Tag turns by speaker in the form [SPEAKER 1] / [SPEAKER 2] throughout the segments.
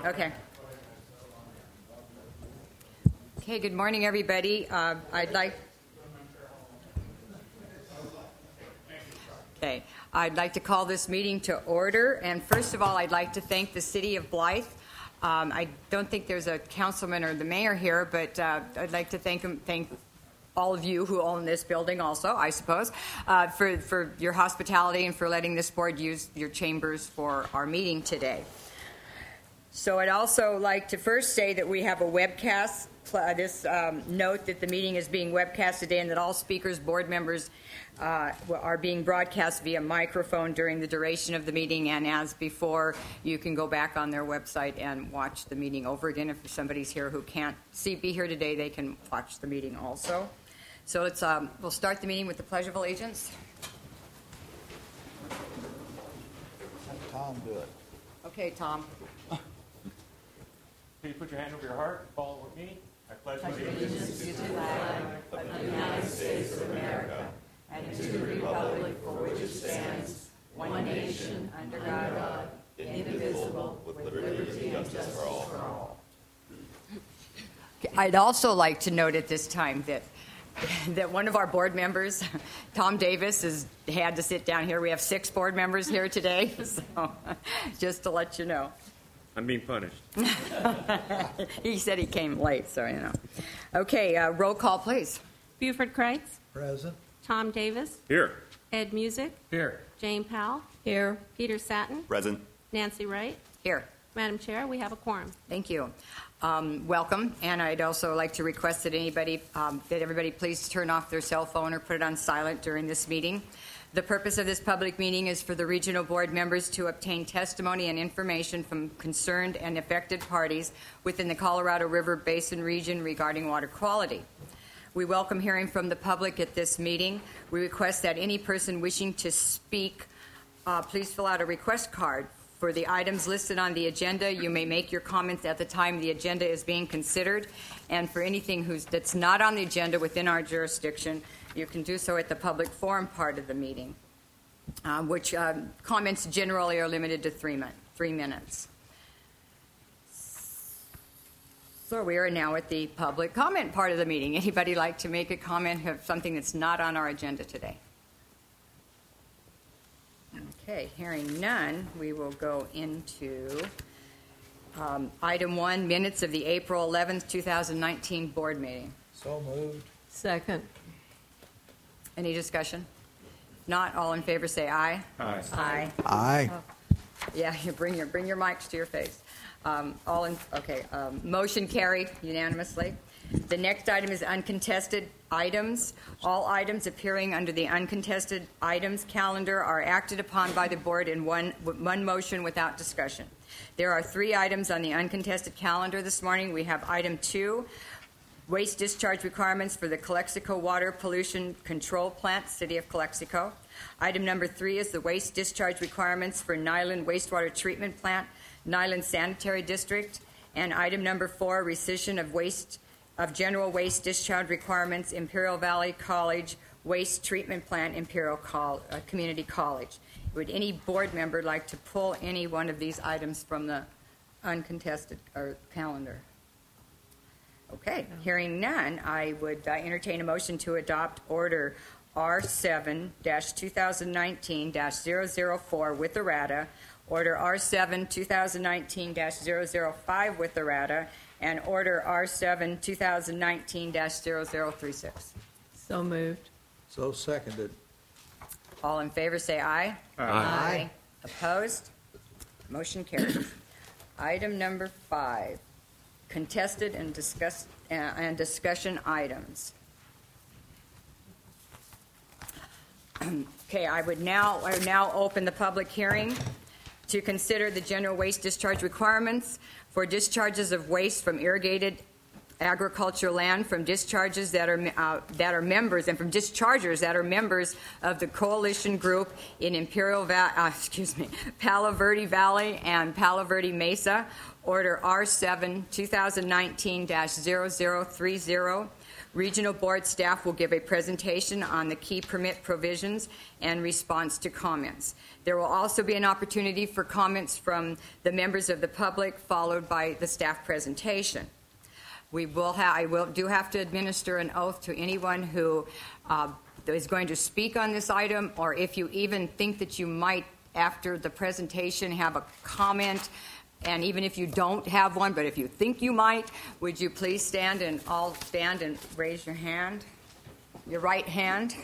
[SPEAKER 1] Okay. Okay, good morning, everybody. I'd like to call this meeting to order. And first of all, I'd like to thank the City of Blythe. I don't think there's a councilman or the mayor here, but I'd like to thank all of you who own this building also, I suppose, for your hospitality and for letting this board use your chambers for our meeting today. So I'd also like to first say that we have a webcast. Note that the meeting is being webcast today and that all speakers, board members are being broadcast via microphone during the duration of the meeting. And as before, you can go back on their website and watch the meeting over again. If somebody's here who can't be here today, they can watch the meeting also. So we'll start the meeting with the Pledge of Allegiance.
[SPEAKER 2] Have Tom do it.
[SPEAKER 1] Okay, Tom.
[SPEAKER 3] Please put your hand over your heart and follow with me. I pledge allegiance to the flag of the United States of America and to the republic for which it stands, one nation, under God, indivisible, with liberty and justice for all.
[SPEAKER 1] I'd also like to note at this time that one of our board members, Tom Davis, had to sit down here. We have 6 board members here today, so just to let you know.
[SPEAKER 3] I'm being punished.
[SPEAKER 1] He said he came late, so you know. Okay, roll call, please.
[SPEAKER 4] Buford Kreitz.
[SPEAKER 2] Present.
[SPEAKER 4] Tom Davis.
[SPEAKER 3] Here.
[SPEAKER 4] Ed Music.
[SPEAKER 3] Here.
[SPEAKER 4] Jane Powell.
[SPEAKER 1] Here.
[SPEAKER 4] Peter Satin.
[SPEAKER 5] Present.
[SPEAKER 4] Nancy Wright.
[SPEAKER 1] Here.
[SPEAKER 4] Madam Chair, we have a quorum.
[SPEAKER 1] Thank you. Welcome, and I'd also like to request that everybody please turn off their cell phone or put it on silent during this meeting. The purpose of this public meeting is for the regional board members to obtain testimony and information from concerned and affected parties within the Colorado River Basin region regarding water quality. We welcome hearing from the public at this meeting. We request that any person wishing to speak, please fill out a request card. For the items listed on the agenda, you may make your comments at the time the agenda is being considered. And for anything that's not on the agenda within our jurisdiction, you can do so at the public forum part of the meeting, which comments generally are limited to 3 minutes. So we are now at the public comment part of the meeting. Anybody like to make a comment of something that's not on our agenda today? Okay, hearing none, we will go into item 1, minutes of the April 11th, 2019 board meeting.
[SPEAKER 2] So moved.
[SPEAKER 6] Second.
[SPEAKER 1] Any discussion? Not all in favor, say aye.
[SPEAKER 3] Aye.
[SPEAKER 1] Aye.
[SPEAKER 2] Aye.
[SPEAKER 1] Yeah, you bring your mics to your face. Motion carried unanimously. The next item is uncontested items. All items appearing under the uncontested items calendar are acted upon by the board in one motion without discussion. There are 3 items on the uncontested calendar this morning. We have item 2, waste discharge requirements for the Calexico Water Pollution Control Plant, City of Calexico. Item number 3 is the waste discharge requirements for Nyland Wastewater Treatment Plant, Nyland Sanitary District. And item number 4, rescission of general waste discharge requirements, Imperial Valley College Waste Treatment Plant, Imperial Community College. Would any board member like to pull any one of these items from the uncontested calendar? Okay, hearing none, I would entertain a motion to adopt Order R7-2019-004 with errata, Order R7-2019-005 with errata, and Order R7-2019-0036.
[SPEAKER 6] So moved.
[SPEAKER 2] So seconded.
[SPEAKER 1] All in favor say aye.
[SPEAKER 2] Aye.
[SPEAKER 1] Opposed? Motion carries. Item number 5, contested and discussion items. Okay, I would now open the public hearing to consider the general waste discharge requirements for discharges of waste from irrigated agricultural land, from discharges that are members, and from dischargers that are members of the coalition group in Palo Verde Valley and Palo Verde Mesa. Order R7 2019-0030 Regional Board staff will give a presentation on the key permit provisions and response to comments. There will also be an opportunity for comments from the members of the public, followed by the staff presentation. I do have to administer an oath to anyone who is going to speak on this item, or if you even think that you might, after the presentation, have a comment. And even if you don't have one, but if you think you might, would you please stand and all stand and raise your hand, your right hand.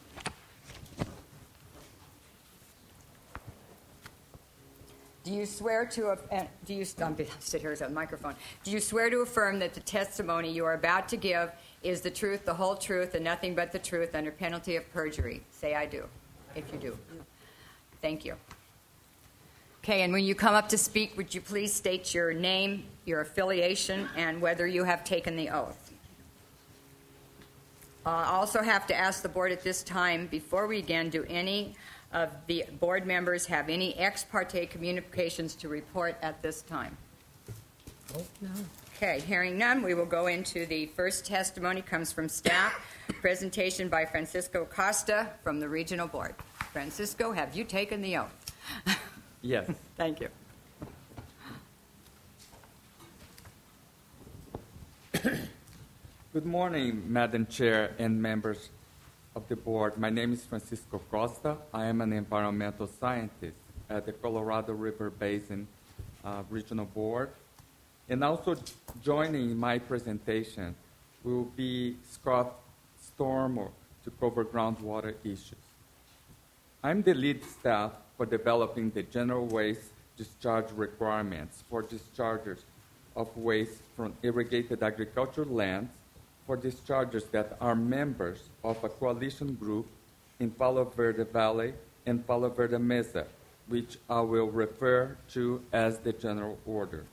[SPEAKER 1] Do you swear to, sit here at the microphone. Do you swear to affirm that the testimony you are about to give is the truth, the whole truth, and nothing but the truth under penalty of perjury? Say I do, if you do. Thank you. Okay, and when you come up to speak, would you please state your name, your affiliation, and whether you have taken the oath? I also have to ask the board at this time, before we begin, do any of the board members have any ex parte communications to report at this time?
[SPEAKER 6] No.
[SPEAKER 1] Okay, hearing none, we will go into the first testimony. Comes from staff. Presentation by Francisco Costa from the Regional Board. Francisco, have you taken the oath?
[SPEAKER 5] Yes.
[SPEAKER 1] Thank you.
[SPEAKER 5] Good morning, Madam Chair and members of the board. My name is Francisco Costa. I am an environmental scientist at the Colorado River Basin Regional Board. And also joining my presentation will be Scott Stormo to cover groundwater issues. I'm the lead staff for developing the general waste discharge requirements for dischargers of waste from irrigated agricultural lands for dischargers that are members of a coalition group in Palo Verde Valley and Palo Verde Mesa, which I will refer to as the general order.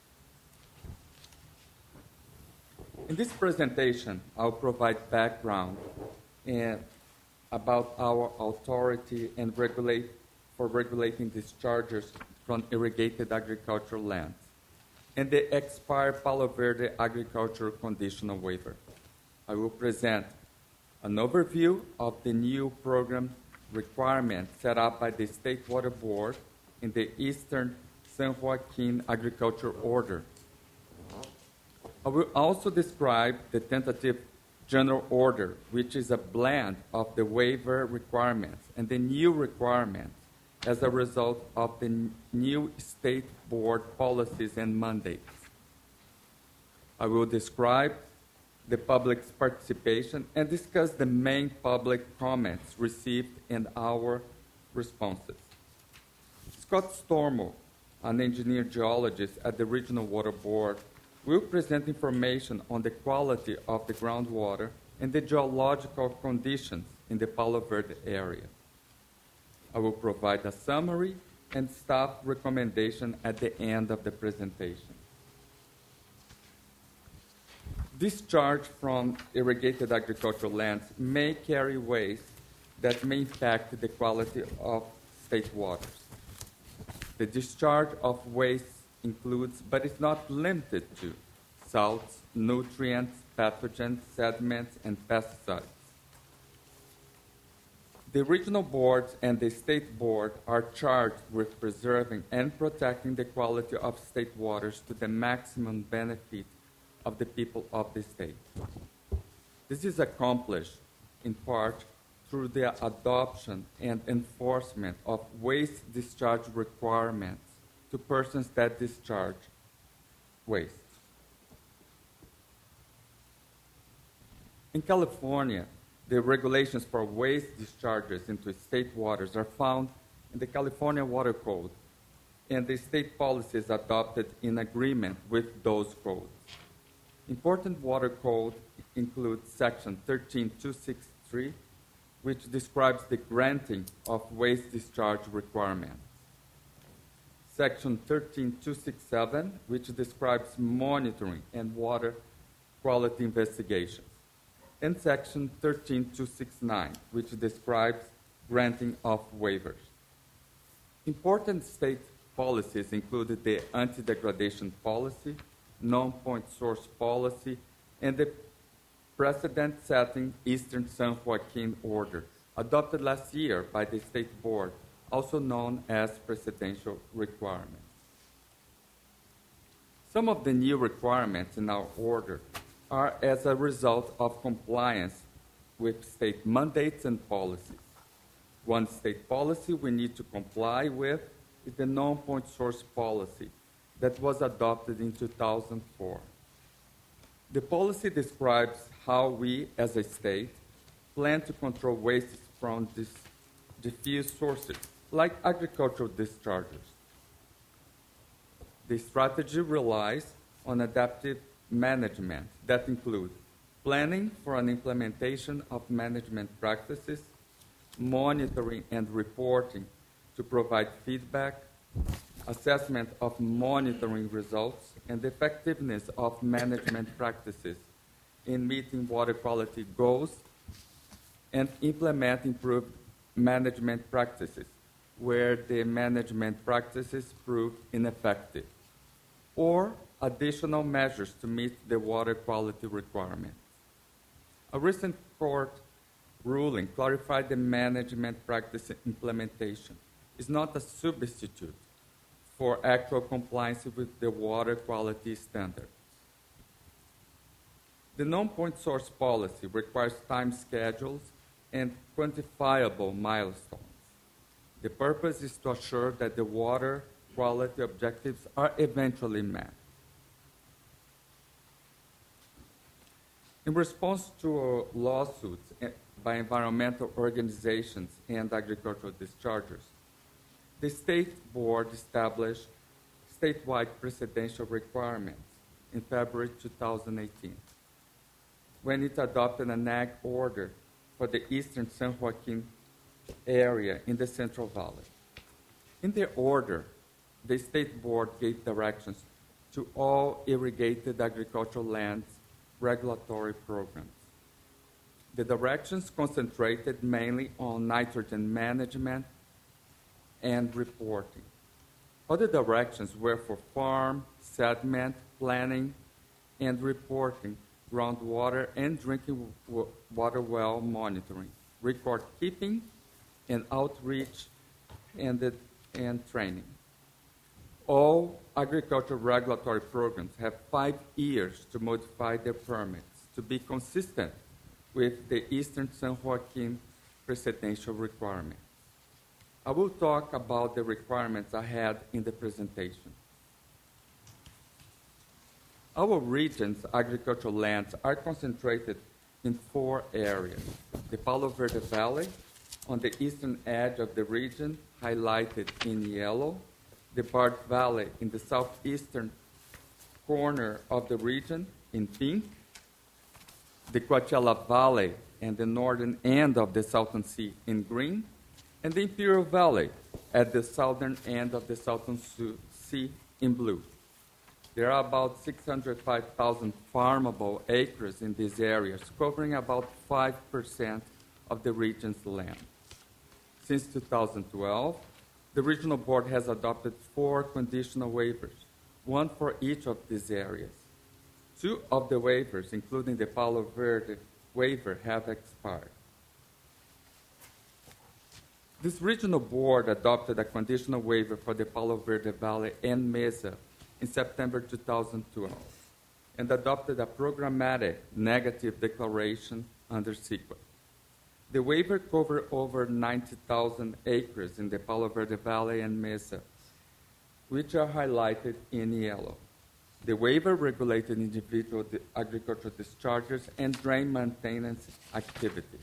[SPEAKER 5] In this presentation, I'll provide background about our authority and regulating dischargers from irrigated agricultural lands, and the expired Palo Verde agricultural conditional waiver. I will present an overview of the new program requirements set up by the State Water Board in the Eastern San Joaquin Agriculture Order. I will also describe the tentative general order, which is a blend of the waiver requirements and the new requirements as a result of the new state board policies and mandates. I will describe the public's participation and discuss the main public comments received in our responses. Scott Stormo, an engineer geologist at the Regional Water Board, will present information on the quality of the groundwater and the geological conditions in the Palo Verde area. I will provide a summary and staff recommendation at the end of the presentation. Discharge from irrigated agricultural lands may carry waste that may impact the quality of state waters. The discharge of waste includes, but is not limited to, salts, nutrients, pathogens, sediments, and pesticides. The regional boards and the state board are charged with preserving and protecting the quality of state waters to the maximum benefit of the people of the state. This is accomplished in part through the adoption and enforcement of waste discharge requirements to persons that discharge waste. In California, the regulations for waste discharges into state waters are found in the California Water Code, and the state policies adopted in agreement with those codes. Important water code includes Section 13263, which describes the granting of waste discharge requirements. Section 13267, which describes monitoring and water quality investigations. And Section 13269, which describes granting of waivers. Important state policies included the anti-degradation policy, non-point source policy, and the precedent-setting Eastern San Joaquin Order, adopted last year by the State Board, also known as Presidential Requirements. Some of the new requirements in our order are as a result of compliance with state mandates and policies. One state policy we need to comply with is the non-point source policy that was adopted in 2004. The policy describes how we, as a state, plan to control waste from diffuse sources, like agricultural discharges. The strategy relies on adaptive management that includes planning for an implementation of management practices, monitoring and reporting to provide feedback, assessment of monitoring results, and effectiveness of management practices in meeting water quality goals, and implement improved management practices where the management practices prove ineffective, or additional measures to meet the water quality requirements. A recent court ruling clarified the management practice implementation is not a substitute for actual compliance with the water quality standards. The non-point source policy requires time schedules and quantifiable milestones. The purpose is to assure that the water quality objectives are eventually met. In response to lawsuits by environmental organizations and agricultural dischargers, the State Board established statewide precedential requirements in February 2018, when it adopted an ag order for the Eastern San Joaquin area in the Central Valley. In the order, the State Board gave directions to all irrigated agricultural lands regulatory programs. The directions concentrated mainly on nitrogen management and reporting. Other directions were for farm, sediment, planning, and reporting, groundwater and drinking water well monitoring, record keeping, and outreach and training. All agricultural regulatory programs have 5 years to modify their permits to be consistent with the Eastern San Joaquin precedential requirements. I will talk about the requirements ahead in the presentation. Our region's agricultural lands are concentrated in 4 areas. The Palo Verde Valley, on the eastern edge of the region, highlighted in yellow. The Bard Valley in the southeastern corner of the region in pink. The Coachella Valley and the northern end of the Salton Sea in green. And the Imperial Valley at the southern end of the Salton Sea in blue. There are about 605,000 farmable acres in these areas, covering about 5% of the region's land. Since 2012, the Regional Board has adopted 4 conditional waivers, 1 for each of these areas. 2 of the waivers, including the Palo Verde waiver, have expired. This Regional Board adopted a conditional waiver for the Palo Verde Valley and Mesa in September 2012 and adopted a programmatic negative declaration under CEQA. The waiver covered over 90,000 acres in the Palo Verde Valley and Mesa, which are highlighted in yellow. The waiver regulated individual agricultural discharges and drain maintenance activities.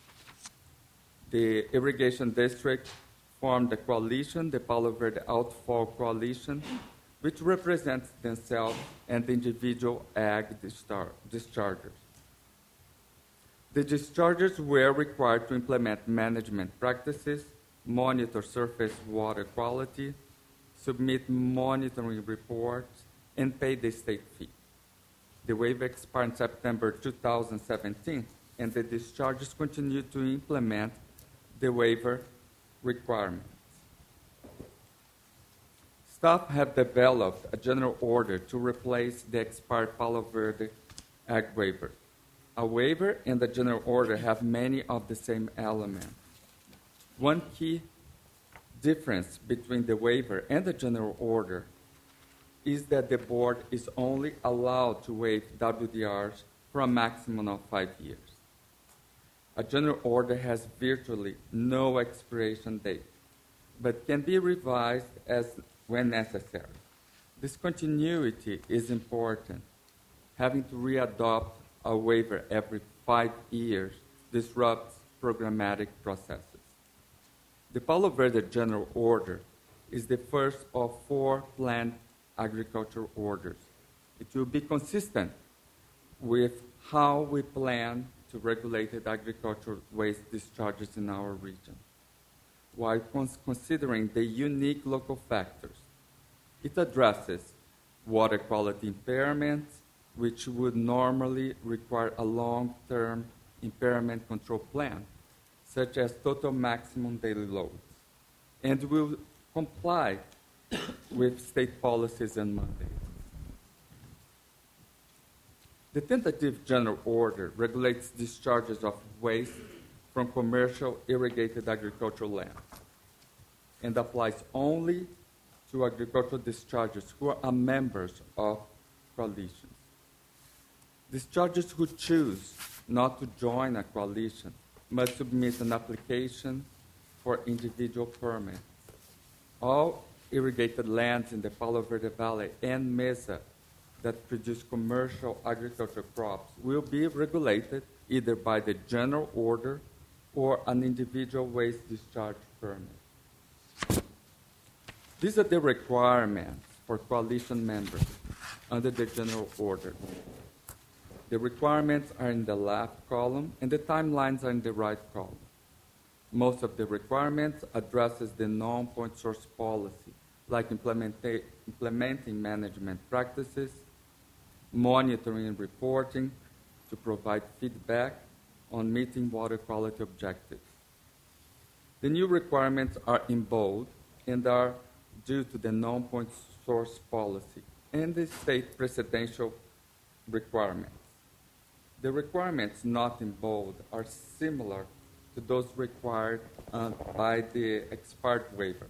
[SPEAKER 5] The irrigation district formed a coalition, the Palo Verde Outfall Coalition, which represents themselves and the individual ag dischargers. The dischargers were required to implement management practices, monitor surface water quality, submit monitoring reports, and pay the state fee. The waiver expired in September 2017, and the dischargers continue to implement the waiver requirements. Staff have developed a general order to replace the expired Palo Verde Ag waiver. A waiver and a general order have many of the same elements. One key difference between the waiver and the general order is that the board is only allowed to waive WDRs for a maximum of 5 years. A general order has virtually no expiration date, but can be revised when necessary. This continuity is important. Having to readopt a waiver every 5 years disrupts programmatic processes. The Palo Verde General Order is the first of 4 planned agricultural orders. It will be consistent with how we plan to regulate agricultural waste discharges in our region, while considering the unique local factors. It addresses water quality impairments, which would normally require a long-term impairment control plan, such as total maximum daily loads, and will comply with state policies and mandates. The tentative general order regulates discharges of waste from commercial irrigated agricultural land and applies only to agricultural discharges who are members of coalitions. Discharges who choose not to join a coalition must submit an application for individual permits. All irrigated lands in the Palo Verde Valley and Mesa that produce commercial agricultural crops will be regulated either by the general order or an individual waste discharge permit. These are the requirements for coalition members under the general order. The requirements are in the left column, and the timelines are in the right column. Most of the requirements addresses the non-point source policy, like implementing management practices, monitoring and reporting to provide feedback on meeting water quality objectives. The new requirements are in bold and are due to the non-point source policy and the state presidential requirements. The requirements not in bold are similar to those required by the expired waiver.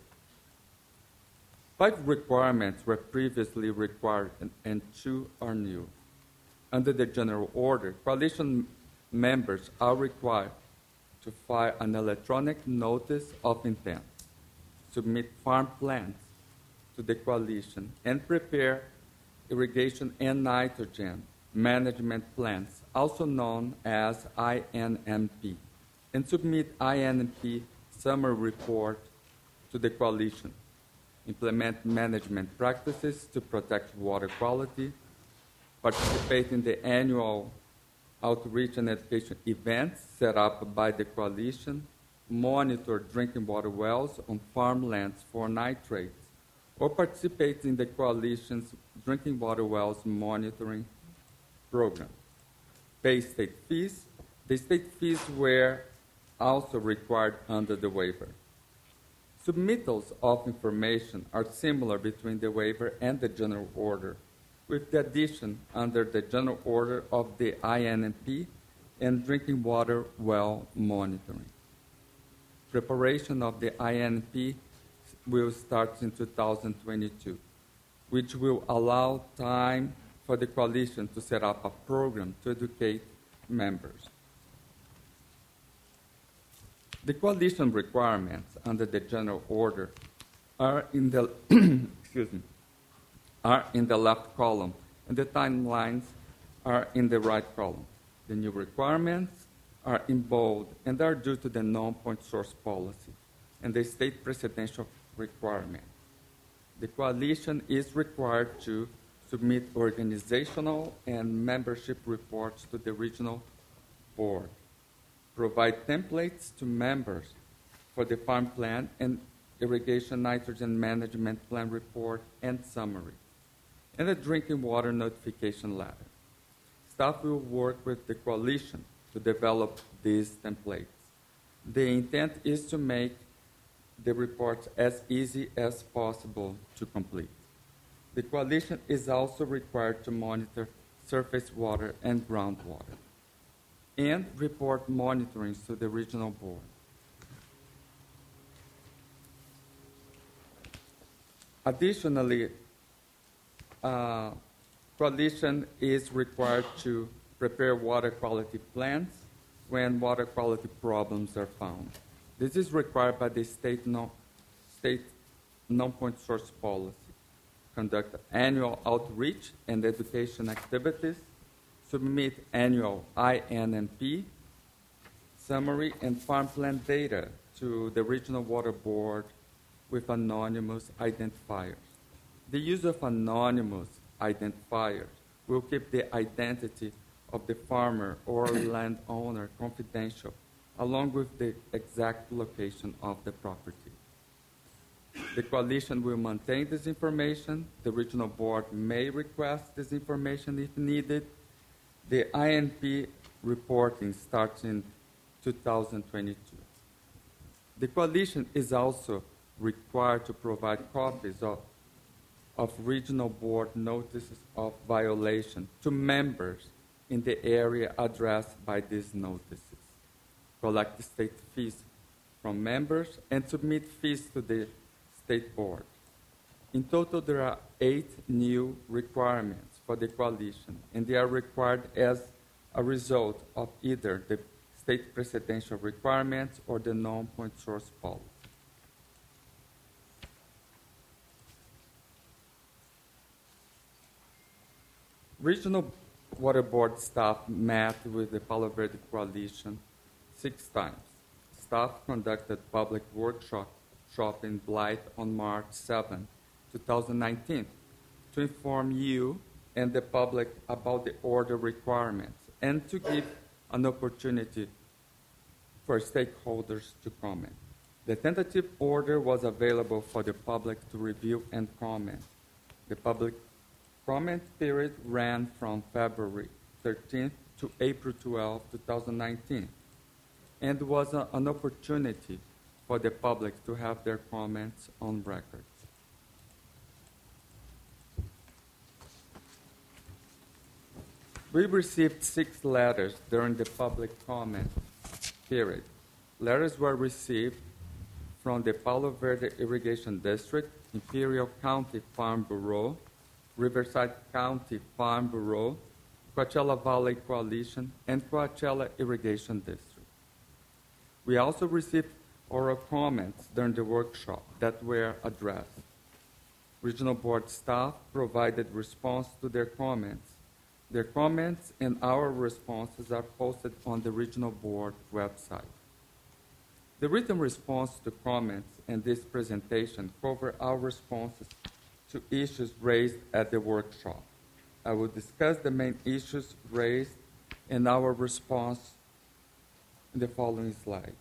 [SPEAKER 5] 5 requirements were previously required and 2 are new. Under the general order, coalition members are required to file an electronic notice of intent, submit farm plans to the coalition, and prepare irrigation and nitrogen management plans, also known as INMP, and submit INMP summary report to the coalition, implement management practices to protect water quality, participate in the annual outreach and education events set up by the coalition, monitor drinking water wells on farmlands for nitrates, or participate in the coalition's drinking water wells monitoring program. Pay state fees. The state fees were also required under the waiver. Submittals of information are similar between the waiver and the general order, with the addition under the general order of the INMP and drinking water well monitoring. Preparation of the INMP will start in 2022, which will allow time for the coalition to set up a program to educate members. The coalition requirements under the general order are in the are in the left column, and the timelines are in the right column. The new requirements are in bold and are due to the non-point source policy and the state presidential requirement. The coalition is required to submit organizational and membership reports to the regional board, provide templates to members for the farm plan and irrigation nitrogen management plan report and summary, and a drinking water notification letter. Staff will work with the coalition to develop these templates. The intent is to make the reports as easy as possible to complete. The coalition is also required to monitor surface water and groundwater. and report monitoring to the regional board. Additionally, coalition is required to prepare water quality plans when water quality problems are found. This is required by the state non-point source policy. Conduct annual outreach and education activities, submit annual INMP, summary, and farm plan data to the Regional Water Board with anonymous identifiers. The use of anonymous identifiers will keep the identity of the farmer or landowner confidential, along with the exact location of the property. The coalition will maintain this information. The regional board may request this information if needed. The INP reporting starts in 2022. The coalition is also required to provide copies of regional board notices of violation to members in the area addressed by these notices, collect state fees from members, and submit fees to the state board. In total, there are 8 new requirements for the coalition, and they are required as a result of either the state presidential requirements or the non-point source policy. Regional Water Board staff met with the Palo Verde Coalition 6 times. Staff conducted public workshop in Blythe on March 7, 2019, to inform you and the public about the order requirements and to give an opportunity for stakeholders to comment. The tentative order was available for the public to review and comment. The public comment period ran from February 13th to April 12, 2019, and was an opportunity for the public to have their comments on record. We received 6 letters during the public comment period. Letters were received from the Palo Verde Irrigation District, Imperial County Farm Bureau, Riverside County Farm Bureau, Coachella Valley Coalition, and Coachella Irrigation District. We also received oral comments during the workshop that were addressed. Regional board staff provided response to their comments. Their comments and our responses are posted on the regional board website. The written response to comments and this presentation cover our responses to issues raised at the workshop. I will discuss the main issues raised in our response in the following slides.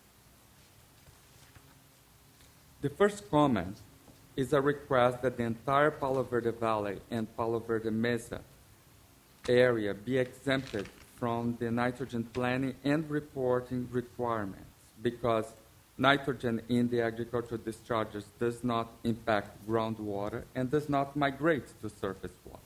[SPEAKER 5] The first comment is a request that the entire Palo Verde Valley and Palo Verde Mesa area be exempted from the nitrogen planning and reporting requirements because nitrogen in the agricultural discharges does not impact groundwater and does not migrate to surface water.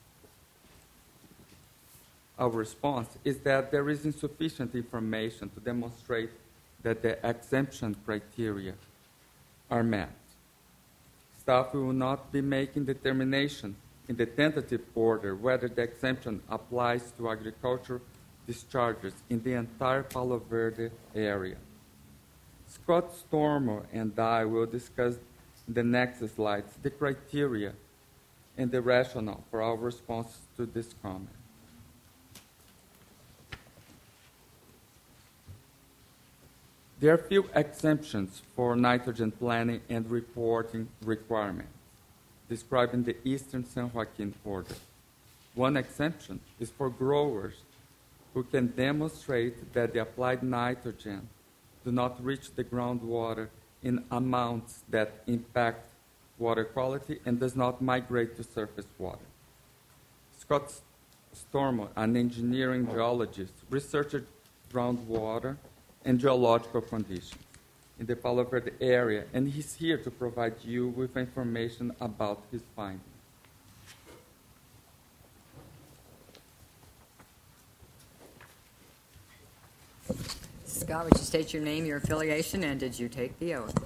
[SPEAKER 5] Our response is that there is insufficient information to demonstrate that the exemption criteria are met. Staff will not be making determination in the tentative order whether the exemption applies to agricultural discharges in the entire Palo Verde area. Scott Stormo and I will discuss in the next slides the criteria and the rationale for our response to this comment. There are few exemptions for nitrogen planning and reporting requirements described in the Eastern San Joaquin Order. One exemption is for growers who can demonstrate that the applied nitrogen do not reach the groundwater in amounts that impact water quality and does not migrate to surface water. Scott Stormo, an engineering geologist, researched groundwater and geological conditions in the Palo Verde area, and he's here to provide you with information about his findings.
[SPEAKER 1] Scott, would you state your name, your affiliation, and did you take the oath?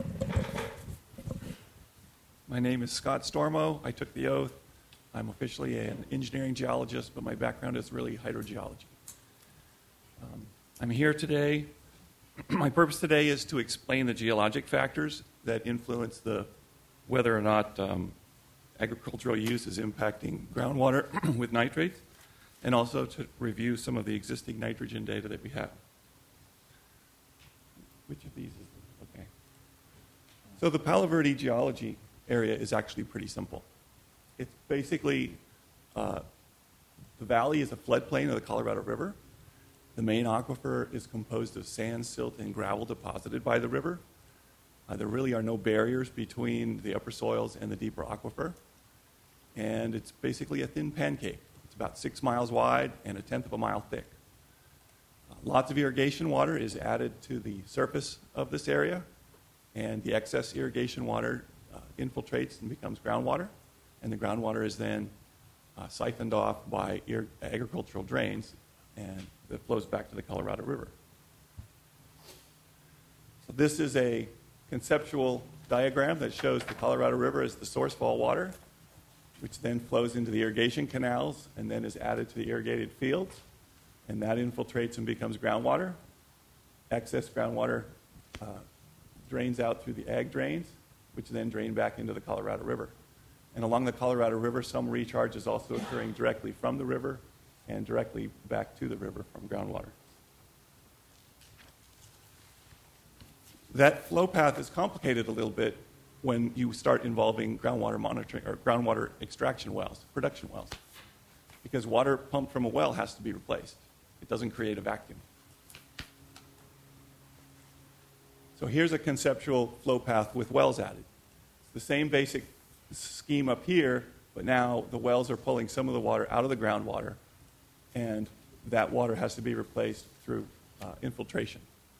[SPEAKER 7] My name is Scott Stormo. I took the oath. I'm officially an engineering geologist, but my background is really hydrogeology. I'm here today. My purpose today is to explain the geologic factors that influence whether or not agricultural use is impacting groundwater with nitrates, and also to review some of the existing nitrogen data that we have. Which of these is okay? So the Palo Verde geology area is actually pretty simple. It's basically the valley is a floodplain of the Colorado River. The main aquifer is composed of sand, silt, and gravel deposited by the river. There really are no barriers between the upper soils and the deeper aquifer. And it's basically a thin pancake. It's about 6 miles wide and 1/10 of a mile thick. Lots of irrigation water is added to the surface of this area, and the excess irrigation water infiltrates and becomes groundwater, and the groundwater is then siphoned off by agricultural drains, and that flows back to the Colorado River. So this is a conceptual diagram that shows the Colorado River as the source fall water, which then flows into the irrigation canals and then is added to the irrigated fields, and that infiltrates and becomes groundwater. Excess groundwater drains out through the ag drains, which then drain back into the Colorado River. And along the Colorado River, some recharge is also occurring directly from the river and directly back to the river from groundwater. That flow path is complicated a little bit when you start involving groundwater monitoring or groundwater extraction wells, production wells, because water pumped from a well has to be replaced. It doesn't create a vacuum. So here's a conceptual flow path with wells added. It's the same basic scheme up here, but now the wells are pulling some of the water out of the groundwater, and that water has to be replaced through infiltration.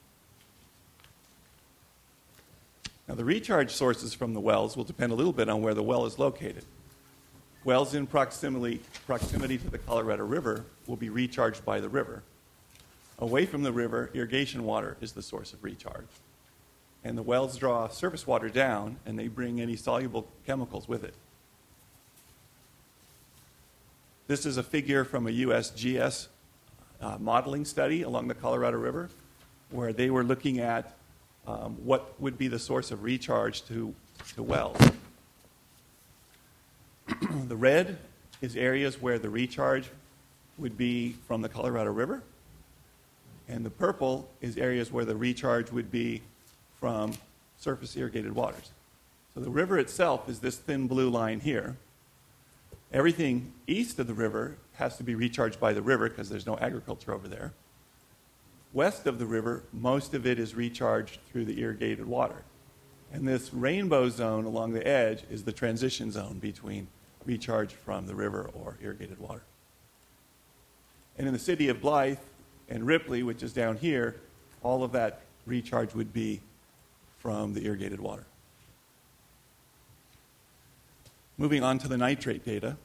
[SPEAKER 7] Now, the recharge sources from the wells will depend a little bit on where the well is located. Wells in proximity to the Colorado River will be recharged by the river. Away from the river, irrigation water is the source of recharge. And the wells draw surface water down, and they bring any soluble chemicals with it. This is a figure from a USGS modeling study along the Colorado River, where they were looking at what would be the source of recharge to wells. The red is areas where the recharge would be from the Colorado River, and the purple is areas where the recharge would be from surface irrigated waters. So the river itself is this thin blue line here. Everything east of the river has to be recharged by the river because there's no agriculture over there. West of the river, most of it is recharged through the irrigated water. And this rainbow zone along the edge is the transition zone between recharge from the river or irrigated water. And in the city of Blythe and Ripley, which is down here, all of that recharge would be from the irrigated water. Moving on to the nitrate data.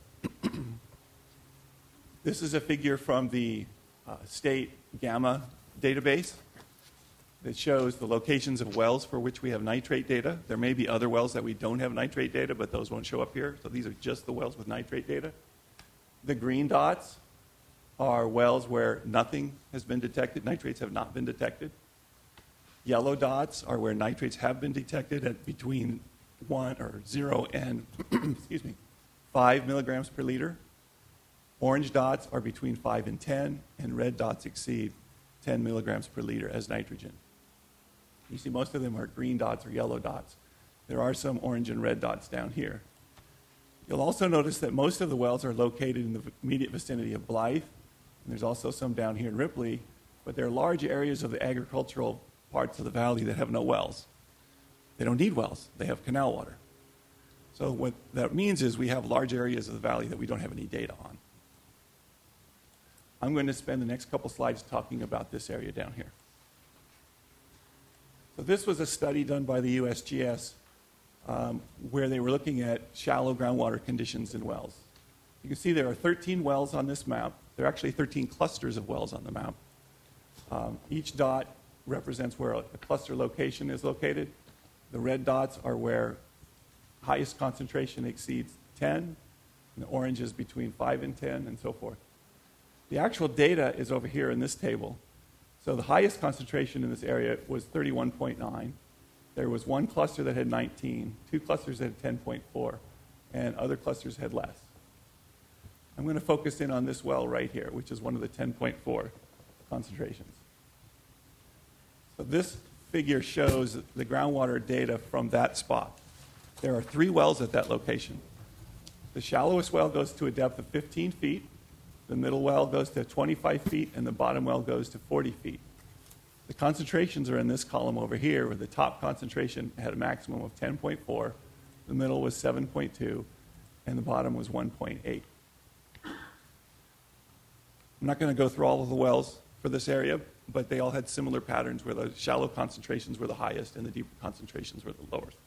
[SPEAKER 7] This is a figure from the state GAMMA database that shows the locations of wells for which we have nitrate data. There may be other wells that we don't have nitrate data, but those won't show up here. So these are just the wells with nitrate data. The green dots are wells where nothing has been detected. Nitrates have not been detected. Yellow dots are where nitrates have been detected at between 0 and 5 milligrams per liter. Orange dots are between 5 and 10, and red dots exceed 10 milligrams per liter as nitrogen. You see most of them are green dots or yellow dots. There are some orange and red dots down here. You'll also notice that most of the wells are located in the immediate vicinity of Blythe, and there's also some down here in Ripley, but there are large areas of the agricultural parts of the valley that have no wells. They don't need wells. They have canal water. So what that means is we have large areas of the valley that we don't have any data on. I'm going to spend the next couple slides talking about this area down here. So this was a study done by the USGS where they were looking at shallow groundwater conditions in wells. You can see there are 13 wells on this map. There are actually 13 clusters of wells on the map. Each dot represents where a cluster location is located. The red dots are where highest concentration exceeds 10, and the orange is between 5 and 10, and so forth. The actual data is over here in this table. So the highest concentration in this area was 31.9. There was one cluster that had 19, two clusters that had 10.4, and other clusters had less. I'm going to focus in on this well right here, which is one of the 10.4 concentrations. So this figure shows the groundwater data from that spot. There are 3 wells at that location. The shallowest well goes to a depth of 15 feet, the middle well goes to 25 feet, and the bottom well goes to 40 feet. The concentrations are in this column over here, where the top concentration had a maximum of 10.4, the middle was 7.2, and the bottom was 1.8. I'm not going to go through all of the wells for this area, but they all had similar patterns where the shallow concentrations were the highest and the deeper concentrations were the lowest.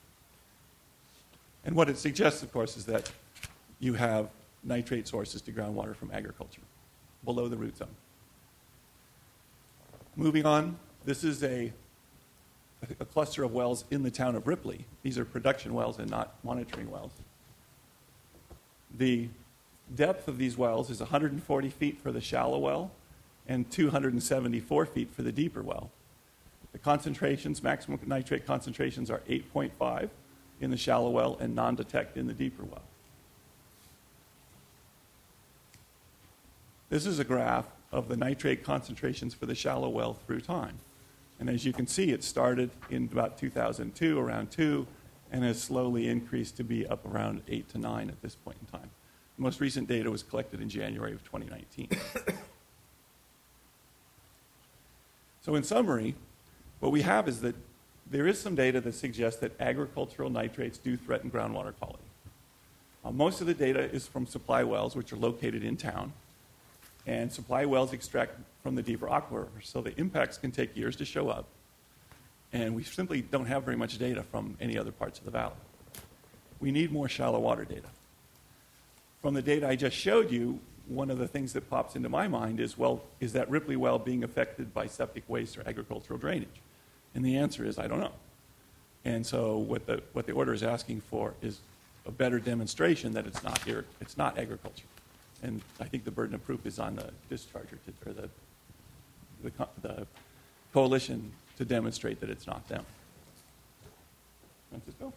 [SPEAKER 7] And what it suggests, of course, is that you have nitrate sources to groundwater from agriculture below the root zone. Moving on, this is a cluster of wells in the town of Ripley. These are production wells and not monitoring wells. The depth of these wells is 140 feet for the shallow well and 274 feet for the deeper well. The concentrations, maximum nitrate concentrations, are 8.5 in the shallow well and non-detect in the deeper well. This is a graph of the nitrate concentrations for the shallow well through time. And as you can see, it started in about 2002, around 2, and has slowly increased to be up around 8 to 9 at this point in time. The most recent data was collected in January of 2019. So in summary, what we have is that there is some data that suggests that agricultural nitrates do threaten groundwater quality. Most of the data is from supply wells, which are located in town. And supply wells extract from the deeper aquifer, so the impacts can take years to show up. And we simply don't have very much data from any other parts of the valley. We need more shallow water data. From the data I just showed you, one of the things that pops into my mind is, well, is that Ripley well being affected by septic waste or agricultural drainage? And the answer is, I don't know. And so what the order is asking for is a better demonstration that it's not agriculture. And I think the burden of proof is on the discharger, or the coalition, to demonstrate that it's not them. Francisco?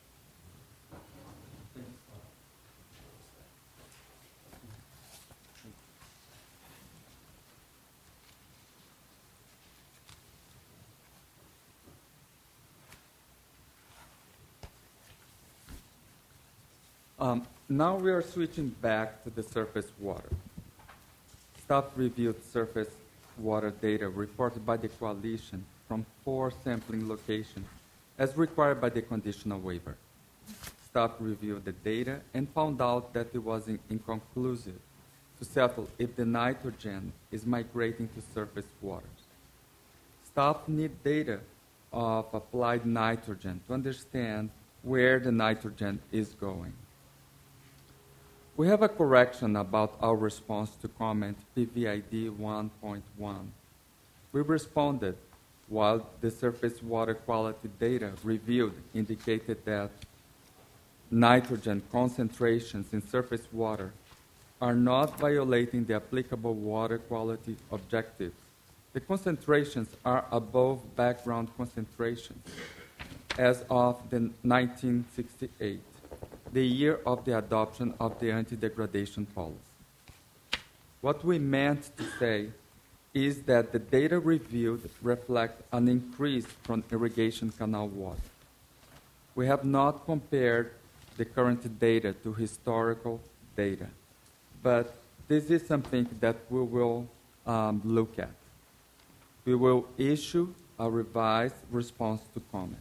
[SPEAKER 5] Now we are switching back to the surface water. Staff reviewed surface water data reported by the coalition from 4 sampling locations as required by the conditional waiver. Staff reviewed the data and found out that it was inconclusive to settle if the nitrogen is migrating to surface waters. Staff need data of applied nitrogen to understand where the nitrogen is going. We have a correction about our response to comment PVID 1.1. We responded while the surface water quality data reviewed indicated that nitrogen concentrations in surface water are not violating the applicable water quality objectives. The concentrations are above background concentrations as of the 1968. The year of the adoption of the anti-degradation policy. What we meant to say is that the data reviewed reflect an increase from irrigation canal water. We have not compared the current data to historical data, but this is something that we will look at. We will issue a revised response to comment.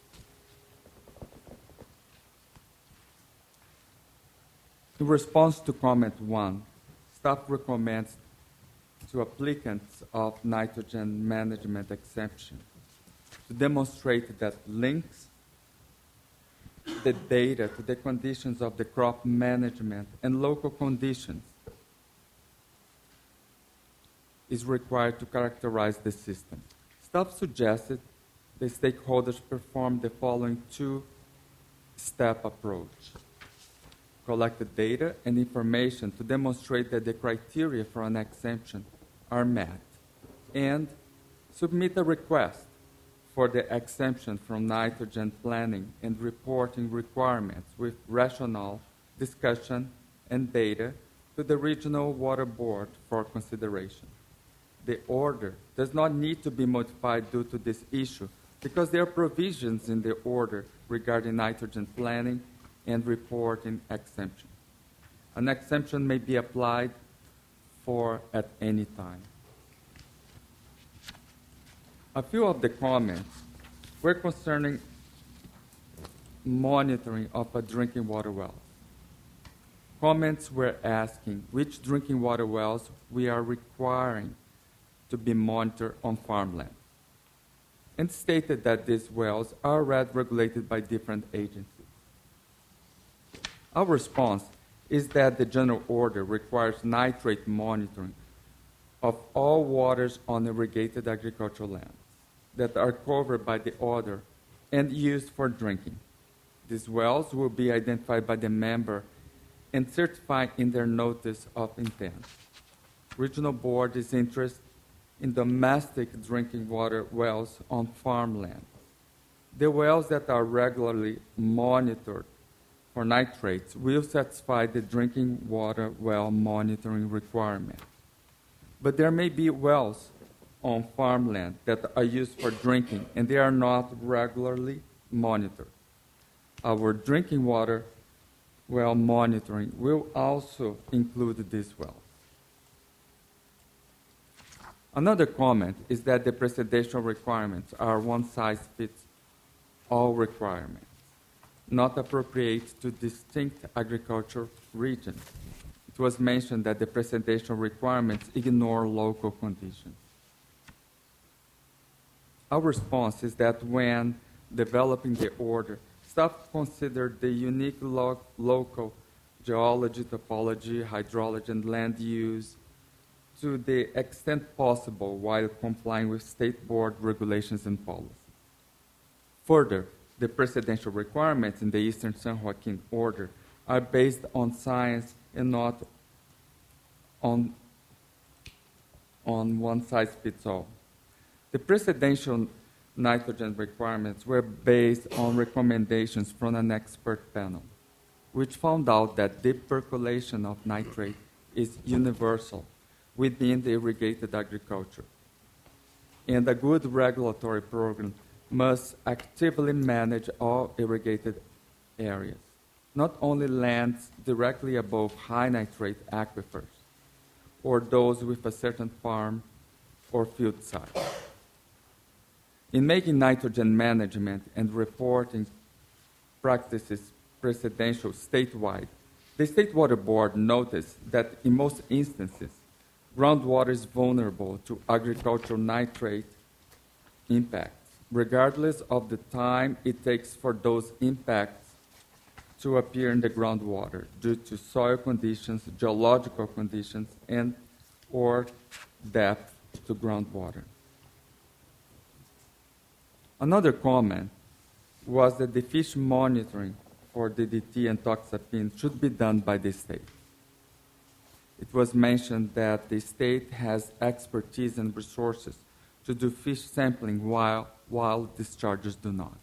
[SPEAKER 5] In response to comment 1, staff recommends to applicants of nitrogen management exemption to demonstrate that links the data to the conditions of the crop management and local conditions is required to characterize the system. Staff suggested the stakeholders perform the following two-step approach. Collect the data and information to demonstrate that the criteria for an exemption are met, and submit a request for the exemption from nitrogen planning and reporting requirements with rationale, discussion, and data to the Regional Water Board for consideration. The order does not need to be modified due to this issue because there are provisions in the order regarding nitrogen planning and reporting exemption. An exemption may be applied for at any time. A few of the comments were concerning monitoring of a drinking water well. Comments were asking which drinking water wells we are requiring to be monitored on farmland, and stated that these wells are regulated by different agencies. Our response is that the general order requires nitrate monitoring of all waters on irrigated agricultural lands that are covered by the order and used for drinking. These wells will be identified by the member and certified in their notice of intent. Regional Board is interested in domestic drinking water wells on farmland. The wells that are regularly monitored for nitrates will satisfy the drinking water well monitoring requirement. But there may be wells on farmland that are used for drinking and they are not regularly monitored. Our drinking water well monitoring will also include these wells. Another comment is that the presidential requirements are one-size-fits-all requirements, not appropriate to distinct agricultural regions. It was mentioned that the presidential requirements ignore local conditions. Our response is that when developing the order, staff considered the unique local geology, topology, hydrology, and land use to the extent possible while complying with state board regulations and policies. Further, the presidential requirements in the Eastern San Joaquin Order are based on science and not on one-size-fits-all. The presidential nitrogen requirements were based on recommendations from an expert panel, which found out that deep percolation of nitrate is universal within the irrigated agriculture, and a good regulatory program must actively manage all irrigated areas, not only lands directly above high nitrate aquifers or those with a certain farm or field size. In making nitrogen management and reporting practices presidential statewide, the State Water Board noticed that in most instances, groundwater is vulnerable to agricultural nitrate impacts, regardless of the time it takes for those impacts to appear in the groundwater due to soil conditions, geological conditions, and or depth to groundwater. Another comment was that the fish monitoring for DDT and toxaphene should be done by the state. It was mentioned that the state has expertise and resources to do fish sampling while dischargers do not.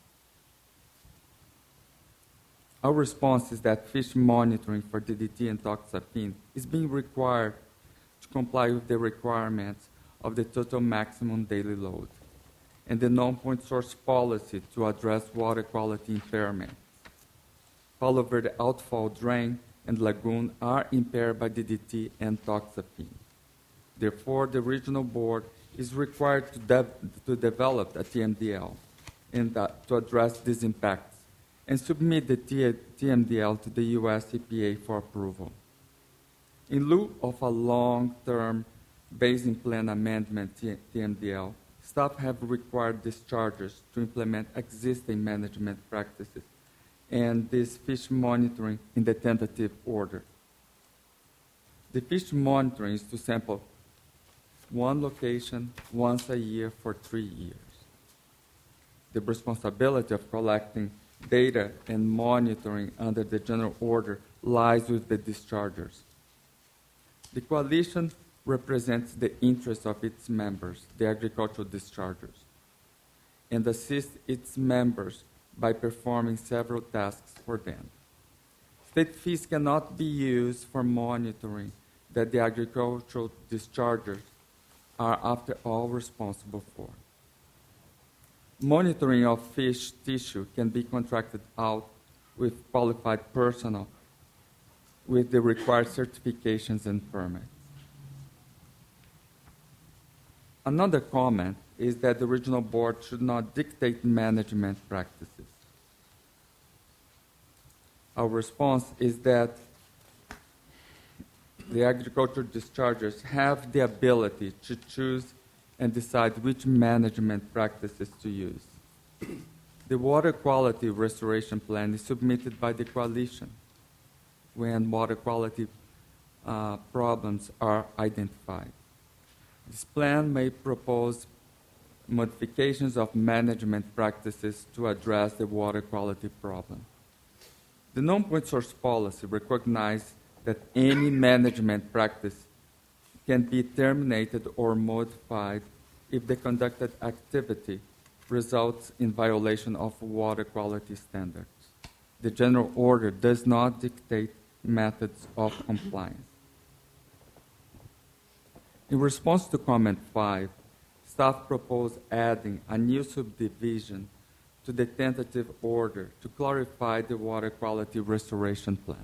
[SPEAKER 5] Our response is that fish monitoring for DDT and toxaphene is being required to comply with the requirements of the total maximum daily load and the non-point source policy to address water quality impairment. Palo Verde outfall drain and lagoon are impaired by DDT and toxaphene. Therefore, the regional board is required to develop a TMDL and to address these impacts and submit the TMDL to the U.S. EPA for approval. In lieu of a long-term basin plan amendment TMDL, staff have required dischargers to implement existing management practices and this fish monitoring in the tentative order. The fish monitoring is to sample one location once a year for 3 years. The responsibility of collecting data and monitoring under the general order lies with the dischargers. The coalition represents the interests of its members, the agricultural dischargers, and assists its members by performing several tasks for them. State fees cannot be used for monitoring that the agricultural dischargers are, after all, responsible for. Monitoring of fish tissue can be contracted out with qualified personnel with the required certifications and permits. Another comment is that the regional board should not dictate management practices. Our response is that the agricultural dischargers have the ability to choose and decide which management practices to use. The water quality restoration plan is submitted by the coalition when water quality problems are identified. This plan may propose modifications of management practices to address the water quality problem. The non-point source policy recognizes that any management practice can be terminated or modified if the conducted activity results in violation of water quality standards. The general order does not dictate methods of compliance. In response to comment 5, staff proposed adding a new subdivision to the tentative order to clarify the water quality restoration plan.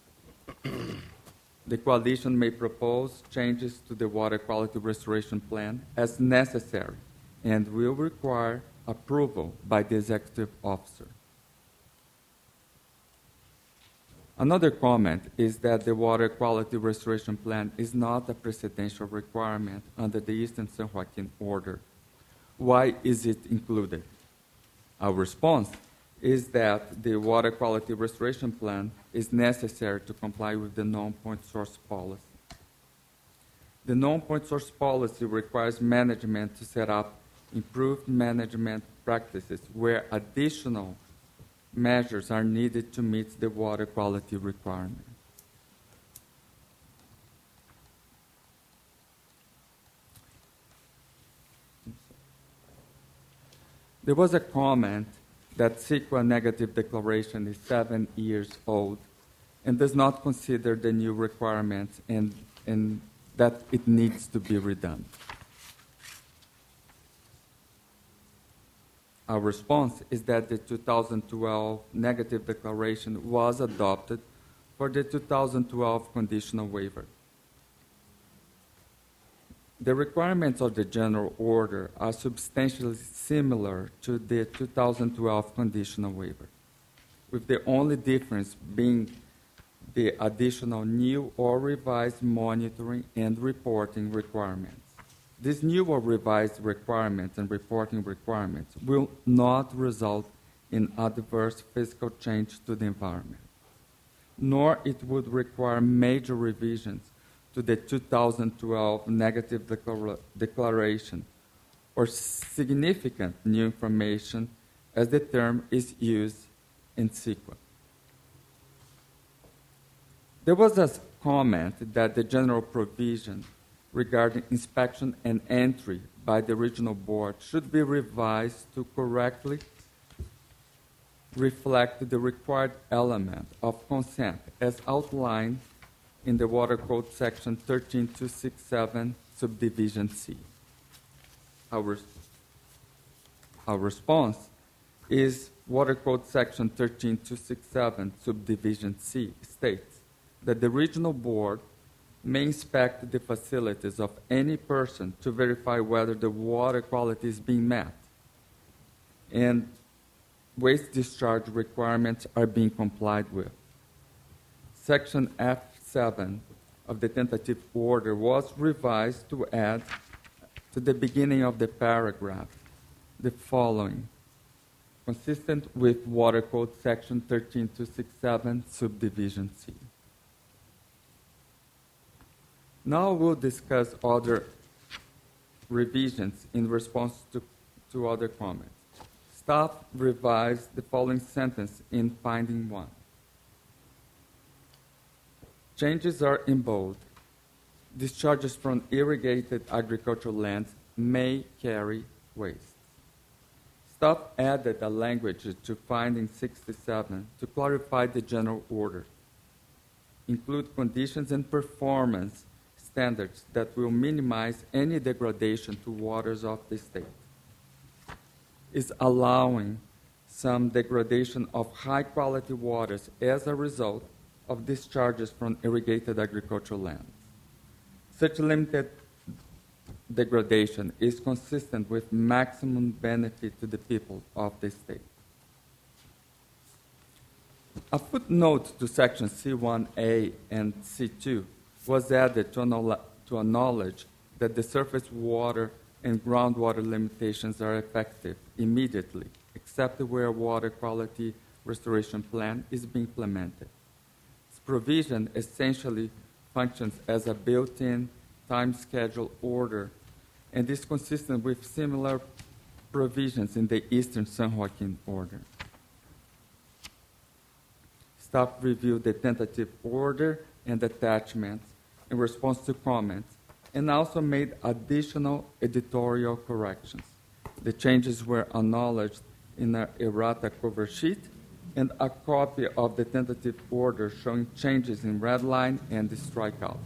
[SPEAKER 5] The coalition may propose changes to the water quality restoration plan as necessary and will require approval by the executive officer. Another comment is that the water quality restoration plan is not a precedential requirement under the Eastern San Joaquin Order. Why is it included? Our response is that the water quality restoration plan is necessary to comply with the non-point source policy. The non-point source policy requires management to set up improved management practices where additional measures are needed to meet the water quality requirement. There was a comment that CEQA negative declaration is 7 years old and does not consider the new requirements and that it needs to be redone. Our response is that the 2012 negative declaration was adopted for the 2012 conditional waiver. The requirements of the general order are substantially similar to the 2012 conditional waiver, with the only difference being the additional new or revised monitoring and reporting requirements. These new or revised requirements and reporting requirements will not result in adverse physical change to the environment, nor it would require major revisions to the 2012 negative declaration or significant new information as the term is used in CEQA. There was a comment that the general provision regarding inspection and entry by the regional board should be revised to correctly reflect the required element of consent as outlined in the Water Code Section 13267, Subdivision C. Our response is Water Code Section 13267, Subdivision C states that the regional board may inspect the facilities of any person to verify whether the water quality is being met and waste discharge requirements are being complied with. Section F7 of the tentative order was revised to add to the beginning of the paragraph the following, consistent with Water Code Section 13267, Subdivision C. Now we'll discuss other revisions in response to other comments. Staff revised the following sentence in finding 1. Changes are in bold. Discharges from irrigated agricultural lands may carry waste. Staff added a language to finding 67 to clarify the general order. Include conditions and performance standards that will minimize any degradation to waters of the state. Is allowing some degradation of high-quality waters as a result of discharges from irrigated agricultural lands. Such limited degradation is consistent with maximum benefit to the people of the state. A footnote to Section C1A and C2 was added to acknowledge that the surface water and groundwater limitations are effective immediately, except where a water quality restoration plan is being implemented. This provision essentially functions as a built-in time schedule order and is consistent with similar provisions in the Eastern San Joaquin Order. Staff reviewed the tentative order and attachments in response to comments and also made additional editorial corrections. The changes were acknowledged in an errata cover sheet and a copy of the tentative order showing changes in red line and the strikeout.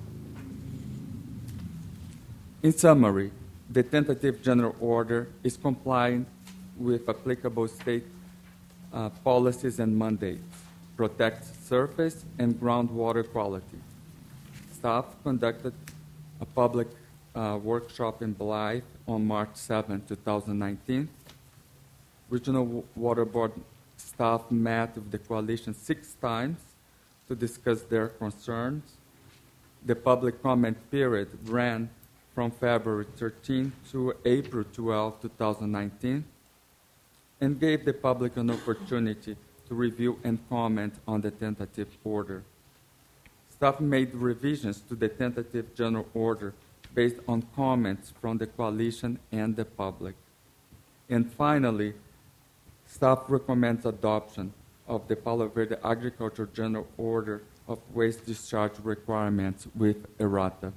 [SPEAKER 5] In summary, the tentative general order is compliant with applicable state policies and mandates, protects surface and groundwater quality. Staff conducted a public workshop in Blythe on March 7, 2019. Regional Water Board staff met with the coalition 6 times to discuss their concerns. The public comment period ran from February 13 to April 12, 2019, and gave the public an opportunity to review and comment on the tentative order. Staff made revisions to the tentative general order based on comments from the coalition and the public. And finally, staff recommends adoption of the Palo Verde Agriculture General Order of Waste Discharge Requirements with errata.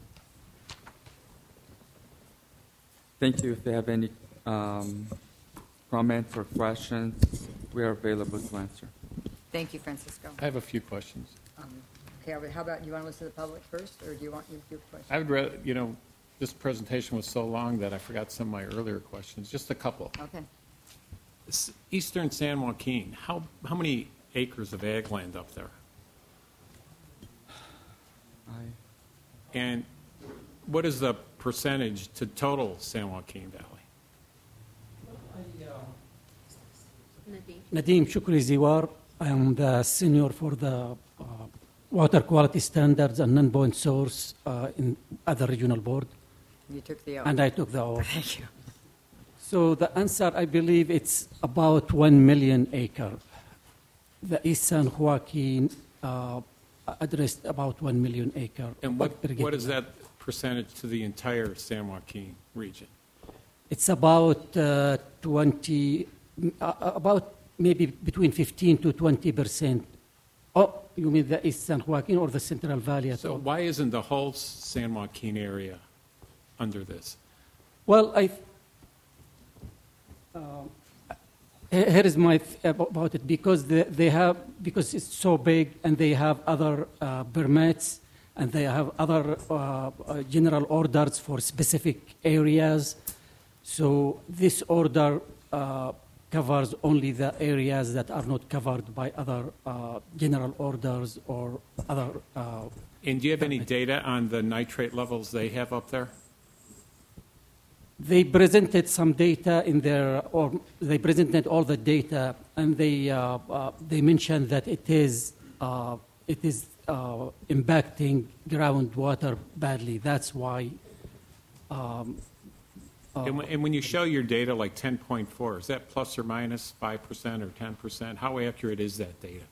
[SPEAKER 5] Thank you. If you have any comments or questions, we are available to answer.
[SPEAKER 1] Thank you, Francisco.
[SPEAKER 6] I have a few questions.
[SPEAKER 1] Okay, how about, you want to listen to the public first, or do you want your question?
[SPEAKER 6] I would rather, this presentation was so long that I forgot some of my earlier questions. Just a couple.
[SPEAKER 1] Okay.
[SPEAKER 6] Eastern San Joaquin, how many acres of ag land up there? And what is the percentage to total San Joaquin Valley?
[SPEAKER 8] Nadeem Shukri Ziwar. I am the senior for the water quality standards and non-point source in other regional board.
[SPEAKER 1] You took the oath.
[SPEAKER 8] And I took the oath.
[SPEAKER 1] Thank you.
[SPEAKER 8] So the answer, I believe it's about 1 million acre. The East San Joaquin addressed about 1 million acre.
[SPEAKER 6] And what is that percentage to the entire San Joaquin region?
[SPEAKER 8] It's about 20, about maybe between 15 to 20%. Oh, you mean the East San Joaquin or the Central Valley at
[SPEAKER 6] So
[SPEAKER 8] all?
[SPEAKER 6] why isn't the whole San Joaquin area under this?
[SPEAKER 8] Well, here is my about it, because because it's so big and they have other permits and they have other general orders for specific areas. So this order covers only the areas that are not covered by other general orders or other.
[SPEAKER 6] And do you have any data on the nitrate levels they have up there?
[SPEAKER 8] They presented some data in their, or they presented all the data, and they mentioned that it is impacting groundwater badly. That's why.
[SPEAKER 6] And when you show your data like 10.4, is that plus or minus 5% or 10%? How accurate is that data?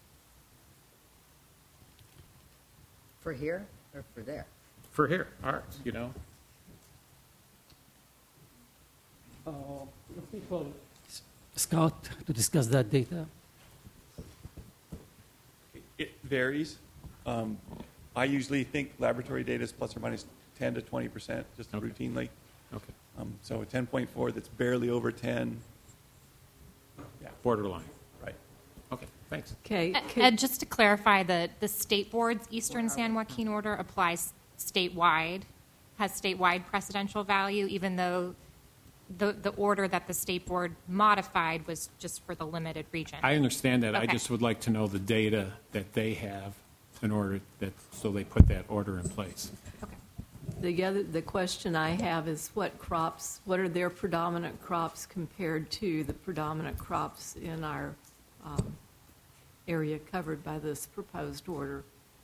[SPEAKER 1] For here or for there?
[SPEAKER 6] For here, ours,
[SPEAKER 8] people, Scott, to discuss that data.
[SPEAKER 7] It varies. I usually think laboratory data is plus or minus 10 to 20%, just
[SPEAKER 6] Okay.
[SPEAKER 7] routinely.
[SPEAKER 6] Okay.
[SPEAKER 7] So a 10.4 that's barely over 10. Yeah,
[SPEAKER 6] Borderline.
[SPEAKER 7] right.
[SPEAKER 6] Okay, thanks.
[SPEAKER 9] Okay.
[SPEAKER 10] Ed, just to clarify, the state board's Eastern San Joaquin order applies statewide, has statewide precedential value, even though the order that the state board modified was just for the limited region.
[SPEAKER 6] I understand that. I
[SPEAKER 10] Okay.
[SPEAKER 6] just would like to know the data that they have in order that, so they put that order in place.
[SPEAKER 9] The question I have is what are their predominant crops compared to the predominant crops in our area covered by this proposed order?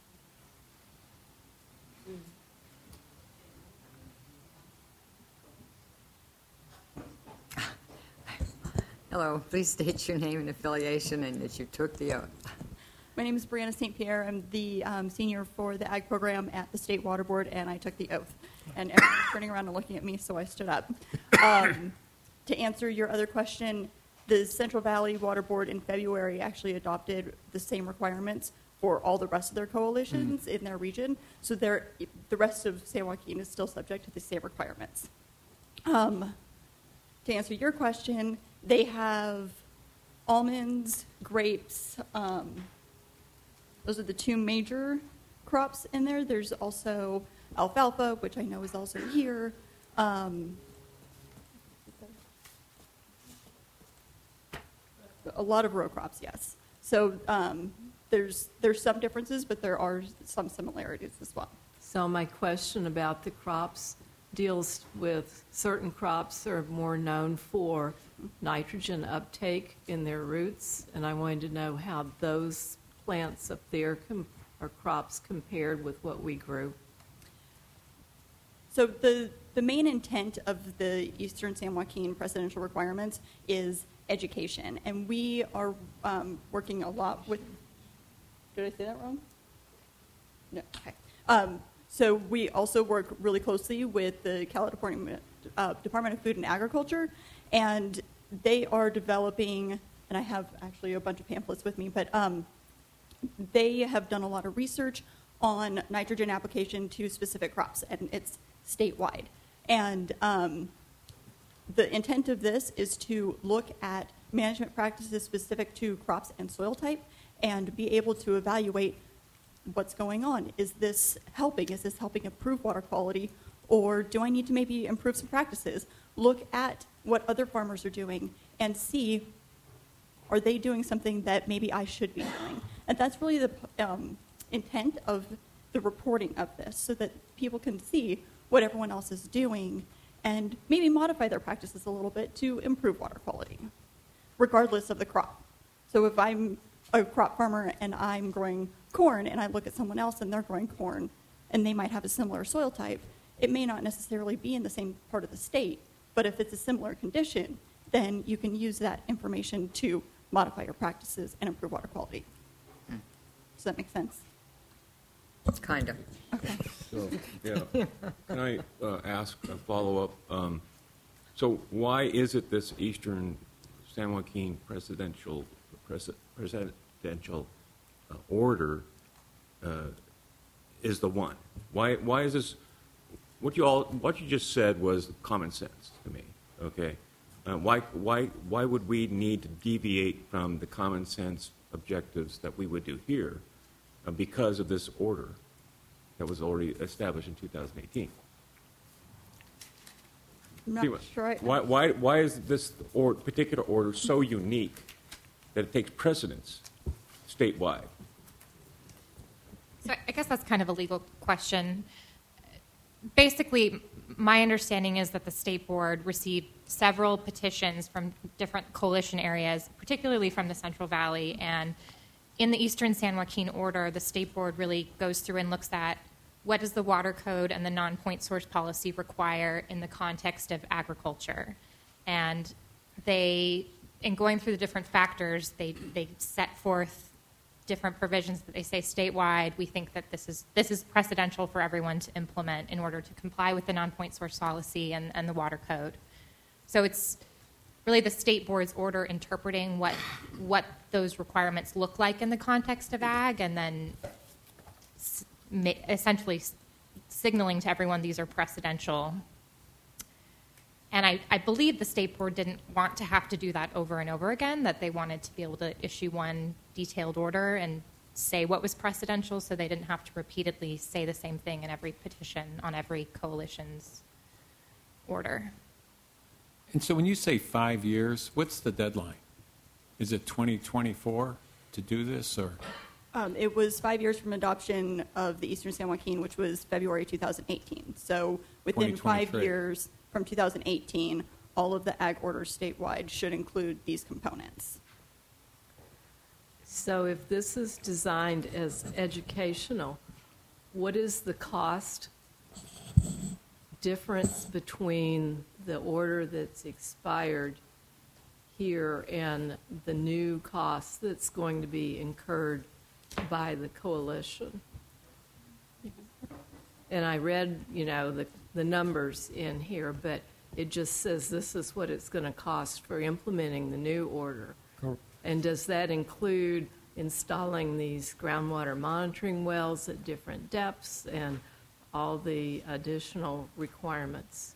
[SPEAKER 1] Hello, please state your name and affiliation and that you took the oath.
[SPEAKER 11] My name is Brianna St. Pierre. I'm the senior for the Ag program at the State Water Board, and I took the oath. And everyone's turning around and looking at me, so I stood up. To answer your other question, the Central Valley Water Board in February actually adopted the same requirements for all the rest of their coalitions in their region. So the rest of San Joaquin is still subject to the same requirements. To answer your question, they have almonds, grapes. Those are the two major crops in there. There's also alfalfa, which I know is also here. A lot of row crops, yes. So there's some differences, but there are some similarities as well.
[SPEAKER 9] So my question about the crops deals with certain crops that are more known for nitrogen uptake in their roots, and I wanted to know how those plants up there or crops compared with what we grew.
[SPEAKER 11] So the main intent of the Eastern San Joaquin presidential requirements is education, and we are working a lot with. Did I say that wrong? No. Okay. So we also work really closely with the California Department of Food and Agriculture, and they are developing. And I have actually a bunch of pamphlets with me, but they have done a lot of research on nitrogen application to specific crops, and it's statewide. And the intent of this is to look at management practices specific to crops and soil type and be able to evaluate what's going on. Is this helping? Is this helping improve water quality? Or do I need to maybe improve some practices? Look at what other farmers are doing and see, are they doing something that maybe I should be doing? And that's really the intent of the reporting of this, so that people can see what everyone else is doing and maybe modify their practices a little bit to improve water quality, regardless of the crop. So if I'm a crop farmer and I'm growing corn and I look at someone else and they're growing corn and they might have a similar soil type, it may not necessarily be in the same part of the state, but if it's a similar condition, then you can use that information to modify your practices and improve water quality. Does that make sense?
[SPEAKER 1] Kind of.
[SPEAKER 11] Okay.
[SPEAKER 12] So, yeah. Can I ask a follow-up? So why is it this Eastern San Joaquin presidential order is the one? Why is this? What you just said was common sense to me. Okay. Why would we need to deviate from the common sense objectives that we would do here because of this order that was already established in 2018?
[SPEAKER 11] I'm not sure.
[SPEAKER 12] Why is this particular order so unique that it takes precedence statewide?
[SPEAKER 10] So I guess that's kind of a legal question. Basically, my understanding is that the state board received several petitions from different coalition areas, particularly from the Central Valley. And in the Eastern San Joaquin order, the state board really goes through and looks at what does the water code and the non-point source policy require in the context of agriculture. And they, in going through the different factors, they set forth different provisions that they say statewide, we think that this is precedential for everyone to implement in order to comply with the non-point source policy and the water code. So it's really the state board's order interpreting what those requirements look like in the context of ag, and then essentially signaling to everyone these are precedential. And I believe the state board didn't want to have to do that over and over again, that they wanted to be able to issue one detailed order and say what was precedential, so they didn't have to repeatedly say the same thing in every petition on every coalition's order.
[SPEAKER 6] And so when you say 5 years, what's the deadline? Is it 2024 to do this, or?
[SPEAKER 11] It was 5 years from adoption of the Eastern San Joaquin, which was February 2018. So within 5 years from 2018, all of the ag orders statewide should include these components.
[SPEAKER 9] So if this is designed as educational, what is the cost difference between the order that's expired here and the new cost that's going to be incurred by the coalition? And I read, the numbers in here, but it just says this is what it's going to cost for implementing the new order.
[SPEAKER 5] Correct.
[SPEAKER 9] And does that include installing these groundwater monitoring wells at different depths and all the additional requirements?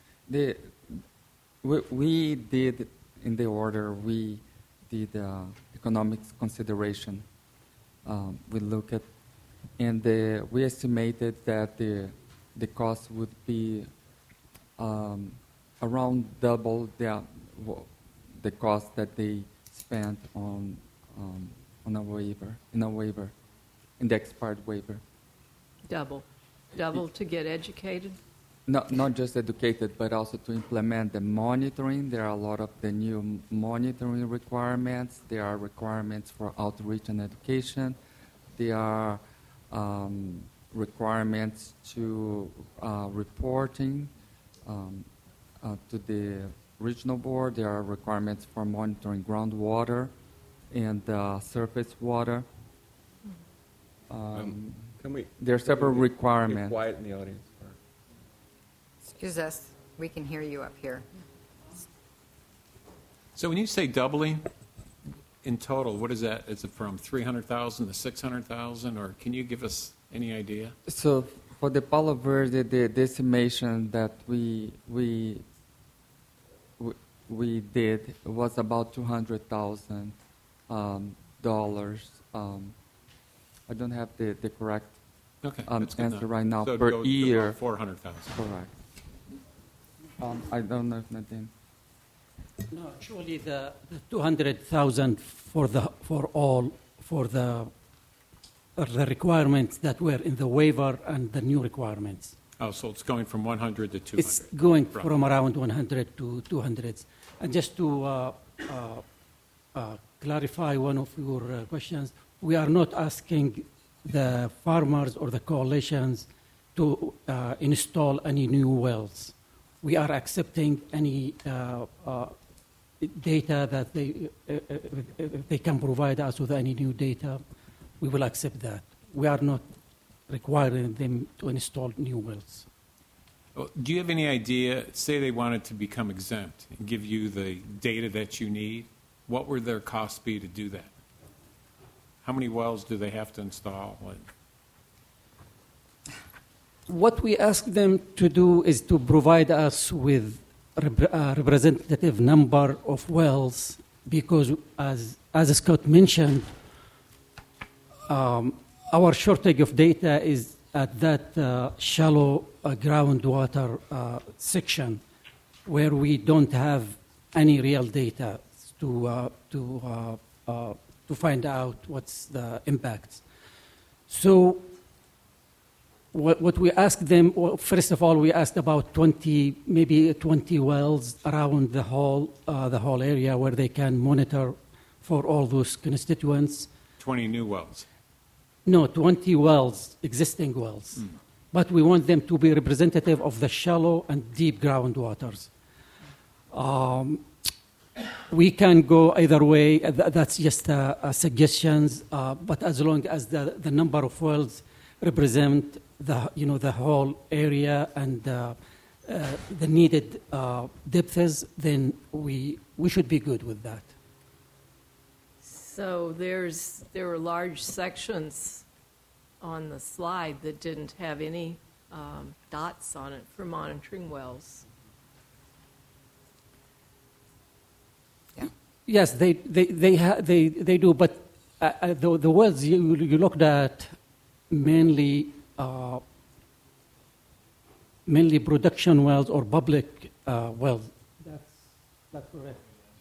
[SPEAKER 5] We did, in the order, we did economic consideration. We look at, and we estimated that the cost would be around double the cost that they spent on a waiver, in the expired waiver.
[SPEAKER 9] Double to get educated?
[SPEAKER 5] Not just educated, but also to implement the monitoring. There are a lot of the new monitoring requirements. There are requirements for outreach and education. There are requirements to reporting to the regional board. There are requirements for monitoring groundwater and surface water. There are several requirements.
[SPEAKER 12] Be quiet in the audience.
[SPEAKER 1] Excuse us, we can hear you up here.
[SPEAKER 6] So when you say doubling in total, what is that? Is it from 300,000 to 600,000, or can you give us any idea?
[SPEAKER 5] So for the Palo Verde, the estimation that we did was about $200,000. I don't have the correct answer right now
[SPEAKER 6] so
[SPEAKER 5] per year.
[SPEAKER 6] 400,000.
[SPEAKER 5] Correct. I don't know if Nadine.
[SPEAKER 8] No, actually, the 200,000 for the requirements that were in the waiver and the new requirements.
[SPEAKER 6] Oh, so it's going from 100 to 200.
[SPEAKER 8] It's going from around 100 to 200. And just to clarify one of your questions, we are not asking the farmers or the coalitions to install any new wells. We are accepting any data that they can provide us with any new data. We will accept that. We are not requiring them to install new wells.
[SPEAKER 6] Well, do you have any idea, say they wanted to become exempt and give you the data that you need, what would their costs be to do that? How many wells do they have to install?
[SPEAKER 8] What we ask them to do is to provide us with a representative number of wells, because as Scott mentioned, our shortage of data is at that shallow groundwater section where we don't have any real data to find out what's the impacts. So what we asked them, well, first of all, we asked about 20 wells around the whole area where they can monitor for all those constituents.
[SPEAKER 6] 20 new wells?
[SPEAKER 8] No, 20 wells, existing wells. But we want them to be representative of the shallow and deep groundwaters. We can go either way. That's just suggestions. But as long as the number of wells represent the whole area and the needed depth is, then we should be good with that.
[SPEAKER 9] So there were large sections on the slide that didn't have any dots on it for monitoring wells.
[SPEAKER 8] Yes, they do, but the wells you looked at mainly production wells or public wells. That's correct.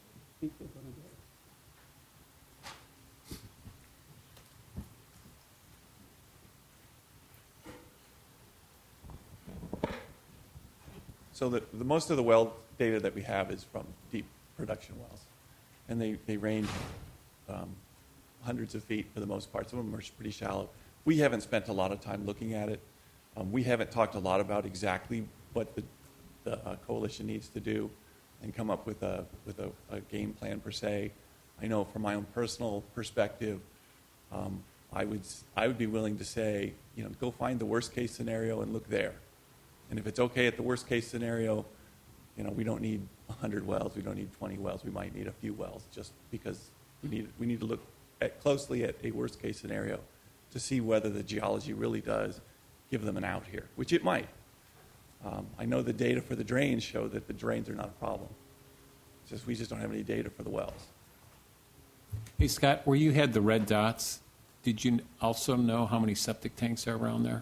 [SPEAKER 7] So the most of the well data that we have is from deep production wells. And they range hundreds of feet for the most part. Some of them are pretty shallow. We haven't spent a lot of time looking at it. We haven't talked a lot about exactly what the coalition needs to do and come up with a game plan per se. I know from my own personal perspective, I would be willing to say, go find the worst case scenario and look there. And if it's okay at the worst case scenario, we don't need 100 wells, we don't need 20 wells, we might need a few wells just because we need to look closely at a worst case scenario to see whether the geology really does give them an out here, which it might. I know the data for the drains show that the drains are not a problem. It's just we just don't have any data for the wells.
[SPEAKER 6] Hey, Scott, where you had the red dots, did you also know how many septic tanks are around there?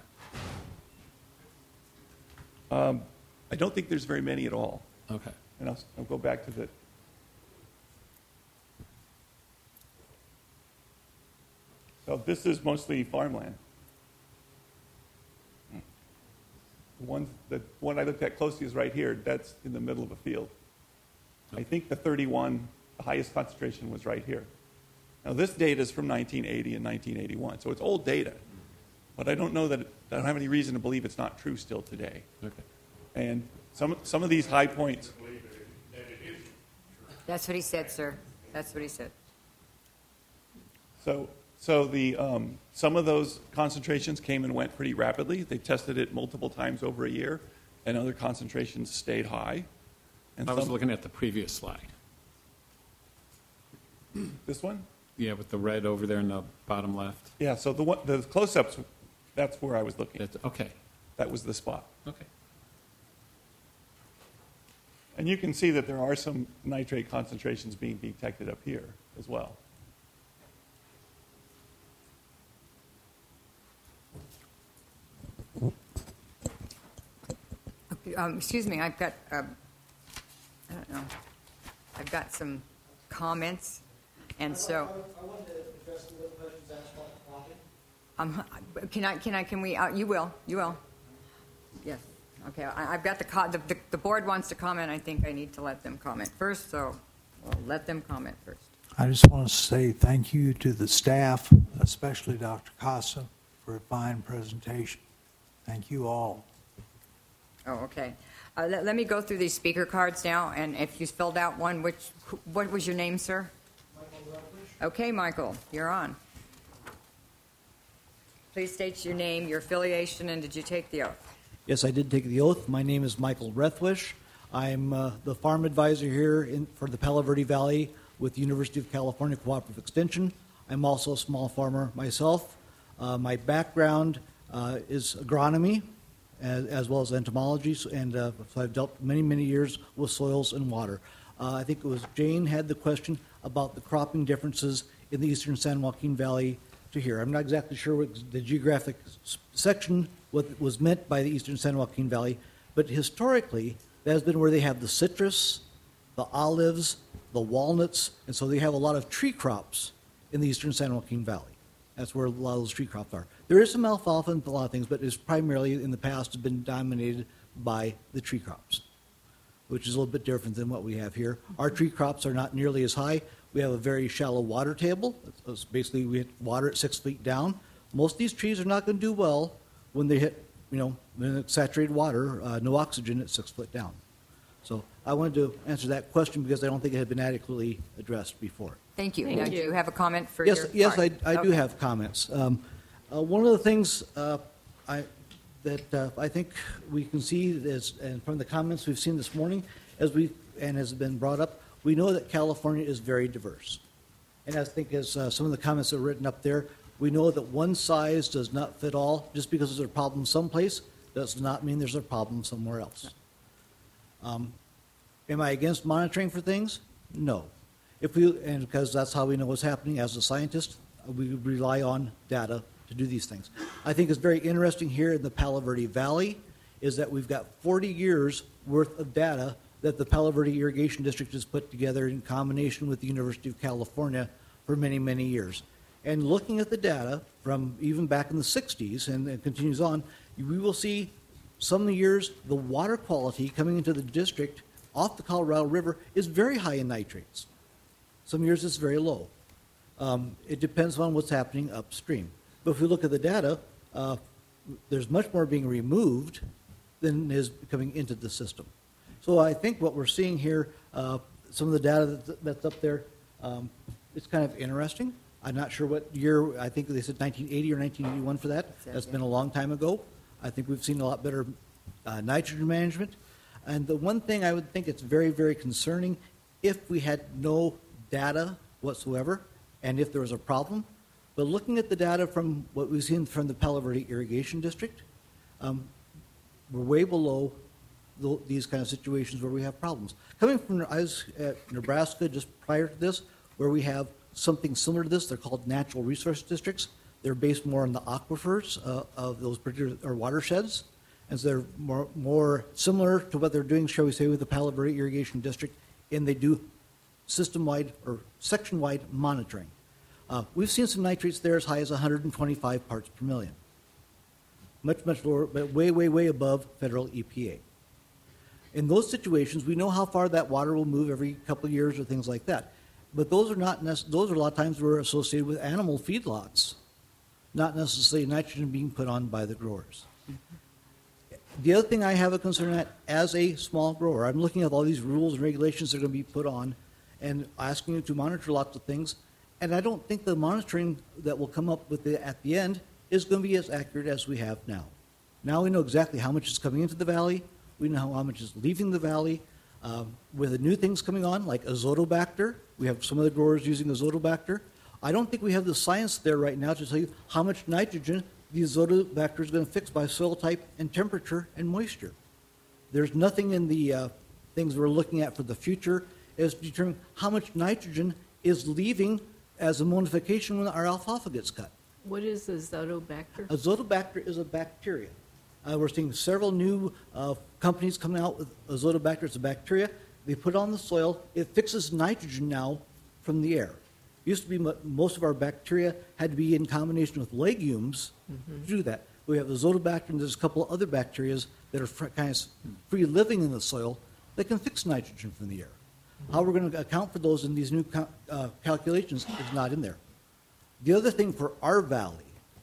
[SPEAKER 7] I don't think there's very many at all.
[SPEAKER 6] Okay.
[SPEAKER 7] And I'll go back to the... So this is mostly farmland. The one I looked at closely is right here. That's in the middle of a field. I think the 31, the highest concentration was right here. Now this data is from 1980 and 1981, so it's old data. But I don't have any reason to believe it's not true still today. Okay. And some of these high points...
[SPEAKER 1] That's what he said, sir. That's what he said.
[SPEAKER 7] So some of those concentrations came and went pretty rapidly. They tested it multiple times over a year, and other concentrations stayed high. And
[SPEAKER 6] I was looking at the previous slide.
[SPEAKER 7] This one?
[SPEAKER 6] Yeah, with the red over there in the bottom left.
[SPEAKER 7] Yeah, so the close-ups, that's where I was looking.
[SPEAKER 6] Okay.
[SPEAKER 7] That was the spot.
[SPEAKER 6] Okay.
[SPEAKER 7] And you can see that there are some nitrate concentrations being detected up here as well.
[SPEAKER 1] Excuse me, I've got, I don't know, I've got some comments, and so.
[SPEAKER 13] I wanted to address the questions asked about the cropping.
[SPEAKER 1] Can we, you will. Yes, okay, I've got the board wants to comment. I think I need to let them comment first, so we'll let them comment first.
[SPEAKER 2] I just want to say thank you to the staff, especially Dr. Casa, for a fine presentation. Thank you all.
[SPEAKER 1] Oh, okay. Let me go through these speaker cards now, and if you filled out one, what was your name, sir?
[SPEAKER 13] Michael Rutledge.
[SPEAKER 1] Okay, Michael, you're on. Please state your name, your affiliation, and did you take the oath?
[SPEAKER 13] Yes, I did take the oath. My name is Michael Rethwish. I'm the farm advisor here for the Palo Verde Valley with the University of California Cooperative Extension. I'm also a small farmer myself. My background is agronomy, as well as entomology, and so I've dealt many years with soils and water. I think it was Jane had the question about the cropping differences in the eastern San Joaquin Valley to here. I'm not exactly sure what the geographic section what was meant by the eastern San Joaquin Valley, but historically that has been where they have the citrus, the olives, the walnuts, and so they have a lot of tree crops in the eastern San Joaquin Valley. That's where a lot of those tree crops are. There is some alfalfa and a lot of things, but it's primarily in the past has been dominated by the tree crops, which is a little bit different than what we have here. Our tree crops are not nearly as high. We have a very shallow water table. It's basically, we hit water at 6 feet down. Most of these trees are not going to do well when they hit, saturated water, no oxygen at 6 foot down. So I wanted to answer that question because I don't think it had been adequately addressed before.
[SPEAKER 1] Thank you. Now, do you have a comment for
[SPEAKER 13] Yes,
[SPEAKER 1] your
[SPEAKER 13] I do have comments. One of the things that that I think we can see, and from the comments we've seen this morning, and has been brought up, we know that California is very diverse. And I think as some of the comments are written up there, we know that one size does not fit all. Just because there's a problem someplace does not mean there's a problem somewhere else. Am I against monitoring for things? No. And because that's how we know what's happening as a scientist, we rely on data to do these things. I think it's very interesting here in the Palo Verde Valley is that we've got 40 years worth of data that the Palo Verde Irrigation District has put together in combination with the University of California for many, many years. And looking at the data from even back in the 60s and it continues on, we will see some of the years the water quality coming into the district off the Colorado River is very high in nitrates. Some years it's very low. It depends on what's happening upstream. But if we look at the data, there's much more being removed than is coming into the system. So I think what we're seeing here, some of the data that's up there, it's kind of interesting. I'm not sure what year, I think they said 1980 or 1981 for that. That's been a long time ago. I think we've seen a lot better nitrogen management. And the one thing I would think it's very, very concerning, if we had no data whatsoever, and if there was a problem, but looking at the data from what we've seen from the Palo Verde Irrigation District, we're way below these kind of situations where we have problems. Coming from, I was at Nebraska just prior to this, where we have something similar to this. They're called natural resource districts. They're based more on the aquifers of those particular watersheds. And so they're more similar to what they're doing, shall we say, with the Palo Verde Irrigation District, and they do system-wide or section-wide monitoring. We've seen some nitrates there as high as 125 parts per million. Much, much lower, but way, way, way above federal EPA. In those situations, we know how far that water will move every couple of years or things like that. But those are not those are a lot of times were associated with animal feedlots, not necessarily nitrogen being put on by the growers. The other thing I have a concern at as a small grower, I'm looking at all these rules and regulations that are going to be put on and asking you to monitor lots of things, and I don't think the monitoring that will come up with at the end is going to be as accurate as we have now. Now we know exactly how much is coming into the valley. We know how much is leaving the valley. With the new things coming on, like Azotobacter, we have some of the growers using Azotobacter. I don't think we have the science there right now to tell you how much nitrogen the Azotobacter is going to fix by soil type and temperature and moisture. There's nothing in the things we're looking at for the future as to determine how much nitrogen is leaving as ammonification when our alfalfa gets cut.
[SPEAKER 9] What is Azotobacter?
[SPEAKER 13] Azotobacter is a bacteria. We're seeing several new companies coming out with Azotobacter. It's a bacteria. They put it on the soil. It fixes nitrogen now from the air. It used to be most of our bacteria had to be in combination with legumes to do that. We have Azotobacter, and there's a couple of other bacteria that are kind of free living in the soil that can fix nitrogen from the air. How we're going to account for those in these new calculations is not in there. The other thing for our valley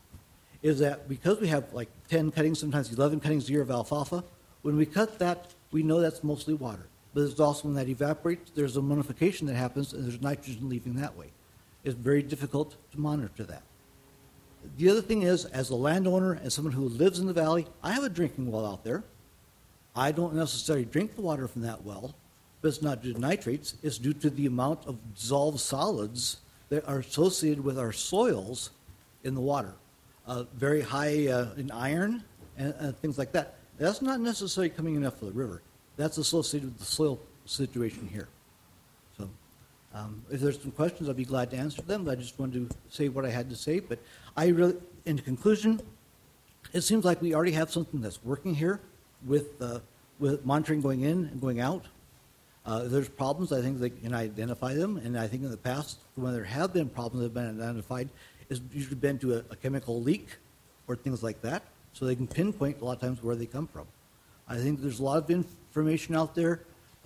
[SPEAKER 13] is that because we have like 10 cuttings, sometimes 11 cuttings a year of alfalfa, when we cut that, we know that's mostly water. But it's also when that evaporates, there's ammonification that happens, and there's nitrogen leaving that way. It's very difficult to monitor that. The other thing is, as a landowner and someone who lives in the valley, I have a drinking well out there. I don't necessarily drink the water from that well, but it's not due to nitrates. It's due to the amount of dissolved solids that are associated with our soils in the water. Very high in iron and things like that. That's not necessarily coming enough for the river. That's associated with the soil situation here. So if there's some questions, I'll be glad to answer them, but I just wanted to say what I had to say. But I really, in conclusion, it seems like we already have something that's working here with monitoring going in and going out. If there's problems, I think they can identify them, and I think in the past, when there have been problems that have been identified, it's usually been to a chemical leak or things like that, so they can pinpoint a lot of times where they come from. I think there's a lot of information out there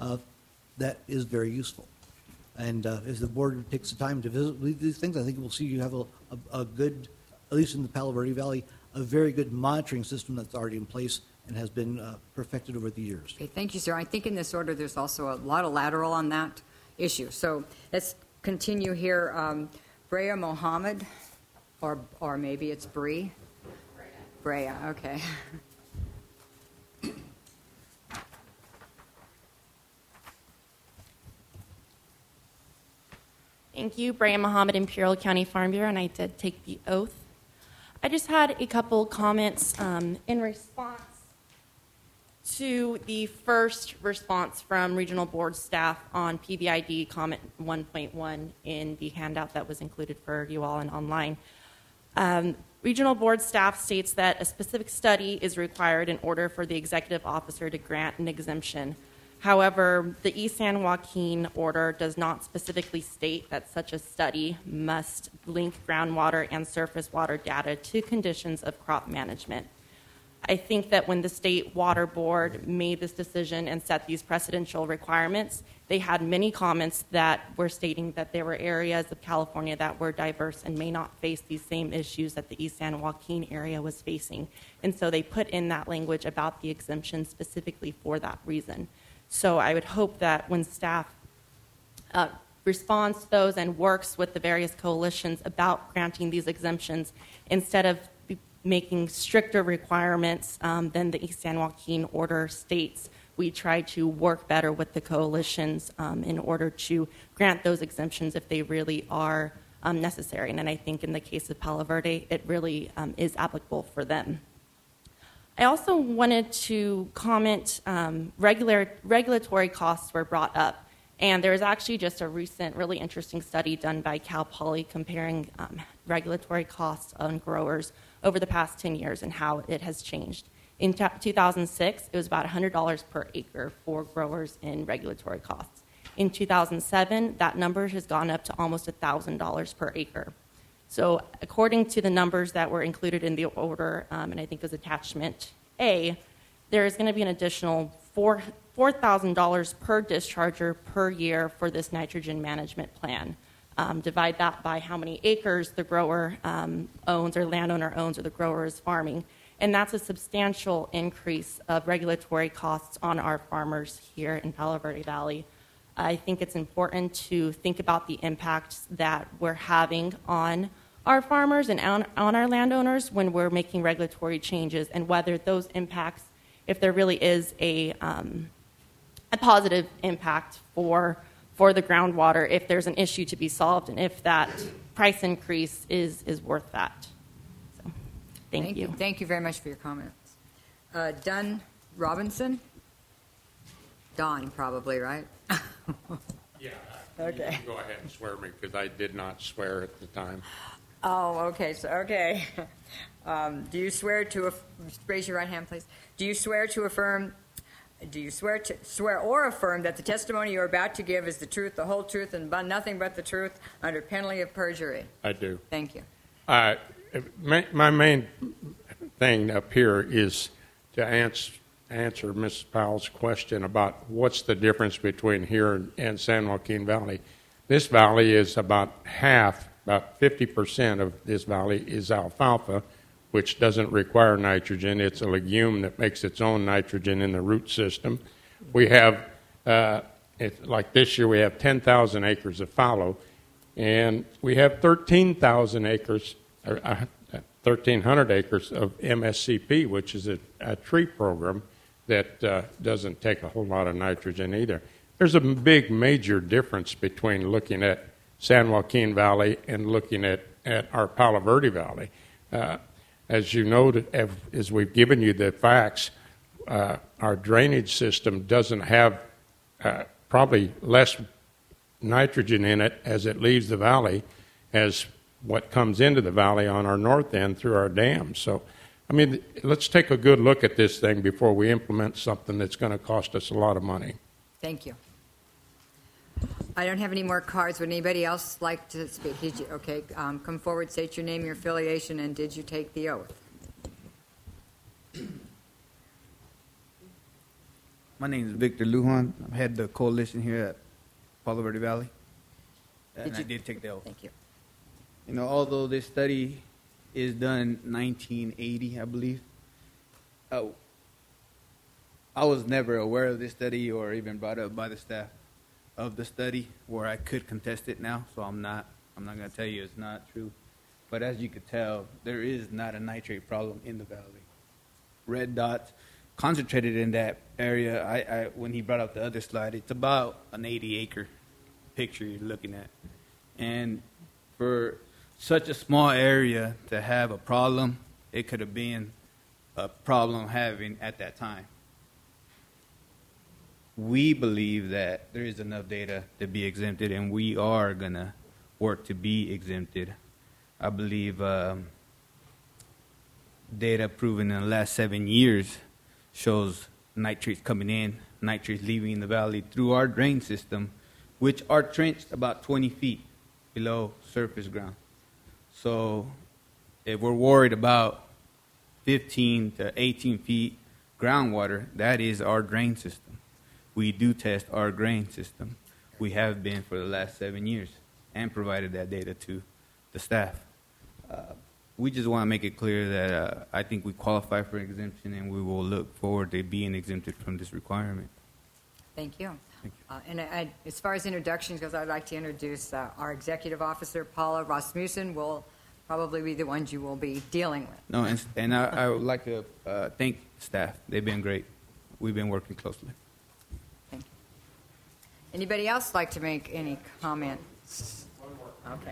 [SPEAKER 13] that is very useful. And if the board takes the time to visit these things, I think we'll see you have a good, at least in the Palo Verde Valley, a very good monitoring system that's already in place and has been perfected over the years.
[SPEAKER 1] Okay, thank you, sir. I think in this order there's also a lot of lateral on that issue. So let's continue here. Brea Mohammed, or maybe it's Bree? Brea, okay.
[SPEAKER 14] Thank you. Brian Muhammad, Imperial County Farm Bureau, and I did take the oath. I just had a couple comments in response to the first response from regional board staff on PBID comment 1.1 in the handout that was included for you all and online. Regional board staff states that a specific study is required in order for the executive officer to grant an exemption. However, the East San Joaquin order does not specifically state that such a study must link groundwater and surface water data to conditions of crop management. I think that when the State Water Board made this decision and set these precedential requirements, they had many comments that were stating that there were areas of California that were diverse and may not face these same issues that the East San Joaquin area was facing. And so they put in that language about the exemption specifically for that reason. So I would hope that when staff responds to those and works with the various coalitions about granting these exemptions, instead of making stricter requirements than the East San Joaquin order states, we try to work better with the coalitions in order to grant those exemptions if they really are necessary. And I think in the case of Palo Verde, it really is applicable for them. I also wanted to comment, regulatory costs were brought up. And there was actually just a recent, really interesting study done by Cal Poly comparing regulatory costs on growers over the past 10 years and how it has changed. In 2006, it was about $100 per acre for growers in regulatory costs. In 2007, that number has gone up to almost $1,000 per acre. So according to the numbers that were included in the order, and I think it was attachment A, there is going to be an additional $4,000 per discharger per year for this nitrogen management plan. Divide that by how many acres the grower owns or landowner owns or the grower is farming. And that's a substantial increase of regulatory costs on our farmers here in Palo Verde Valley. I think it's important to think about the impacts that we're having on our farmers and on our landowners when we're making regulatory changes, and whether those impacts, if there really is a positive impact for the groundwater, if there's an issue to be solved, and if that price increase is worth that. So, thank you.
[SPEAKER 1] Thank you very much for your comments. Dunn Robinson? Don, probably, right?
[SPEAKER 15] Yeah.
[SPEAKER 1] Okay.
[SPEAKER 15] You can go ahead and swear me, because I did not swear at the time.
[SPEAKER 1] Oh, okay. So, okay. Do you swear to raise your right hand, please? Do you swear to affirm? Do you swear or affirm that the testimony you are about to give is the truth, the whole truth, and nothing but the truth, under penalty of perjury?
[SPEAKER 15] I do.
[SPEAKER 1] Thank you.
[SPEAKER 15] My main thing up here is to answer Mrs. Powell's question about what's the difference between here and San Joaquin Valley. This valley is about half, about 50% of this valley is alfalfa, which doesn't require nitrogen. It's a legume that makes its own nitrogen in the root system. We have, like this year, we have 10,000 acres of fallow, and we have 13,000 acres, or 1,300 acres of MSCP, which is a tree program that doesn't take a whole lot of nitrogen either. There's a big major difference between looking at San Joaquin Valley and looking at our Palo Verde Valley. As you know, as we've given you the facts, our drainage system doesn't have probably less nitrogen in it as it leaves the valley as what comes into the valley on our north end through our dams. So, I mean, let's take a good look at this thing before we implement something that's going to cost us a lot of money.
[SPEAKER 1] Thank you. I don't have any more cards. Would anybody else like to speak? Did you? Okay, come forward, state your name, your affiliation, and did you take the oath?
[SPEAKER 16] My name is Victor Lujan. I head the coalition here at Palo Verde Valley, and I did take the oath.
[SPEAKER 1] Thank you.
[SPEAKER 16] You know, although this study is done in 1980, I believe, I was never aware of this study or even brought up by the staff of the study where I could contest it now, so I'm not going to tell you it's not true. But as you could tell, there is not a nitrate problem in the valley. Red dots concentrated in that area. I when he brought up the other slide, it's about an 80-acre picture you're looking at. And for such a small area to have a problem, it could have been a problem having at that time. We believe that there is enough data to be exempted, and we are going to work to be exempted. I believe data proven in the last 7 years shows nitrates coming in, nitrates leaving the valley through our drain system, which are trenched about 20 feet below surface ground. So if we're worried about 15 to 18 feet groundwater, that is our drain system. We do test our drain system. We have been for the last 7 years and provided that data to the staff. We just want to make it clear that I think we qualify for exemption, and we will look forward to being exempted from this requirement.
[SPEAKER 1] Thank you. As far as introductions goes, I'd like to introduce our executive officer, Paula Rasmussen, will probably be the ones you will be dealing with.
[SPEAKER 16] No, and I would like to thank staff. They've been great. We've been working closely.
[SPEAKER 1] Thank you. Anybody else like to make any comments? Okay.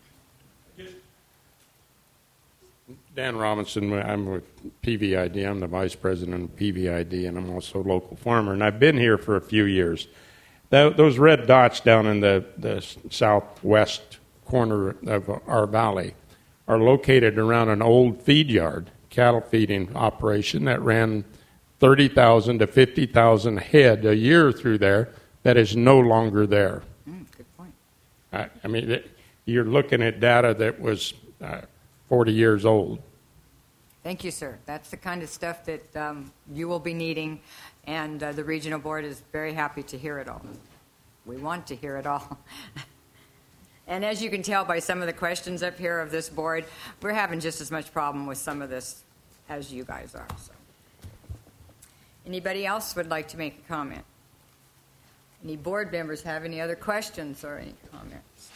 [SPEAKER 15] Dan Robinson, I'm with PVID. I'm the vice president of PVID, and I'm also a local farmer. And I've been here for a few years. Those red dots down in the southwest corner of our valley are located around an old feed yard, cattle feeding operation that ran 30,000 to 50,000 head a year through there that is no longer there.
[SPEAKER 1] Good point.
[SPEAKER 15] I mean, you're looking at data that was 40 years old.
[SPEAKER 1] Thank you, sir. That's the kind of stuff that you will be needing, and the regional board is very happy to hear it all. We want to hear it all. And as you can tell by some of the questions up here of this board, we're having just as much problem with some of this as you guys are. So. Anybody else would like to make a comment? Any board members have any other questions or any comments?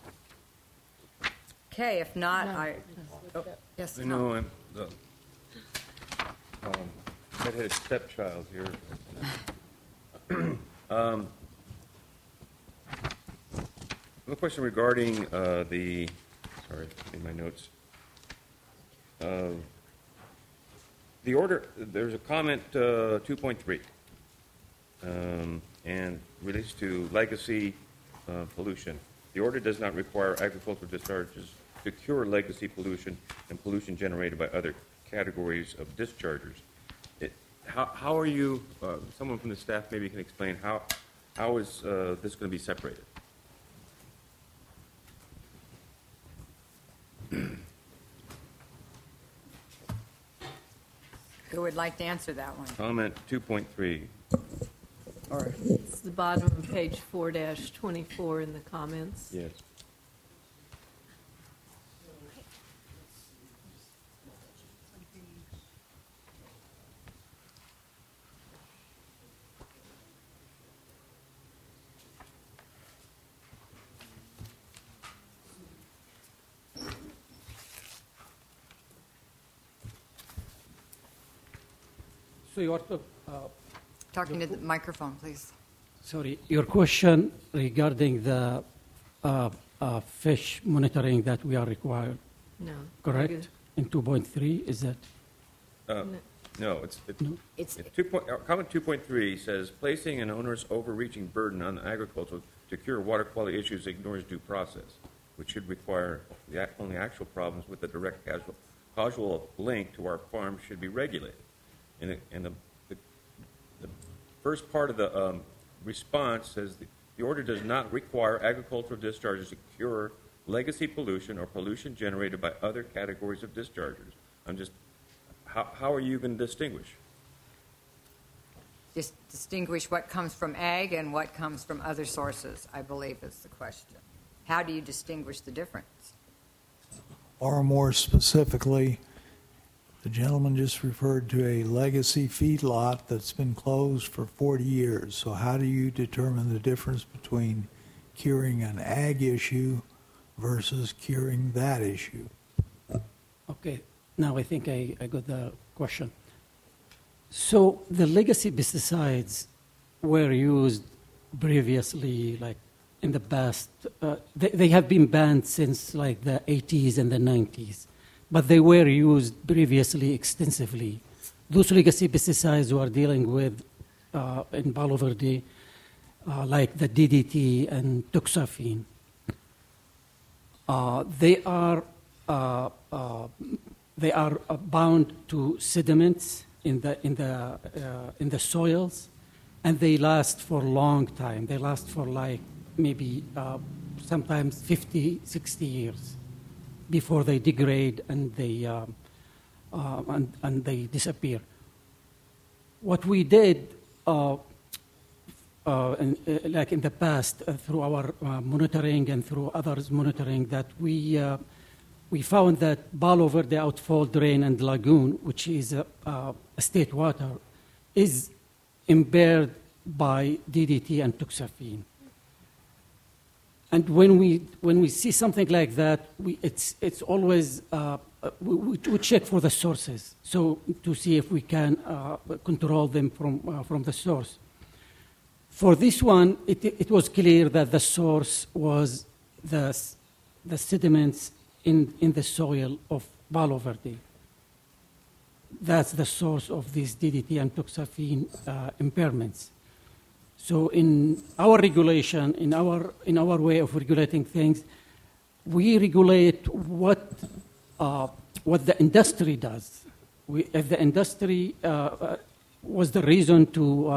[SPEAKER 1] Okay, if not, yes.
[SPEAKER 12] I know I'm the redheaded stepchild here. A question regarding in my notes. The order, there's a comment 2.3, and relates to legacy pollution. The order does not require agricultural discharges to cure legacy pollution and pollution generated by other categories of dischargers. How are you, someone from the staff maybe can explain how is this going to be separated?
[SPEAKER 1] Who would like to answer that one?
[SPEAKER 12] Comment 2.3.
[SPEAKER 9] It's the bottom of page 4-24 in the comments.
[SPEAKER 12] Yes.
[SPEAKER 8] So you are
[SPEAKER 1] talking to the microphone, please.
[SPEAKER 8] Sorry, your question regarding the fish monitoring that we are required.
[SPEAKER 9] No.
[SPEAKER 8] Correct? In 2.3, is that?
[SPEAKER 12] No, comment 2.3 says placing an owner's overreaching burden on agriculture to cure water quality issues ignores due process, which should require only actual problems with the direct causal link to our farm should be regulated. And the first part of the response says the order does not require agricultural discharges to cure legacy pollution or pollution generated by other categories of dischargers. How are you going to distinguish?
[SPEAKER 1] Just distinguish what comes from ag and what comes from other sources, I believe is the question. How do you distinguish the difference?
[SPEAKER 2] Or more specifically, the gentleman just referred to a legacy feedlot that's been closed for 40 years. So how do you determine the difference between curing an ag issue versus curing that issue?
[SPEAKER 8] Okay, now I think I got the question. So the legacy pesticides were used previously, like in the past. They have been banned since like the 80s and the 90s, but they were used previously extensively. Those legacy pesticides we are dealing with in Palo Verde, like the DDT and toxaphene, they are bound to sediments in the soils, and they last for a long time. They last for like maybe sometimes 50, 60 years before they degrade and they disappear. What we did, like in the past, through our monitoring and through others' monitoring, that we found that Palo Verde outfall drain and lagoon, which is a state water, is impaired by DDT and toxaphene. And when we see something like that, it's always we check for the sources, so to see if we can control them from the source. For this one, it was clear that the source was the sediments in the soil of Palo Verde. That's the source of these DDT and toxaphene impairments. So in our regulation, in our way of regulating things, we regulate what the industry does. If the industry was the reason to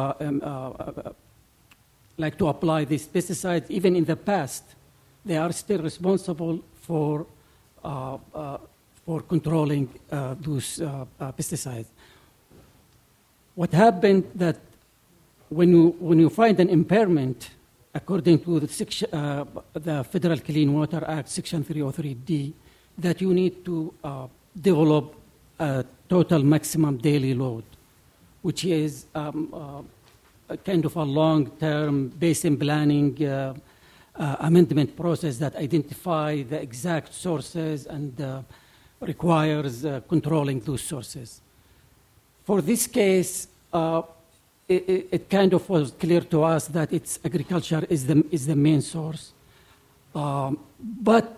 [SPEAKER 8] apply these pesticides, even in the past, they are still responsible for controlling those pesticides. What happened that when you find an impairment, according to the Federal Clean Water Act, Section 303D, that you need to develop a total maximum daily load, which is a kind of a long-term basin planning amendment process that identifies the exact sources and requires controlling those sources. For this case, it kind of was clear to us that it's agriculture is the main source, but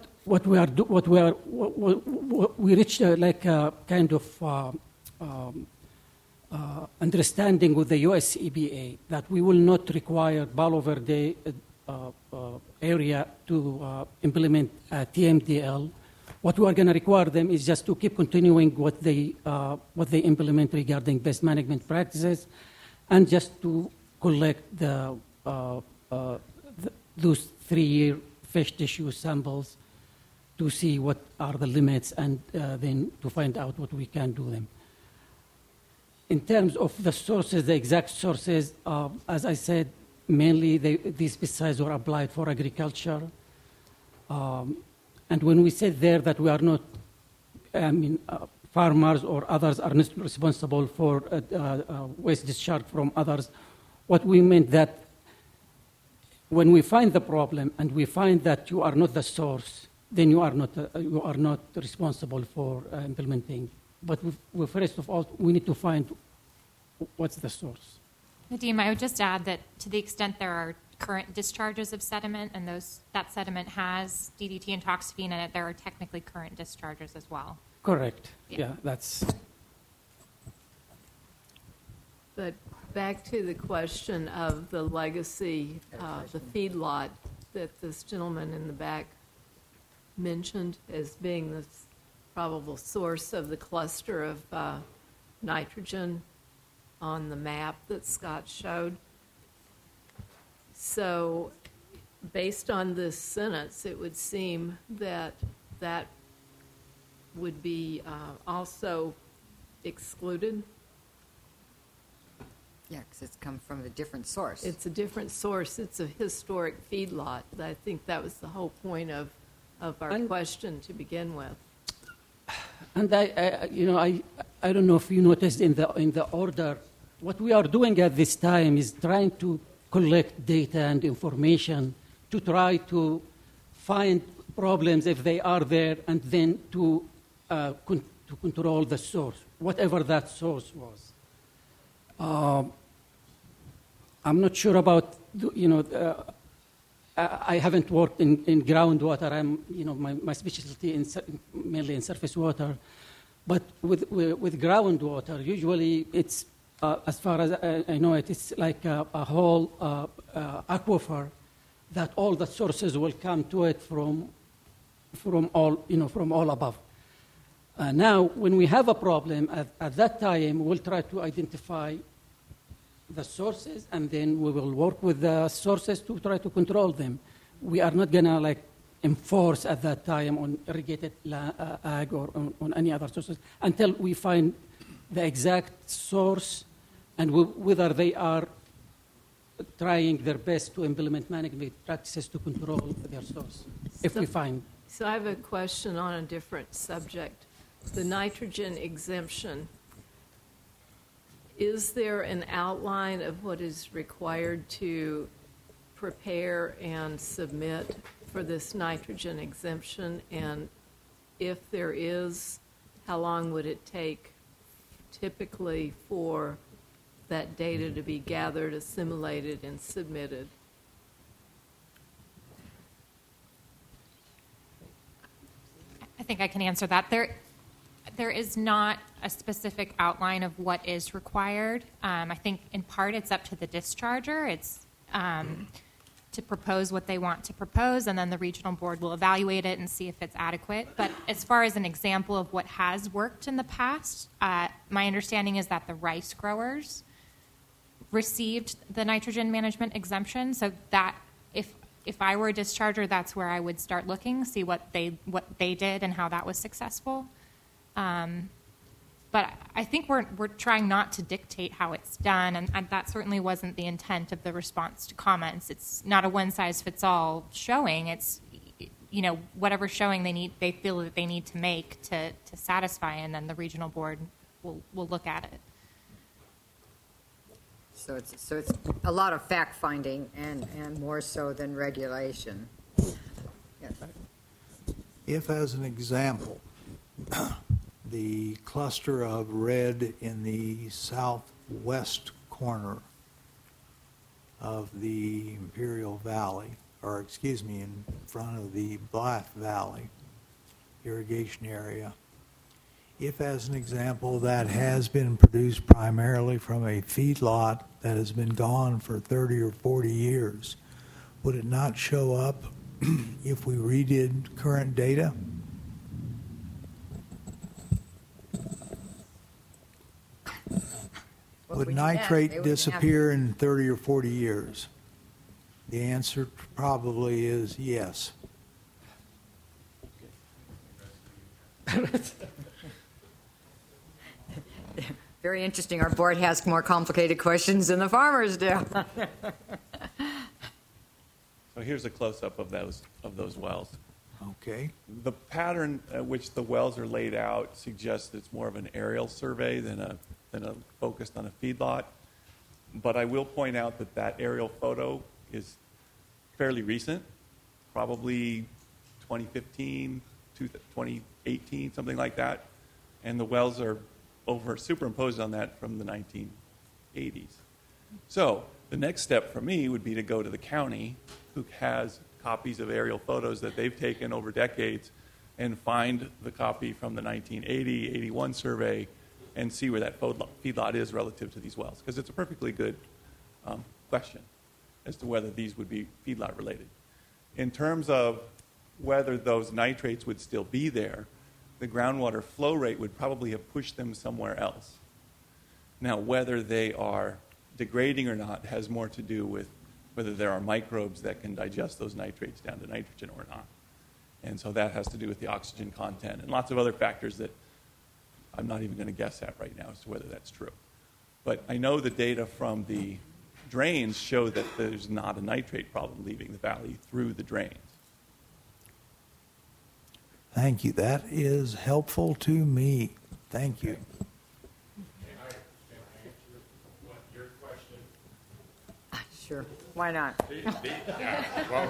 [SPEAKER 8] we reached like a kind of understanding with the US EPA that we will not require Palo Verde area to implement TMDL. What we are going to require them is just to keep continuing what they implement regarding best management practices, and just to collect those 3-year fish tissue samples to see what are the limits, and then to find out what we can do them. In terms of the sources, the exact sources, as I said, mainly these pesticides were applied for agriculture. And when we said there that we are not, farmers or others are not responsible for waste discharge from others, what we meant that when we find the problem and we find that you are not the source, then you are not responsible for implementing. But first of all, we need to find what's the source.
[SPEAKER 10] Nadim, I would just add that to the extent there are current discharges of sediment and that sediment has DDT and toxaphene in it, there are technically current discharges as well.
[SPEAKER 8] Correct. Yeah, that's.
[SPEAKER 9] But back to the question of the legacy, the feedlot that this gentleman in the back mentioned as being the probable source of the cluster of nitrogen on the map that Scott showed. So based on this sentence, it would seem that that would be also excluded.
[SPEAKER 1] Yeah, because it's come from a different source.
[SPEAKER 9] It's a different source. It's a historic feedlot. I think that was the whole point of our question to begin with.
[SPEAKER 8] And I don't know if you noticed in the order, what we are doing at this time is trying to collect data and information to try to find problems if they are there, and then to control the source, whatever that source was. I'm not sure about I haven't worked in groundwater. My specialty mainly in surface water. But with groundwater, usually it's, as far as I know it, it's like a whole aquifer that all the sources will come to it from all above. Now, when we have a problem, at that time, we'll try to identify the sources, and then we will work with the sources to try to control them. We are not going to enforce at that time on irrigated ag or on any other sources until we find the exact source and whether they are trying their best to implement management practices to control their source, if we find.
[SPEAKER 9] So I have a question on a different subject. The nitrogen exemption. Is there an outline of what is required to prepare and submit for this nitrogen exemption? And if there is, how long would it take typically for that data to be gathered, assimilated, and submitted?
[SPEAKER 10] I think I can answer that. There is not a specific outline of what is required. I think in part it's up to the discharger. It's to propose what they want to propose, and then the regional board will evaluate it and see if it's adequate. But as far as an example of what has worked in the past, my understanding is that the rice growers received the nitrogen management exemption, so that if I were a discharger, that's where I would start looking, see what they did and how that was successful. But I think we're trying not to dictate how it's done, and that certainly wasn't the intent of the response to comments. It's not a one-size-fits-all showing. It's whatever showing they feel that they need to make to satisfy, and then the regional board will look at it.
[SPEAKER 1] So it's a lot of fact finding and more so than regulation. Yes.
[SPEAKER 2] If, as an example, the cluster of red in the southwest corner of the Imperial Valley, or excuse me, in front of the Blythe Valley irrigation area, if, as an example, that has been produced primarily from a feedlot that has been gone for 30 or 40 years, would it not show up if we redid current data? Would nitrate disappear in 30 or 40 years? The answer probably is yes.
[SPEAKER 1] Very interesting. Our board has more complicated questions than the farmers do.
[SPEAKER 7] So here's a close-up of those wells.
[SPEAKER 2] Okay.
[SPEAKER 7] The pattern at which the wells are laid out suggests it's more of an aerial survey than a focused on a feedlot. But I will point out that aerial photo is fairly recent, probably 2015, 2018, something like that. And the wells are superimposed on that from the 1980s. So the next step for me would be to go to the county, who has copies of aerial photos that they've taken over decades, and find the copy from the 1980-81 survey and see where that feedlot is relative to these wells. Because it's a perfectly good question as to whether these would be feedlot related. In terms of whether those nitrates would still be there, the groundwater flow rate would probably have pushed them somewhere else. Now, whether they are degrading or not has more to do with whether there are microbes that can digest those nitrates down to nitrogen or not. And so that has to do with the oxygen content and lots of other factors that I'm not even going to guess at right now as to whether that's true. But I know the data from the drains show that there's not a nitrate problem leaving the valley through the drains.
[SPEAKER 2] Thank you. That is helpful to me. Thank you.
[SPEAKER 1] Sure. Why not?
[SPEAKER 15] Well,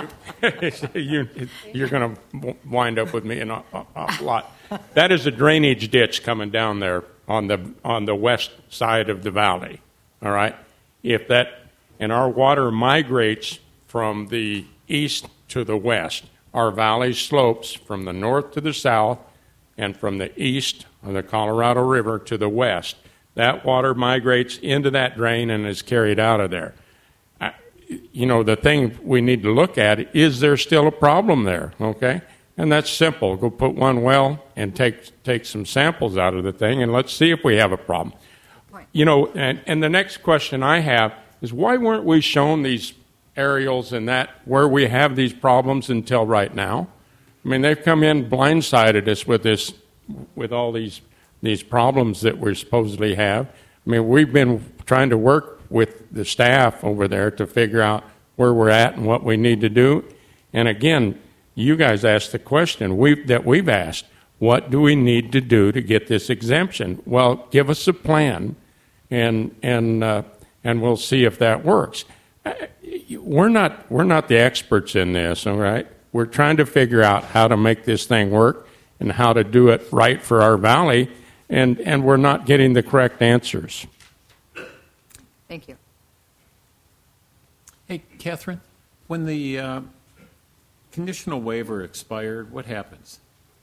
[SPEAKER 15] you're going to wind up with me in a lot. That is a drainage ditch coming down there on the west side of the valley. All right. If that and our water migrates from the east to the west. Our valley slopes from the north to the south and from the east of the Colorado River to the west. That water migrates into that drain and is carried out of there. The thing we need to look at, is there still a problem there, okay? And that's simple. Go put one well and take some samples out of the thing, and let's see if we have a problem.
[SPEAKER 1] Right.
[SPEAKER 15] And the next question I have is, why weren't we shown these aerials and that where we have these problems until right now? I mean, they've come in blindsided us with all these problems that we supposedly have. I mean, we've been trying to work with the staff over there to figure out where we're at and what we need to do. And again, you guys asked the question that we've asked, what do we need to do to get this exemption? Well, give us a plan, and we'll see if that works. We're not the experts in this, all right? We're trying to figure out how to make this thing work and how to do it right for our valley, and we're not getting the correct answers.
[SPEAKER 1] Thank you.
[SPEAKER 6] Hey, Catherine, when the conditional waiver expired, what happens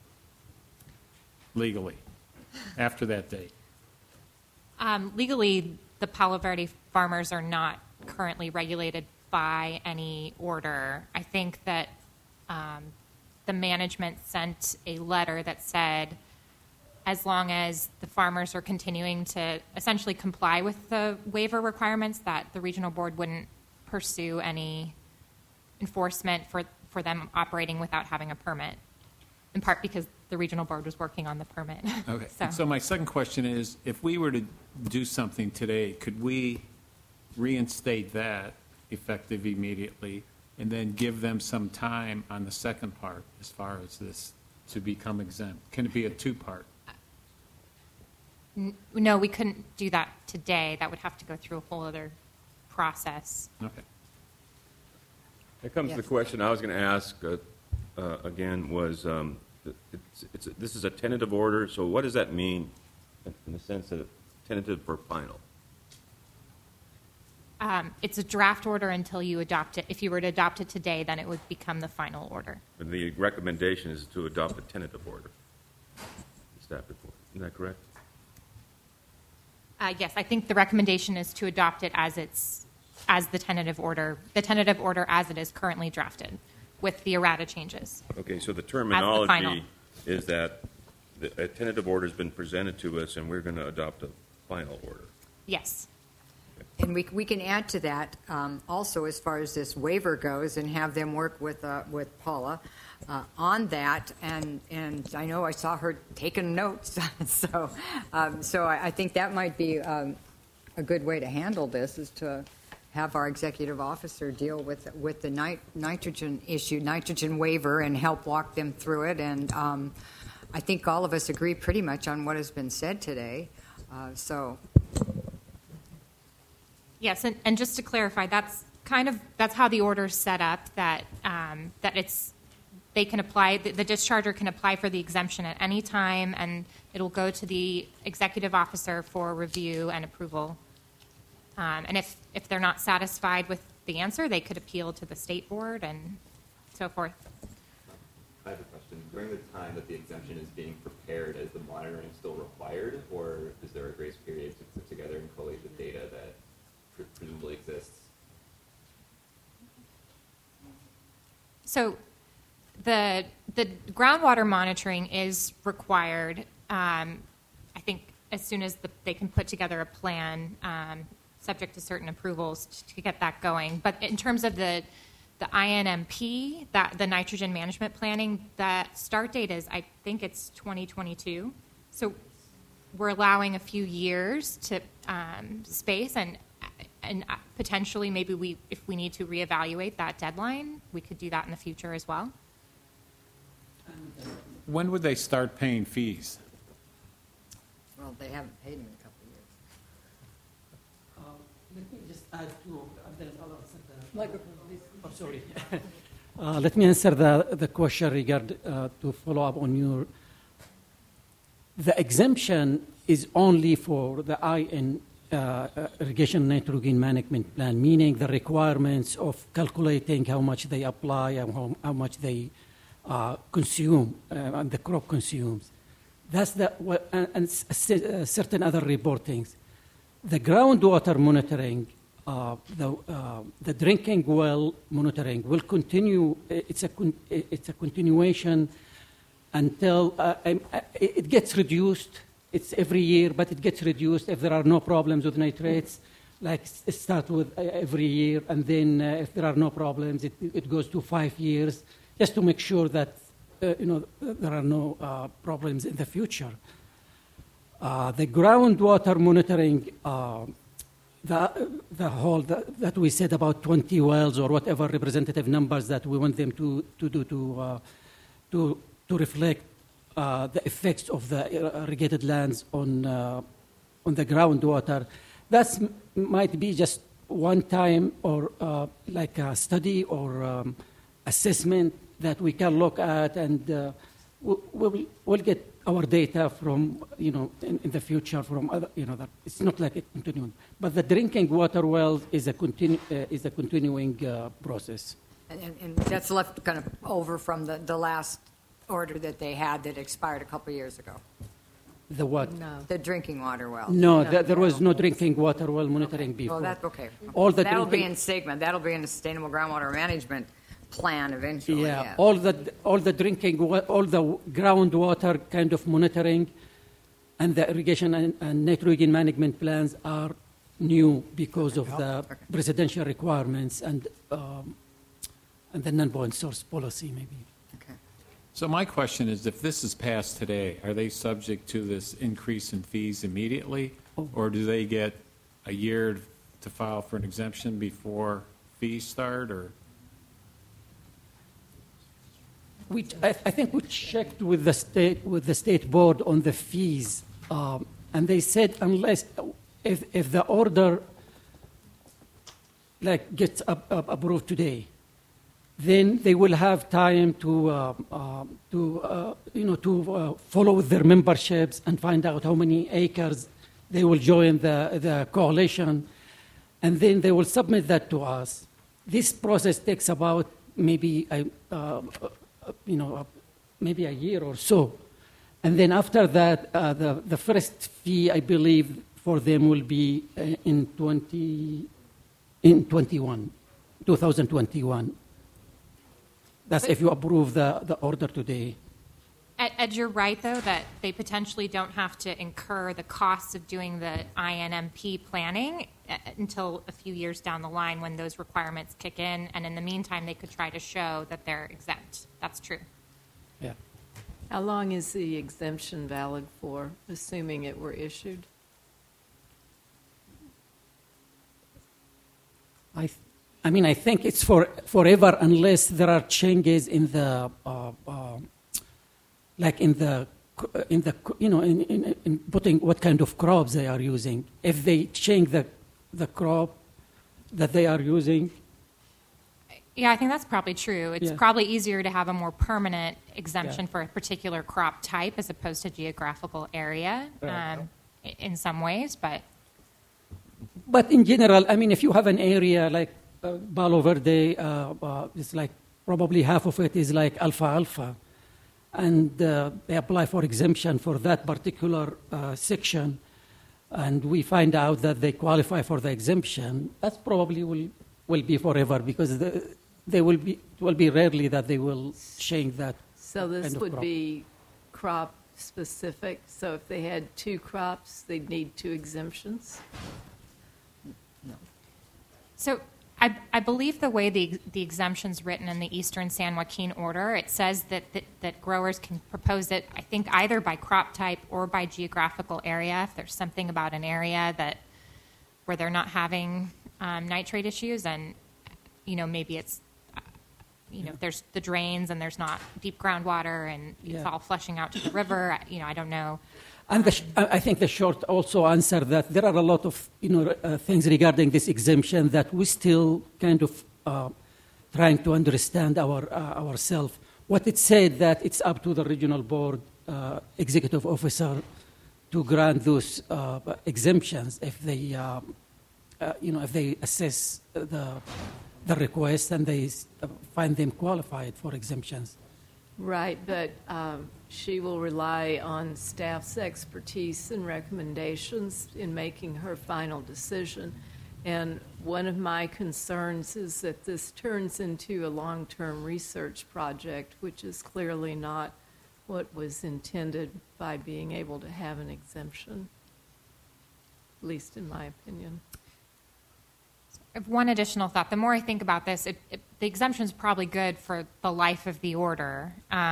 [SPEAKER 6] legally after that date?
[SPEAKER 10] Legally, the Palo Verde farmers are not currently regulated by any order. I think that the management sent a letter that said, as long as the farmers are continuing to essentially comply with the waiver requirements, that the regional board wouldn't pursue any enforcement for them operating without having a permit, in part because the regional board was working on the permit.
[SPEAKER 6] Okay. So my second question is, if we were to do something today, could we reinstate that effective immediately and then give them some time on the second part as far as this to become exempt? Can it be a two-part?
[SPEAKER 10] No, we couldn't do that today. That would have to go through a whole other process.
[SPEAKER 6] Okay.
[SPEAKER 12] Here comes the question I was going to ask again was, this is a tentative order, so what does that mean in the sense of tentative for final?
[SPEAKER 10] It's a draft order until you adopt it. If you were to adopt it today, then it would become the final order.
[SPEAKER 12] And the recommendation is to adopt a tentative order, the staff report. Isn't that correct?
[SPEAKER 10] Yes, I think the recommendation is to adopt it as the tentative order as it is currently drafted, with the errata changes.
[SPEAKER 12] Okay, so the terminology is that a tentative order has been presented to us, and we're going to adopt a final order.
[SPEAKER 10] Yes.
[SPEAKER 1] And we can add to that also as far as this waiver goes, and have them work with Paula on that. And I know I saw her taking notes, so I think that might be a good way to handle this, is to have our executive officer deal with the nitrogen waiver, and help walk them through it. And I think all of us agree pretty much on what has been said today.
[SPEAKER 10] Yes, and just to clarify, that's how the order's set up. That they can apply, the discharger can apply for the exemption at any time, and it'll go to the executive officer for review and approval. And if they're not satisfied with the answer, they could appeal to the state board and so forth.
[SPEAKER 17] I have a question. During the time that the exemption is being prepared, is the monitoring still required, or is there a grace period to put together and collate the data that presumably exists?
[SPEAKER 10] So the groundwater monitoring is required. I think as soon as they can put together a plan, subject to certain approvals to get that going. But in terms of the INMP, the nitrogen management planning, that start date is, I think it's 2022. So we're allowing a few years to space, and potentially maybe if we need to reevaluate that deadline, we could do that in the future as well.
[SPEAKER 6] When would they start paying fees?
[SPEAKER 1] Well, they haven't paid them in a couple of years.
[SPEAKER 8] Let me just add to Oh, sorry. Let me answer the question to follow up on the exemption is only for the irrigation nitrogen management plan, meaning the requirements of calculating how much they apply and how much they consume and the crop consumes. That's and certain other reportings. The groundwater monitoring, the drinking well monitoring will continue. It's a continuation until it gets reduced. It's every year, but it gets reduced if there are no problems with nitrates. Like start with every year, and then if there are no problems, it goes to 5 years, just to make sure that there are no problems in the future. The groundwater monitoring, the whole that we said about 20 wells or whatever representative numbers that we want them to do to reflect the effects of the irrigated lands on the groundwater. That might be just one time or like a study or assessment that we can look at, and we'll get our data from in the future from other that it's not like a continuing. But the drinking water wells is a continuing process.
[SPEAKER 1] And that's left kind of over from the last order that they had that expired a couple of years ago.
[SPEAKER 8] The what?
[SPEAKER 1] No. The drinking water wells.
[SPEAKER 8] No, there was no drinking water well monitoring before.
[SPEAKER 1] Well, that's okay.
[SPEAKER 8] That'll
[SPEAKER 1] be in SGMA. That'll be in the Sustainable Groundwater Management Plan eventually.
[SPEAKER 8] Yeah, all the drinking, all the groundwater kind of monitoring, and the irrigation and nitrogen management plans are new because of the presidential requirements and the non-point source policy, maybe.
[SPEAKER 6] So my question is, if this is passed today, are they subject to this increase in fees immediately, or do they get a year to file for an exemption before fees start, or?
[SPEAKER 8] I think we checked with the state board on the fees, and they said unless if the order gets approved today, then they will have time to follow with their memberships and find out how many acres they will join the coalition, and then they will submit that to us. This process takes about maybe maybe a year or so, and then after that, the first fee I believe for them will be in 2021. That's if you approve the order today.
[SPEAKER 10] Ed, you're right, though, that they potentially don't have to incur the costs of doing the INMP planning until a few years down the line when those requirements kick in. And in the meantime, they could try to show that they're exempt. That's true.
[SPEAKER 8] Yeah.
[SPEAKER 9] How long is the exemption valid for, assuming it were issued?
[SPEAKER 8] I think it's forever unless there are changes in the in putting what kind of crops they are using. If they change the crop that they are using.
[SPEAKER 10] Yeah, I think that's probably true. It's probably easier to have a more permanent exemption for a particular crop type as opposed to geographical area in some ways, but
[SPEAKER 8] in general, if you have an area like Palo Verde, it's like probably half of it is like alfalfa, and they apply for exemption for that particular section, and we find out that they qualify for the exemption. That probably will be forever because it will be rarely that they will change that.
[SPEAKER 9] So this
[SPEAKER 8] kind of
[SPEAKER 9] would
[SPEAKER 8] crop.
[SPEAKER 9] be crop specific. So if they had 2 crops, they'd need 2 exemptions.
[SPEAKER 10] So I believe the way the exemption's written in the Eastern San Joaquin order, it says that growers can propose it, I think, either by crop type or by geographical area. If there's something about an area where they're not having nitrate issues, and maybe it's there's the drains and there's not deep groundwater and it's all flushing out to the river. I don't know.
[SPEAKER 8] And I think the short also answer that there are a lot of things regarding this exemption that we still kind of trying to understand ourselves. What it said that it's up to the regional board executive officer to grant those exemptions if they, if they assess the request and they find them qualified for exemptions.
[SPEAKER 9] Right, but she will rely on staff's expertise and recommendations in making her final decision. And one of my concerns is that this turns into a long-term research project, which is clearly not what was intended by being able to have an exemption, at least in my opinion.
[SPEAKER 10] I have one additional thought. The more I think about this, the exemption is probably good for the life of the order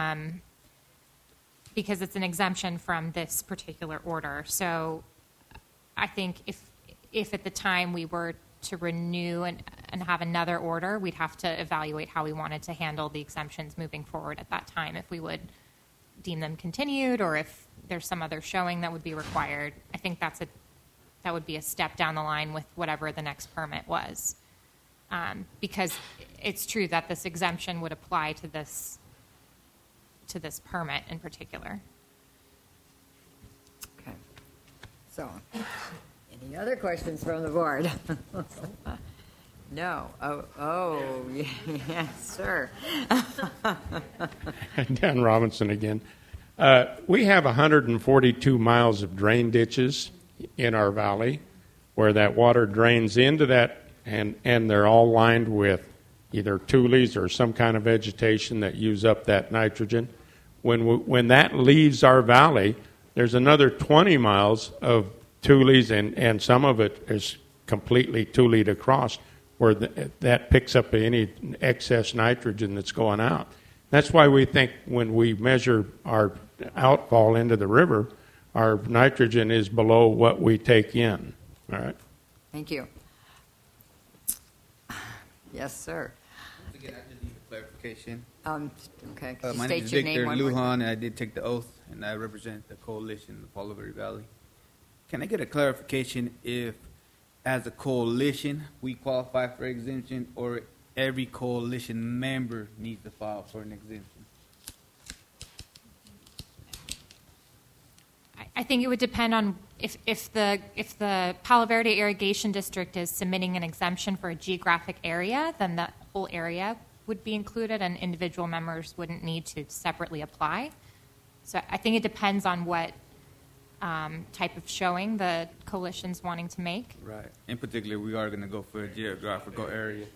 [SPEAKER 10] because it's an exemption from this particular order. So I think if at the time we were to renew and have another order, we'd have to evaluate how we wanted to handle the exemptions moving forward at that time, if we would deem them continued or if there's some other showing that would be required. I think that would be a step down the line with whatever the next permit was. Because it's true that this exemption would apply to this permit in particular.
[SPEAKER 1] Okay. So, any other questions from the board? No. Oh, yes, sir.
[SPEAKER 15] Dan Robinson again. We have 142 miles of drain ditches in our valley where that water drains into that, and they're all lined with either tules or some kind of vegetation that use up that nitrogen. When that leaves our valley, there's another 20 miles of tules, and some of it is completely tuled across, where that picks up any excess nitrogen that's going out. That's why we think when we measure our outfall into the river, our nitrogen is below what we take in. All right.
[SPEAKER 1] Thank you. Yes, sir.
[SPEAKER 16] Again, I just need a clarification.
[SPEAKER 1] Okay. Could you
[SPEAKER 16] My name
[SPEAKER 1] state
[SPEAKER 16] is
[SPEAKER 1] your
[SPEAKER 16] Victor
[SPEAKER 1] name one more
[SPEAKER 16] Lujan, and I did take the oath, and I represent the coalition in the Palo Verde Valley. Can I get a clarification if, as a coalition, we qualify for exemption, or every coalition member needs to file for an exemption?
[SPEAKER 10] I think it would depend on if the Palo Verde Irrigation District is submitting an exemption for a geographic area, then that whole area would be included, and individual members wouldn't need to separately apply. So I think it depends on what type of showing the coalition's wanting to make.
[SPEAKER 16] Right. In particular, we are going to go for a geographical area.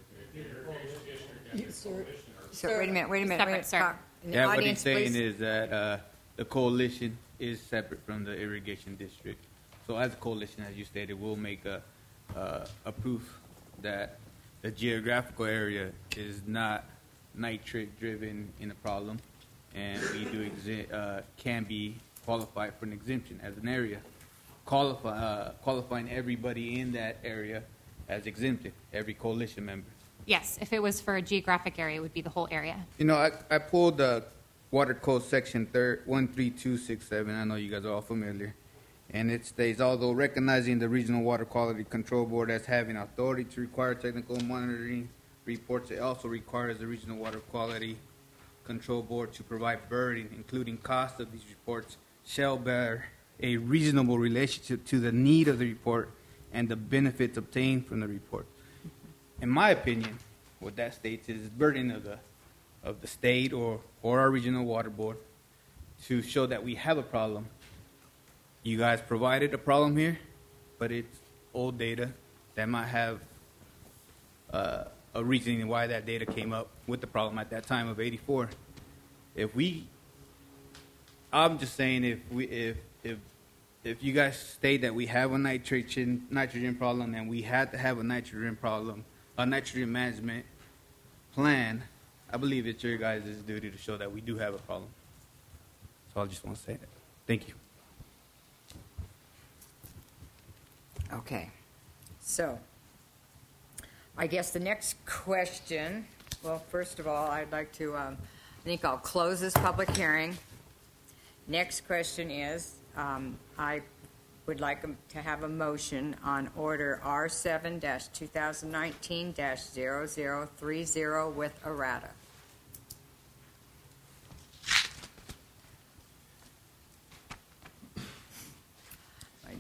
[SPEAKER 1] Sir, wait a minute.
[SPEAKER 10] Separate, sir.
[SPEAKER 16] Yeah, what he's saying is that the coalition is separate from the irrigation district. So as a coalition, as you stated, we'll make a proof that the geographical area is not nitrate-driven in a problem, and we can be qualified for an exemption as an area, qualifying everybody in that area as exempted, every coalition member.
[SPEAKER 10] Yes, if it was for a geographic area, it would be the whole area.
[SPEAKER 16] You know, I pulled the Water Code Section 13267. I know you guys are all familiar. And it states, although recognizing the Regional Water Quality Control Board as having authority to require technical monitoring reports, it also requires the Regional Water Quality Control Board to provide burden, including cost of these reports, shall bear a reasonable relationship to the need of the report and the benefits obtained from the report. In my opinion, what that states is burden of the state or our regional water board to show that we have a problem. You guys provided a problem here, but it's old data that might have a reasoning why that data came up with the problem at that time of '84. I'm just saying if you guys state that we have a nitrogen problem and we had to have a nitrogen management plan, I believe it's your guys' duty to show that we do have a problem. So I just want to say that. Thank you.
[SPEAKER 1] Okay. So, I guess the next question, well, first of all, I'd like to, I think I'll close this public hearing. Next question is, I would like to have a motion on order R7-2019-0030 with errata.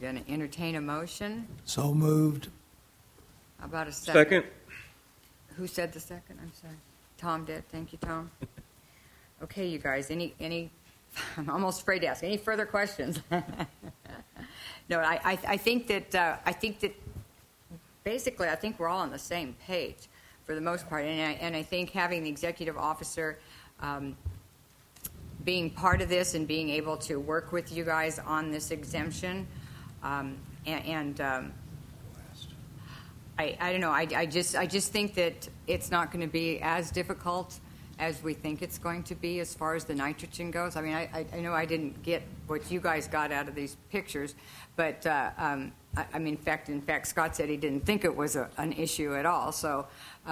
[SPEAKER 1] going to entertain a motion.
[SPEAKER 2] So moved.
[SPEAKER 1] How about a second?
[SPEAKER 12] Second.
[SPEAKER 1] Who said the second? I'm sorry. Tom did. Thank you, Tom. Okay, you guys, any I'm almost afraid to ask. Any further questions? No, I think that basically I think we're all on the same page for the most part. And I think having the executive officer being part of this and being able to work with you guys on this exemption, I don't know. I just think that it's not going to be as difficult as we think it's going to be as far as the nitrogen goes. I mean, I know I didn't get what you guys got out of these pictures, but I mean, in fact, Scott said he didn't think it was an issue at all. So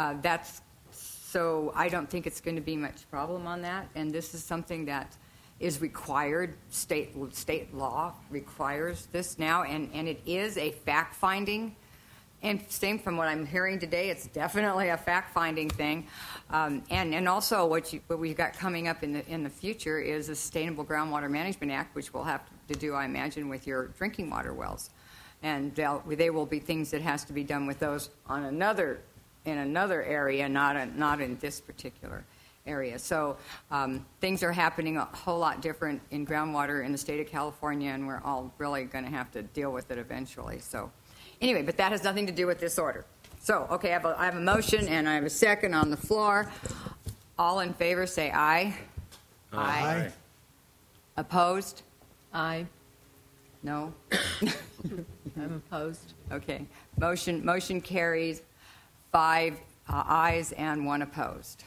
[SPEAKER 1] so I don't think it's going to be much problem on that. And this is something that is required. State law requires this now, and it is a fact finding. And same from what I'm hearing today, it's definitely a fact-finding thing. And also what we've got coming up in the future is a Sustainable Groundwater Management Act, which we'll have to do, I imagine, with your drinking water wells. And they will be things that has to be done with those in another area, not in this particular area. So things are happening a whole lot different in groundwater in the state of California, and we're all really going to have to deal with it eventually. So. Anyway, but that has nothing to do with this order. So, okay, I have a motion and I have a second on the floor. All in favor say aye.
[SPEAKER 2] Aye.
[SPEAKER 1] Opposed?
[SPEAKER 9] Aye.
[SPEAKER 1] No?
[SPEAKER 9] I'm opposed.
[SPEAKER 1] Okay. Motion carries 5 ayes and 1 opposed.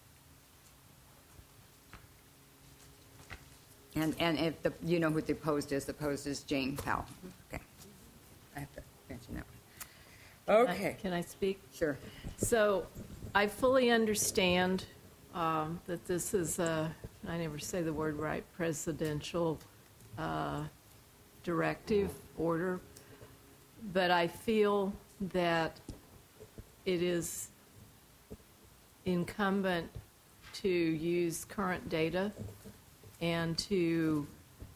[SPEAKER 1] And if you know who the opposed is Jane Powell. Okay. I have to mention that one. Okay.
[SPEAKER 9] Can I speak?
[SPEAKER 1] Sure.
[SPEAKER 9] So I fully understand that this is I never say the word right, presidential directive order, but I feel that it is incumbent to use current data and to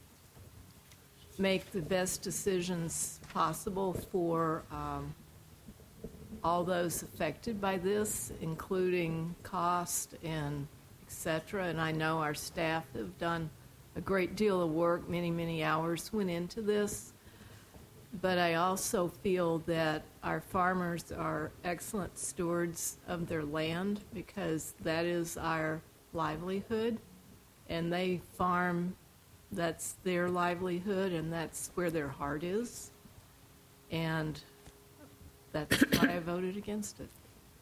[SPEAKER 9] make the best decisions possible for all those affected by this, including cost and et cetera. And I know our staff have done a great deal of work. Many, many hours went into this. But I also feel that our farmers are excellent stewards of their land because that is our livelihood. And they farm, that's their livelihood, and that's where their heart is. And that's why I voted against it.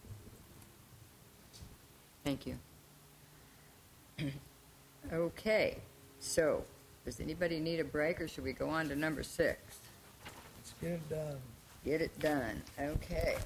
[SPEAKER 1] Thank you. Okay, so does anybody need a break, or should we go on to number 6?
[SPEAKER 2] Let's get it done.
[SPEAKER 1] Get it done. Okay.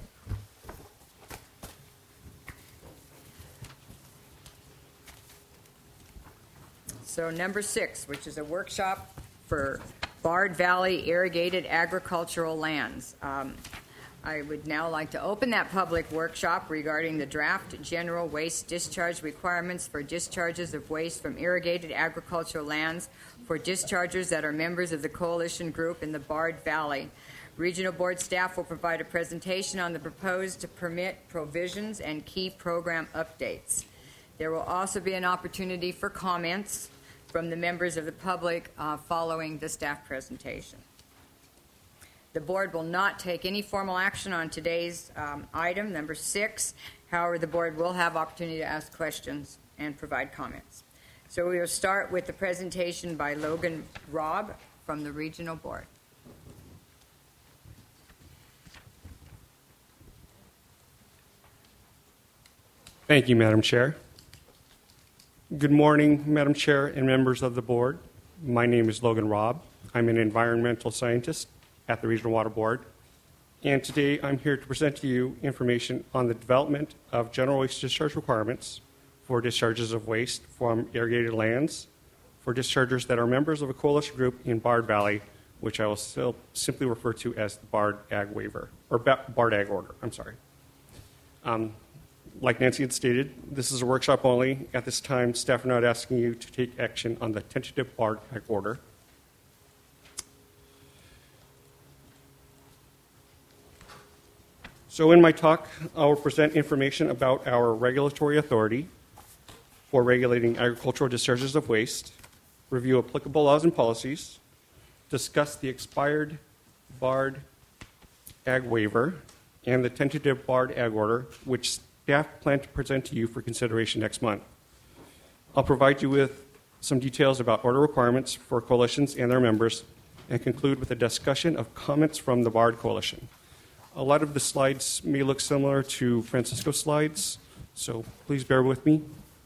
[SPEAKER 1] So number 6, which is a workshop for Bard Valley irrigated agricultural lands. I would now like to open that public workshop regarding the draft general waste discharge requirements for discharges of waste from irrigated agricultural lands for dischargers that are members of the coalition group in the Bard Valley. Regional board staff will provide a presentation on the proposed permit provisions and key program updates. There will also be an opportunity for comments from the members of the public following the staff presentation. The board will not take any formal action on today's item, number 6. However, the board will have opportunity to ask questions and provide comments. So we will start with the presentation by Logan Robb from the Regional Board.
[SPEAKER 18] Thank you, Madam Chair. Good morning, Madam Chair and members of the board. My name is Logan Robb. I'm an environmental scientist at the Regional Water Board. And today I'm here to present to you information on the development of general waste discharge requirements for discharges of waste from irrigated lands for dischargers that are members of a coalition group in Bard Valley, which I will still simply refer to as the Bard Ag Waiver, or Bard Ag Order, I'm sorry. Like Nancy had stated, this is a workshop only. At this time, staff are not asking you to take action on the tentative Bard Ag Order. So in my talk, I will present information about our regulatory authority for regulating agricultural discharges of waste, review applicable laws and policies, discuss the expired BARD ag waiver and the tentative BARD ag order, which staff plan to present to you for consideration next month. I'll provide you with some details about order requirements for coalitions and their members, and conclude with a discussion of comments from the BARD Coalition. A lot of the slides may look similar to Francisco's slides, so please bear with me.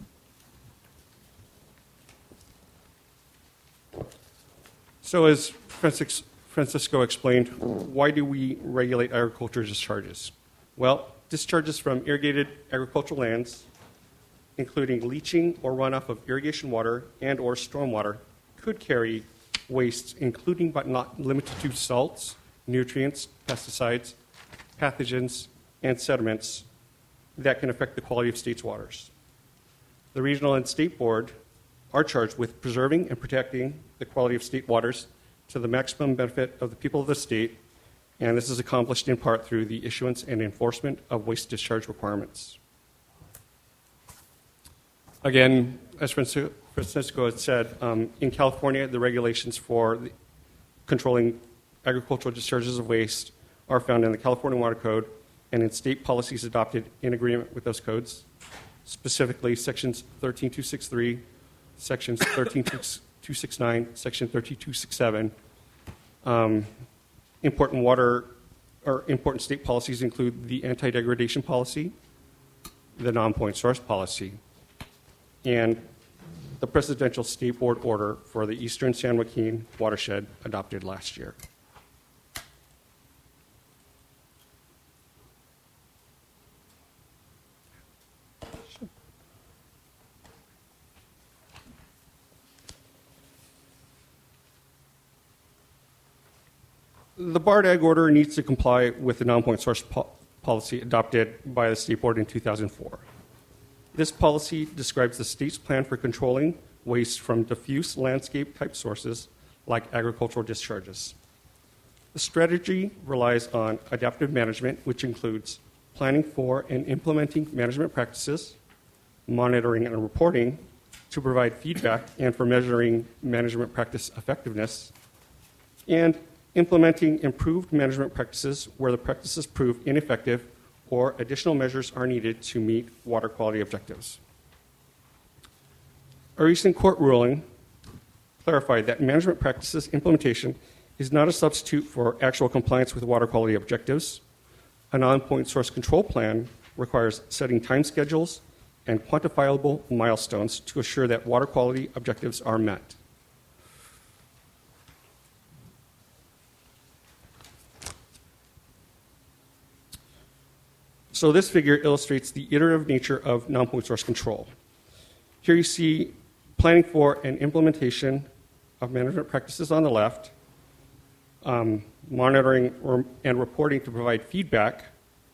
[SPEAKER 18] So as Francisco explained, why do we regulate agriculture discharges? Well, discharges from irrigated agricultural lands, including leaching or runoff of irrigation water and or stormwater, could carry wastes, including but not limited to salts, nutrients, pesticides, pathogens, and sediments that can affect the quality of state's waters. The regional and state board are charged with preserving and protecting the quality of state waters to the maximum benefit of the people of the state, and this is accomplished in part through the issuance and enforcement of waste discharge requirements. Again, as Francisco had said, in California, the regulations for controlling agricultural discharges of waste are found in the California Water Code and in state policies adopted in agreement with those codes, specifically sections 13263, sections 13269, section 13267. Important state policies include the anti-degradation policy, the non-point source policy, and the presidential state board order for the Eastern San Joaquin watershed adopted last year. The BARD ag order needs to comply with the non-point source policy adopted by the state board in 2004. This policy describes the state's plan for controlling waste from diffuse landscape type sources like agricultural discharges. The strategy relies on adaptive management, which includes planning for and implementing management practices, monitoring and reporting to provide feedback and for measuring management practice effectiveness, and implementing improved management practices where the practices prove ineffective or additional measures are needed to meet water quality objectives. A recent court ruling clarified that management practices implementation is not a substitute for actual compliance with water quality objectives. A non-point source control plan requires setting time schedules and quantifiable milestones to assure that water quality objectives are met. So this figure illustrates the iterative nature of non-point source control. Here you see planning for and implementation of management practices on the left, monitoring and reporting to provide feedback,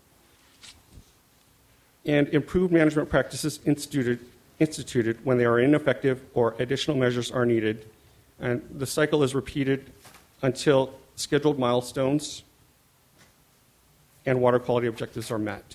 [SPEAKER 18] and improved management practices instituted when they are ineffective or additional measures are needed. And the cycle is repeated until scheduled milestones and water quality objectives are met.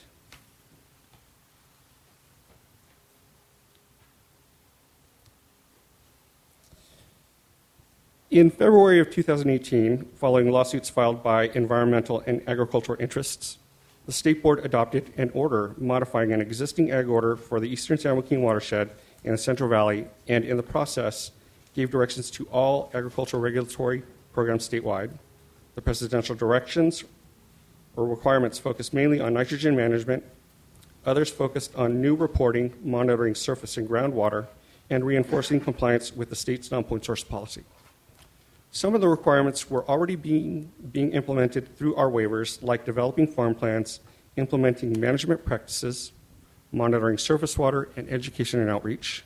[SPEAKER 18] In February of 2018, following lawsuits filed by environmental and agricultural interests, the State Board adopted an order modifying an existing ag order for the Eastern San Joaquin watershed in the Central Valley, and in the process gave directions to all agricultural regulatory programs statewide. The presidential directions or requirements focused mainly on nitrogen management. Others focused on new reporting, monitoring surface and groundwater, and reinforcing compliance with the state's non-point source policy. Some of the requirements were already being implemented through our waivers, like developing farm plans, implementing management practices, monitoring surface water, and education and outreach.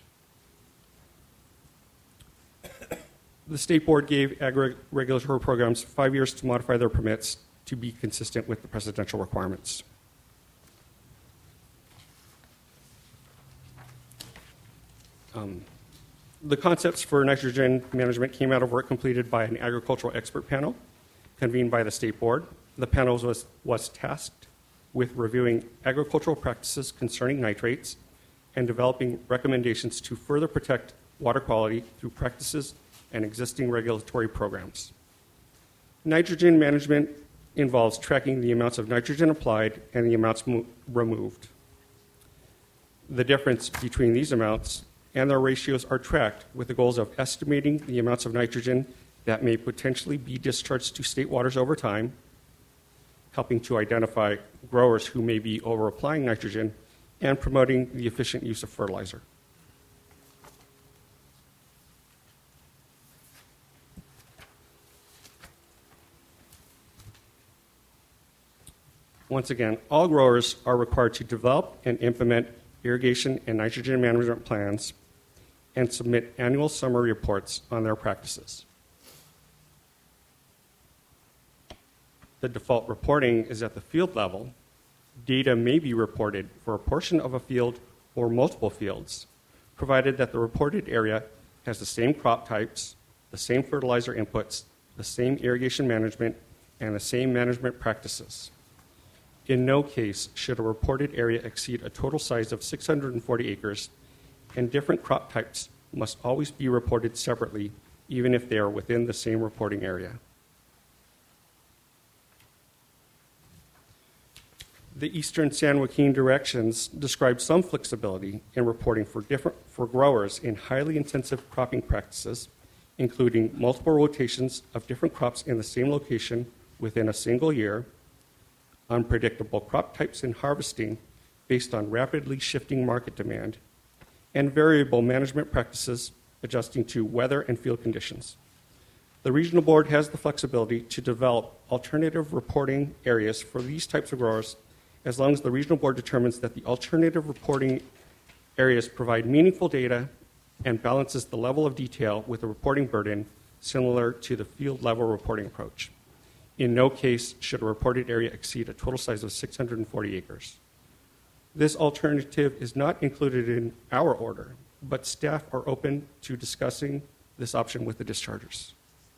[SPEAKER 18] The State Board gave ag regulatory programs 5 years to modify their permits to be consistent with the presidential requirements. The concepts for nitrogen management came out of work completed by an agricultural expert panel convened by the State Board. The panel was tasked with reviewing agricultural practices concerning nitrates and developing recommendations to further protect water quality through practices and existing regulatory programs. Nitrogen management involves tracking the amounts of nitrogen applied and the amounts removed. The difference between these amounts and their ratios are tracked with the goals of estimating the amounts of nitrogen that may potentially be discharged to state waters over time, helping to identify growers who may be over-applying nitrogen, and promoting the efficient use of fertilizer. Once again, all growers are required to develop and implement irrigation and nitrogen management plans and submit annual summary reports on their practices. The default reporting is at the field level. Data may be reported for a portion of a field or multiple fields, provided that the reported area has the same crop types, the same fertilizer inputs, the same irrigation management, and the same management practices. In no case should a reported area exceed a total size of 640 acres, and different crop types must always be reported separately, even if they are within the same reporting area. The Eastern San Joaquin directions describe some flexibility in reporting for growers in highly intensive cropping practices, including multiple rotations of different crops in the same location within a single year, unpredictable crop types in harvesting based on rapidly shifting market demand, and variable management practices adjusting to weather and field conditions. The regional board has the flexibility to develop alternative reporting areas for these types of growers as long as the regional board determines that the alternative reporting areas provide meaningful data and balances the level of detail with a reporting burden similar to the field level reporting approach. In no case should a reported area exceed a total size of 640 acres. This alternative is not included in our order, but staff are open to discussing this option with the dischargers.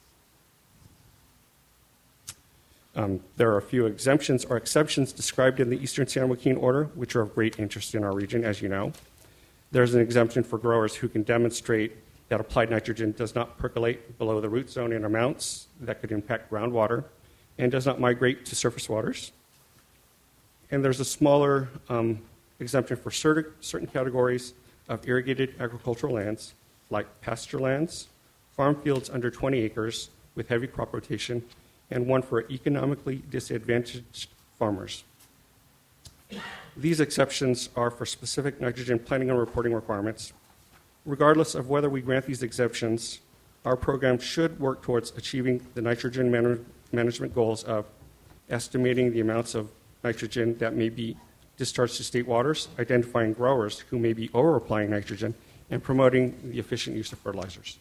[SPEAKER 18] There are a few exemptions or exceptions described in the Eastern San Joaquin Order, which are of great interest in our region, as you know. There's an exemption for growers who can demonstrate that applied nitrogen does not percolate below the root zone in amounts that could impact groundwater and does not migrate to surface waters. And there's a smaller exemption for certain categories of irrigated agricultural lands, like pasture lands, farm fields under 20 acres with heavy crop rotation, and one for economically disadvantaged farmers. These exceptions are for specific nitrogen planning and reporting requirements. Regardless of whether we grant these exemptions, our program should work towards achieving the nitrogen management goals of estimating the amounts of nitrogen that may be discharged to state waters, identifying growers who may be over-applying nitrogen, and promoting the efficient use of fertilizers.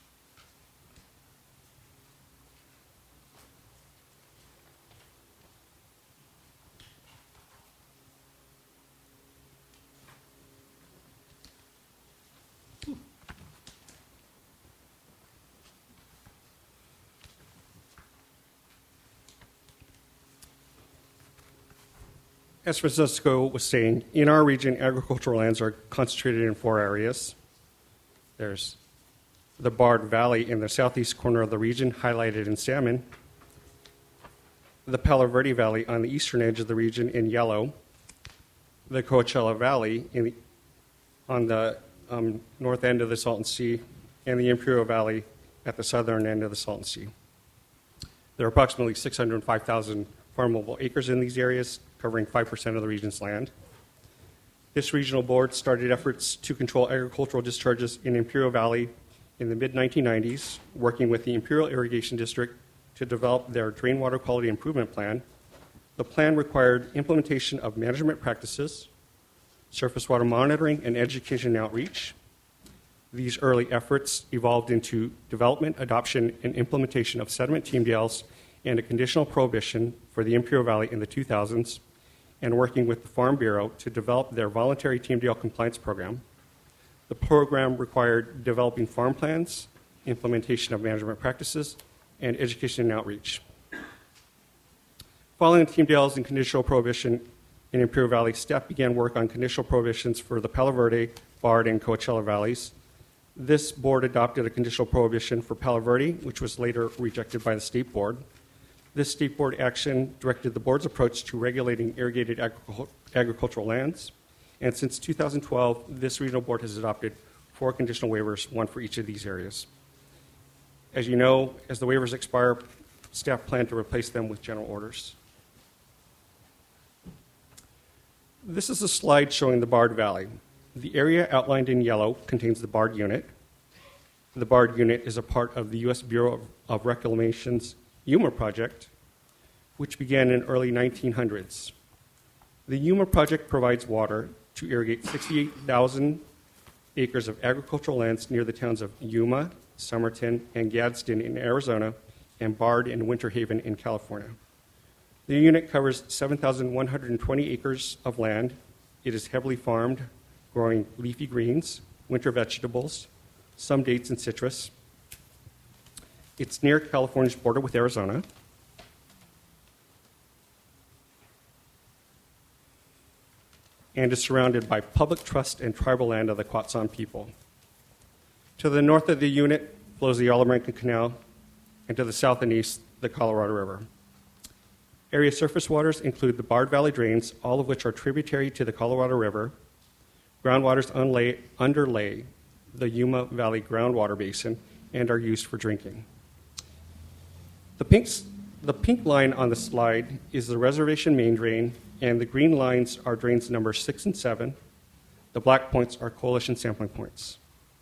[SPEAKER 18] As Francisco was saying, in our region, agricultural lands are concentrated in 4 areas. There's the Bard Valley in the southeast corner of the region, highlighted in salmon, the Palo Verde Valley on the eastern edge of the region in yellow, the Coachella Valley on the north end of the Salton Sea, and the Imperial Valley at the southern end of the Salton Sea. There are approximately 605,000 farmable acres in these areas, covering 5% of the region's land. This regional board started efforts to control agricultural discharges in Imperial Valley in the mid-1990s, working with the Imperial Irrigation District to develop their drain water quality improvement plan. The plan required implementation of management practices, surface water monitoring, and education and outreach. These early efforts evolved into development, adoption, and implementation of sediment TMDLs and a conditional prohibition for the Imperial Valley in the 2000s, and working with the Farm Bureau to develop their voluntary TMDL compliance program. The program required developing farm plans, implementation of management practices, and education and outreach. Following the TMDLs and conditional prohibition in Imperial Valley, staff began work on conditional prohibitions for the Palo Verde, Bard, and Coachella valleys. This board adopted a conditional prohibition for Palo Verde, which was later rejected by the state board. This state board action directed the board's approach to regulating irrigated agricultural lands. And since 2012, this regional board has adopted 4 conditional waivers, 1 for each of these areas. As you know, as the waivers expire, staff plan to replace them with general orders. This is a slide showing the Bard Valley. The area outlined in yellow contains the Bard Unit. The Bard Unit is a part of the U.S. Bureau of Reclamation's Yuma project, which began in early 1900s. The Yuma project provides water to irrigate 68,000 acres of agricultural lands near the towns of Yuma, Somerton, and Gadsden in Arizona, and Bard and Winter Haven in California. The unit covers 7,120 acres of land. It is heavily farmed, growing leafy greens, winter vegetables, some dates and citrus. It's near California's border with Arizona. And is surrounded by public trust and tribal land of the Quatsan people. To the north of the unit flows the All-American Canal, and to the south and east, the Colorado River. Area surface waters include the Bard Valley drains, all of which are tributary to the Colorado River. Groundwaters underlay the Yuma Valley groundwater basin and are used for drinking. The pink line on the slide is the reservation main drain, and the green lines are drains number 6 and 7. The black points are coalition sampling points.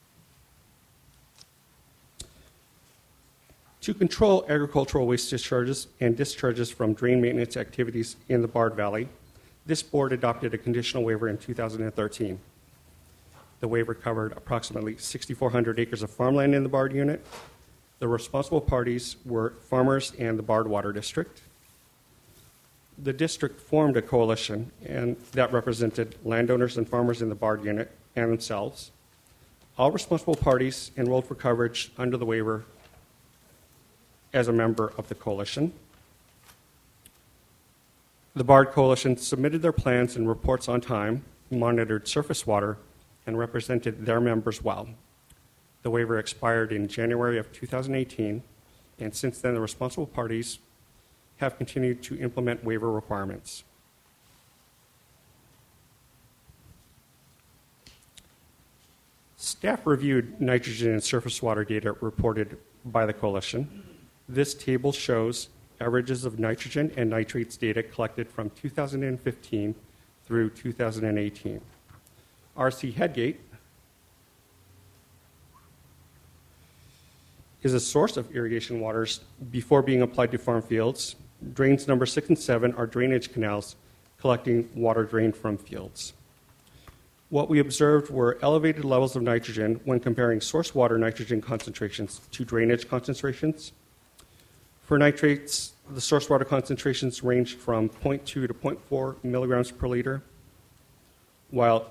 [SPEAKER 18] To control agricultural waste discharges and discharges from drain maintenance activities in the Bard Valley, this board adopted a conditional waiver in 2013. The waiver covered approximately 6,400 acres of farmland in the Bard unit. The responsible parties were farmers and the Bard Water District. The district formed a coalition, and that represented landowners and farmers in the Bard unit and themselves. All responsible parties enrolled for coverage under the waiver as a member of the coalition. The Bard Coalition submitted their plans and reports on time, monitored surface water, and represented their members well. The waiver expired in January of 2018, and since then the responsible parties have continued to implement waiver requirements. Staff reviewed nitrogen and surface water data reported by the coalition. This table shows averages of nitrogen and nitrates data collected from 2015 through 2018. RC Headgate is a source of irrigation waters before being applied to farm fields. Drains number 6 and 7 are drainage canals collecting water drained from fields. What we observed were elevated levels of nitrogen when comparing source water nitrogen concentrations to drainage concentrations. For nitrates, the source water concentrations ranged from 0.2 to 0.4 milligrams per liter, while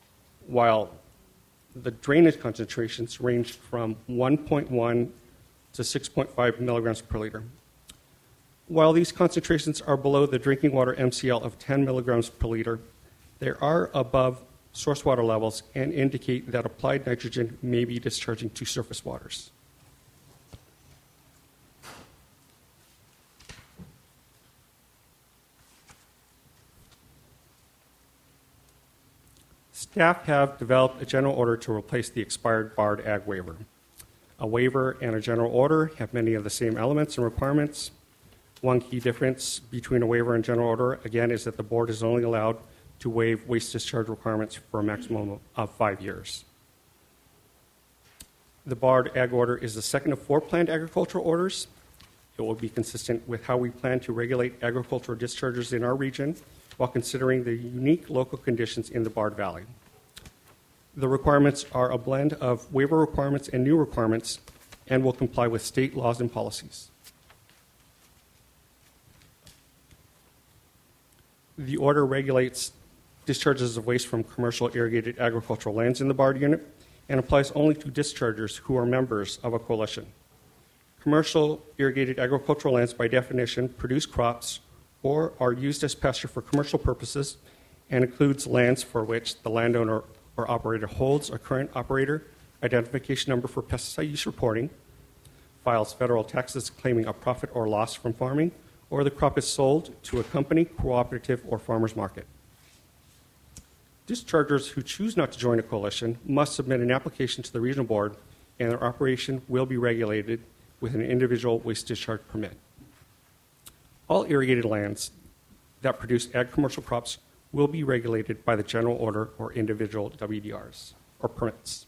[SPEAKER 18] the drainage concentrations ranged from 1.1 to 6.5 milligrams per liter. While these concentrations are below the drinking water MCL of 10 milligrams per liter, they are above source water levels and indicate that applied nitrogen may be discharging to surface waters. Staff have developed a general order to replace the expired Bard Ag waiver. A waiver and a general order have many of the same elements and requirements. One key difference between a waiver and general order, again, is that the board is only allowed to waive waste discharge requirements for a maximum of 5 years. The Bard Ag order is the second of 4 planned agricultural orders. It will be consistent with how we plan to regulate agricultural discharges in our region while considering the unique local conditions in the Bard Valley. The requirements are a blend of waiver requirements and new requirements and will comply with state laws and policies. The order regulates discharges of waste from commercial irrigated agricultural lands in the Bard unit and applies only to dischargers who are members of a coalition. Commercial irrigated agricultural lands, by definition, produce crops or are used as pasture for commercial purposes and includes lands for which the landowner or operator holds a current operator identification number for pesticide use reporting, files federal taxes claiming a profit or loss from farming, or the crop is sold to a company, cooperative, or farmer's market. Dischargers who choose not to join a coalition must submit an application to the regional board, and their operation will be regulated with an individual waste discharge permit. All irrigated lands that produce ag commercial crops will be regulated by the general order or individual WDRs or permits.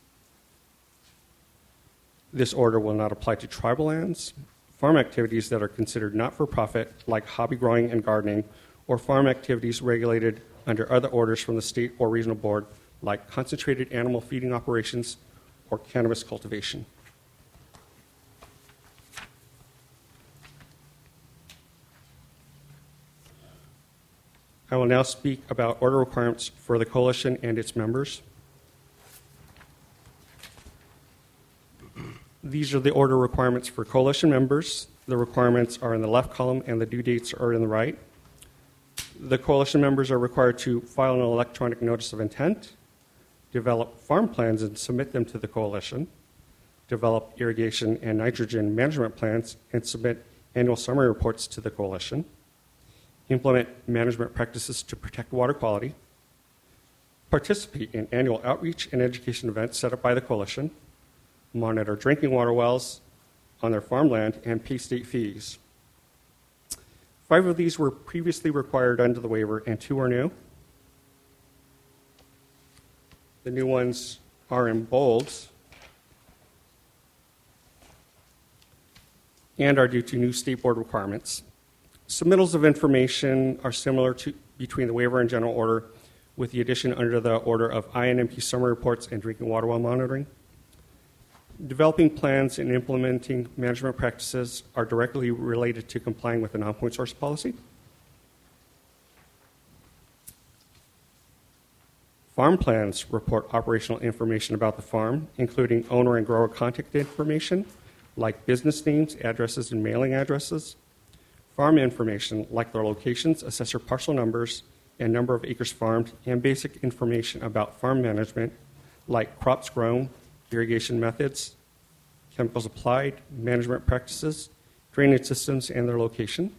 [SPEAKER 18] This order will not apply to tribal lands, farm activities that are considered not-for-profit, like hobby growing and gardening, or farm activities regulated under other orders from the state or regional board, like concentrated animal feeding operations or cannabis cultivation. I will now speak about order requirements for the coalition and its members. These are the order requirements for coalition members. The requirements are in the left column and the due dates are in the right. The coalition members are required to file an electronic notice of intent, develop farm plans and submit them to the coalition, develop irrigation and nitrogen management plans and submit annual summary reports to the coalition, implement management practices to protect water quality, participate in annual outreach and education events set up by the coalition, monitor drinking water wells on their farmland, and pay state fees. 5 of these were previously required under the waiver, and 2 are new. The new ones are in bold and are due to new state board requirements. Submittals of information are similar to between the waiver and general order, with the addition under the order of INMP summary reports and drinking water well monitoring. Developing plans and implementing management practices are directly related to complying with the non-point source policy. Farm plans report operational information about the farm, including owner and grower contact information, like business names, addresses, and mailing addresses. Farm information, like their locations, assessor parcel numbers, and number of acres farmed, and basic information about farm management, like crops grown, irrigation methods, chemicals applied, management practices, drainage systems, and their location.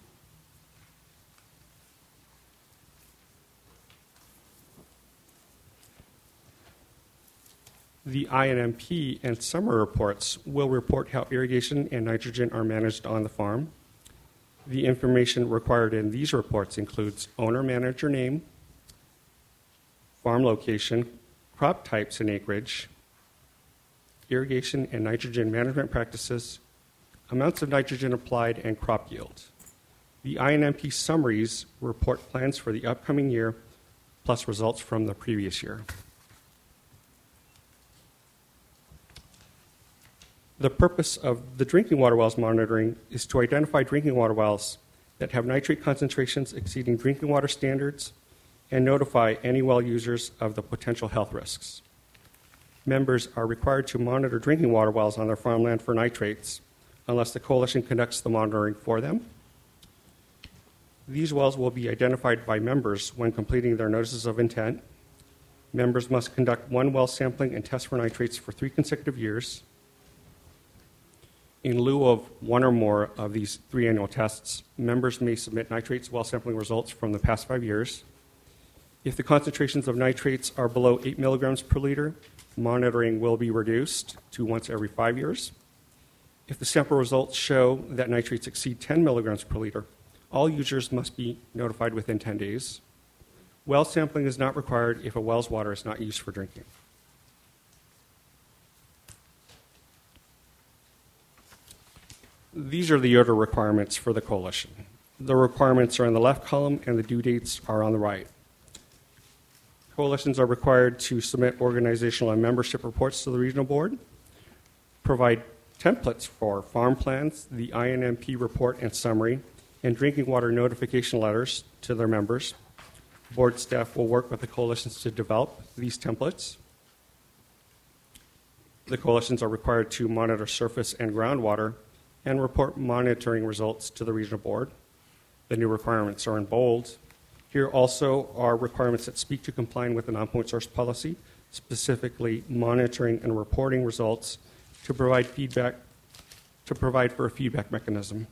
[SPEAKER 18] The INMP and summary reports will report how irrigation and nitrogen are managed on the farm. The information required in these reports includes owner-manager name, farm location, crop types and acreage, irrigation and nitrogen management practices, amounts of nitrogen applied, and crop yield. The INMP summaries report plans for the upcoming year, plus results from the previous year. The purpose of the drinking water wells monitoring is to identify drinking water wells that have nitrate concentrations exceeding drinking water standards and notify any well users of the potential health risks. Members are required to monitor drinking water wells on their farmland for nitrates unless the coalition conducts the monitoring for them. These wells will be identified by members when completing their notices of intent. Members must conduct 1 well sampling and test for nitrates for 3 consecutive years. In lieu of 1 or more of these 3 annual tests, members may submit nitrates well sampling results from the past 5 years. If the concentrations of nitrates are below 8 milligrams per liter, monitoring will be reduced to once every 5 years. If the sample results show that nitrates exceed 10 milligrams per liter, all users must be notified within 10 days. Well sampling is not required if a well's water is not used for drinking. These are the order requirements for the coalition. The requirements are in the left column and the due dates are on the right. Coalitions are required to submit organizational and membership reports to the regional board, provide templates for farm plans, the INMP report and summary, and drinking water notification letters to their members. Board staff will work with the coalitions to develop these templates. The coalitions are required to monitor surface and groundwater and report monitoring results to the regional board. The new requirements are in bold. Here also are requirements that speak to complying with the non-point source policy, specifically monitoring and reporting results to provide for a feedback mechanism.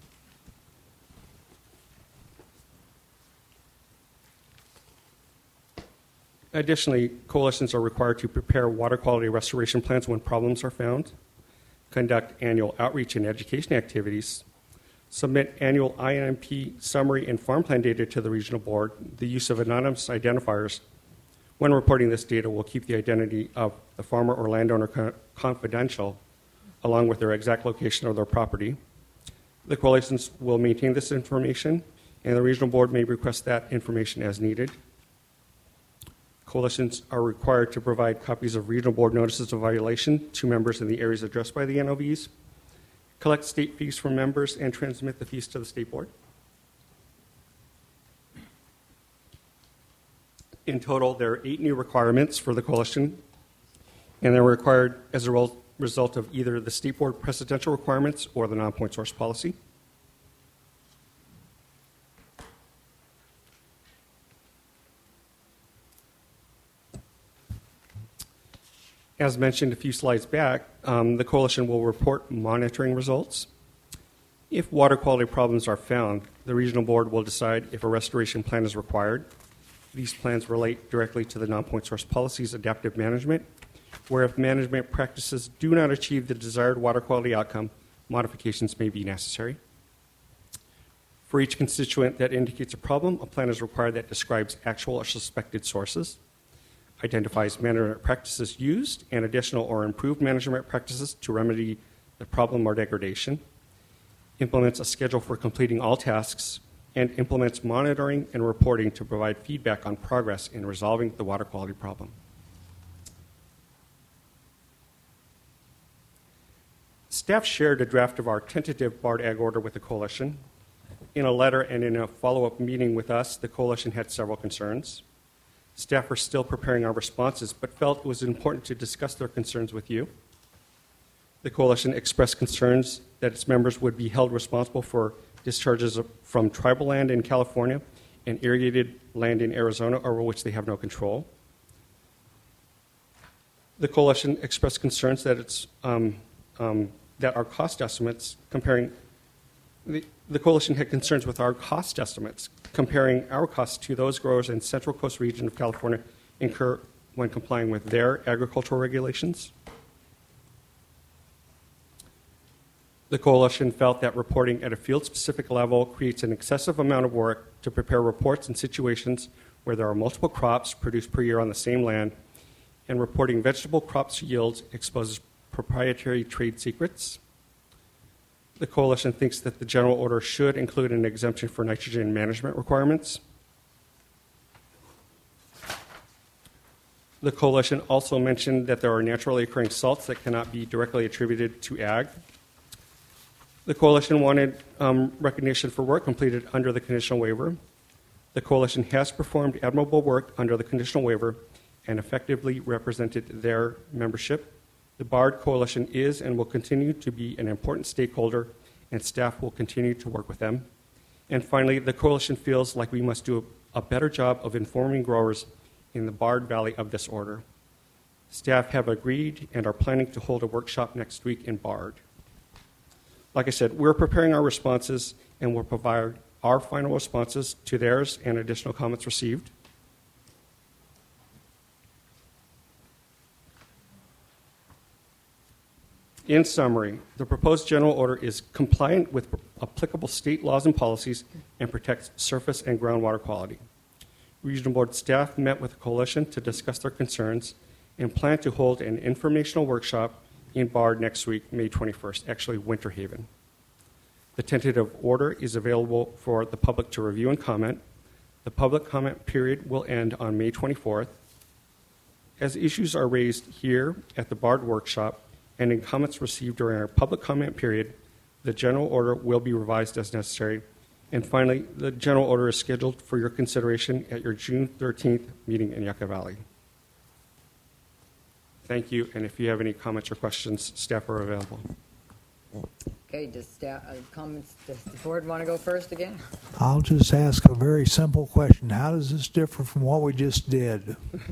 [SPEAKER 18] Additionally, coalitions are required to prepare water quality restoration plans when problems are found, conduct annual outreach and education activities, submit annual INP summary and farm plan data to the regional board. The use of anonymous identifiers when reporting this data will keep the identity of the farmer or landowner confidential, along with their exact location of their property. The coalitions will maintain this information, and the regional board may request that information as needed. Coalitions are required to provide copies of regional board notices of violation to members in the areas addressed by the NOVs, collect state fees from members, and transmit the fees to the state board. In total, there are 8 new requirements for the coalition, and they're required as a result of either the state board precedential requirements or the non-point source policy. As mentioned a few slides back, the coalition will report monitoring results. If water quality problems are found, the regional board will decide if a restoration plan is required. These plans relate directly to the non-point source policy's adaptive management, where if management practices do not achieve the desired water quality outcome, modifications may be necessary. For each constituent that indicates a problem, a plan is required that describes actual or suspected sources, identifies management practices used, and additional or improved management practices to remedy the problem or degradation, implements a schedule for completing all tasks, and implements monitoring and reporting to provide feedback on progress in resolving the water quality problem. Staff shared a draft of our tentative BARD Ag order with the coalition. In a letter and in a follow-up meeting with us, the coalition had several concerns. Staff are still preparing our responses, but felt it was important to discuss their concerns with you. The coalition expressed concerns that its members would be held responsible for discharges from tribal land in California and irrigated land in Arizona over which they have no control. The coalition expressed concerns that that our cost estimates comparing the coalition had concerns with our cost estimates comparing our costs to those growers in Central Coast region of California incur when complying with their agricultural regulations. The coalition felt that reporting at a field-specific level creates an excessive amount of work to prepare reports in situations where there are multiple crops produced per year on the same land, and reporting vegetable crops yields exposes proprietary trade secrets. The coalition thinks that the general order should include an exemption for nitrogen management requirements. The coalition also mentioned that there are naturally occurring salts that cannot be directly attributed to ag. The coalition wanted recognition for work completed under the conditional waiver. The coalition has performed admirable work under the conditional waiver and effectively represented their membership. The BARD coalition is and will continue to be an important stakeholder, and staff will continue to work with them. And finally, the coalition feels like we must do a better job of informing growers in the BARD Valley of this order. Staff have agreed and are planning to hold a workshop next week in BARD. Like I said, we're preparing our responses and will provide our final responses to theirs and additional comments received. In summary, the proposed general order is compliant with applicable state laws and policies and protects surface and groundwater quality. Regional Board staff met with the coalition to discuss their concerns and plan to hold an informational workshop in BARD next week, May 21st, actually Winter Haven. The tentative order is available for the public to review and comment. The public comment period will end on May 24th. As issues are raised here at the BARD workshop, and in comments received during our public comment period, the general order will be revised as necessary. And finally, the general order is scheduled for your consideration at your June 13th meeting in Yucca Valley. Thank you, and if you have any comments or questions, staff are available.
[SPEAKER 1] Okay, does comments, does the board want to go first again?
[SPEAKER 2] I'll just ask a very simple question. How does this differ from what we just did?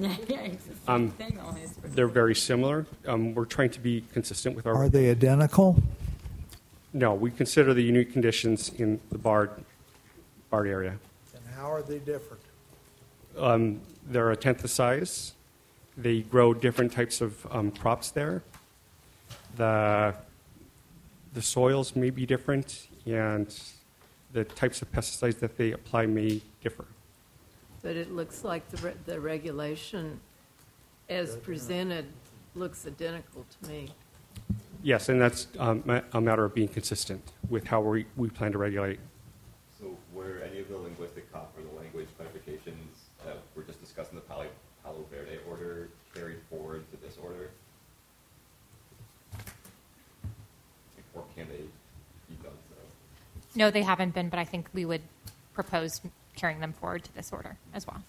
[SPEAKER 18] They're very similar. We're trying to be consistent with our.
[SPEAKER 2] Are they identical?
[SPEAKER 18] No, we consider the unique conditions in the barred area.
[SPEAKER 2] And how are they different?
[SPEAKER 18] They're a tenth the size. They grow different types of crops there. The soils may be different, and the types of pesticides that they apply may differ.
[SPEAKER 9] But it looks like the regulation as presented looks identical to me.
[SPEAKER 18] Yes, and that's a matter of being consistent with how we plan to regulate.
[SPEAKER 17] So were any of the linguistic or the language clarifications that were just discussed in the Palo Verde order carried forward to this order? Or can they be done so?
[SPEAKER 10] No, they haven't been, but I think we would propose carrying them forward to this order as well.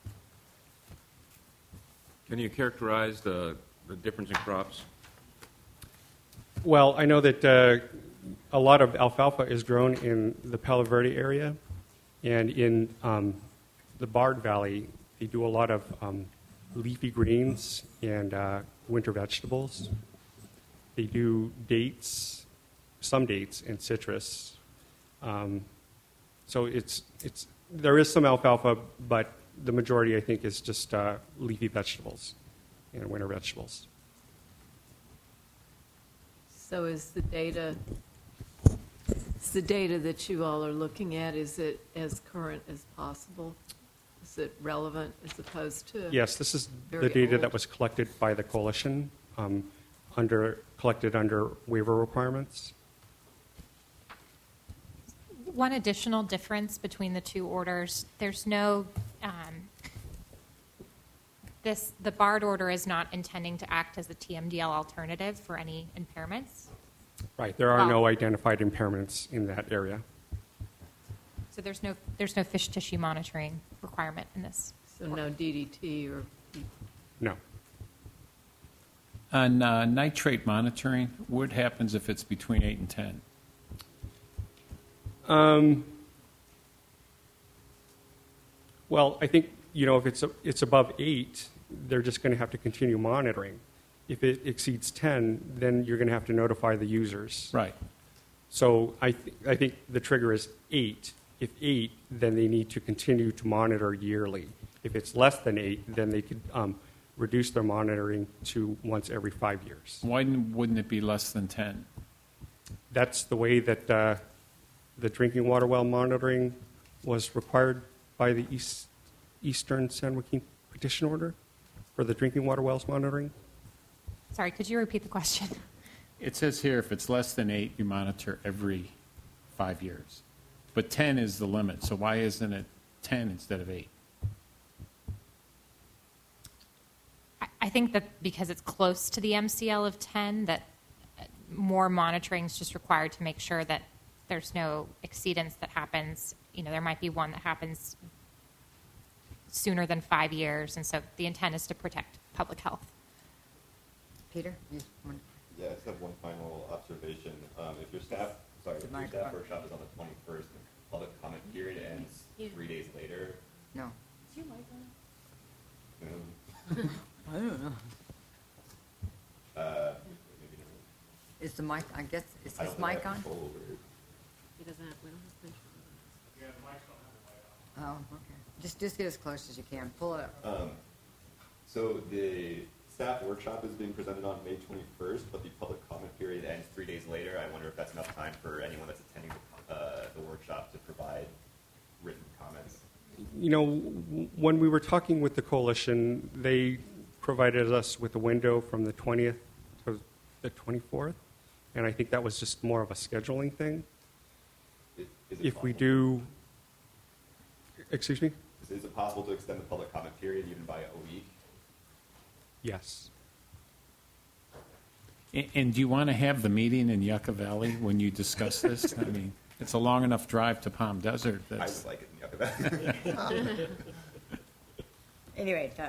[SPEAKER 12] Can you characterize the difference in crops?
[SPEAKER 18] Well, I know that a lot of alfalfa is grown in the Palo Verde area, and in the Bard Valley, they do a lot of leafy greens and winter vegetables. They do dates, some dates, and citrus. So there is some alfalfa, but the majority, I think, is just leafy vegetables and winter vegetables.
[SPEAKER 9] So is the data that you all are looking at, is it as current as possible? Is it relevant as opposed to?
[SPEAKER 18] Yes, this is
[SPEAKER 9] very
[SPEAKER 18] the data
[SPEAKER 9] old?
[SPEAKER 18] that was collected by the coalition, collected under waiver requirements.
[SPEAKER 10] One additional difference between the two orders, there's no, the BARD order is not intending to act as a TMDL alternative for any impairments.
[SPEAKER 18] Right, there are no identified impairments in that area.
[SPEAKER 10] So there's no fish tissue monitoring requirement in this.
[SPEAKER 9] So no DDT or?
[SPEAKER 18] No.
[SPEAKER 6] On nitrate monitoring, what happens if it's between 8 and 10?
[SPEAKER 18] Well, I think, if it's above 8, they're just going to have to continue monitoring. If it exceeds 10, then you're going to have to notify the users.
[SPEAKER 6] Right.
[SPEAKER 18] So I think the trigger is 8. If 8, then they need to continue to monitor yearly. If it's less than 8, then they could reduce their monitoring to once every 5 years.
[SPEAKER 6] Why wouldn't it be less than 10?
[SPEAKER 18] That's the way that the drinking water well monitoring was required by the Eastern San Joaquin Petition Order for the drinking water wells monitoring.
[SPEAKER 10] Sorry, could you repeat the question?
[SPEAKER 6] It says here if it's less than 8, you monitor every 5 years. But 10 is the limit, so why isn't it 10 instead of 8?
[SPEAKER 10] I think that because it's close to the MCL of 10, that more monitoring is just required to make sure that there's no exceedance that happens. There might be one that happens sooner than 5 years, and so the intent is to protect public health.
[SPEAKER 1] Peter?
[SPEAKER 17] Yeah, I just have one final observation. If your staff workshop is on the 21st, and the public comment period ends 3 days later.
[SPEAKER 1] No.
[SPEAKER 11] Is your mic on?
[SPEAKER 17] No.
[SPEAKER 1] I don't know.
[SPEAKER 17] Maybe not.
[SPEAKER 1] Is the mic, I guess, is
[SPEAKER 17] I
[SPEAKER 1] his
[SPEAKER 17] don't think I
[SPEAKER 1] mic
[SPEAKER 17] have
[SPEAKER 1] on?
[SPEAKER 17] control over it.
[SPEAKER 14] We don't have control.
[SPEAKER 3] Yeah, the mics don't have a light on.
[SPEAKER 1] Oh, okay. Just get as close as you can. Pull it up.
[SPEAKER 17] So the staff workshop is being presented on May 21st, but the public comment period ends 3 days later. I wonder if that's enough time for anyone that's attending the workshop to provide written comments.
[SPEAKER 18] When we were talking with the coalition, they provided us with a window from the 20th to the 24th, and I think that was just more of a scheduling thing. If we do, excuse me?
[SPEAKER 17] Is it possible to extend the public comment period even by a week?
[SPEAKER 18] Yes.
[SPEAKER 6] And do you want to have the meeting in Yucca Valley when you discuss this? I mean, it's a long enough drive to Palm Desert.
[SPEAKER 17] I would like it in Yucca Valley.
[SPEAKER 1] Anyway,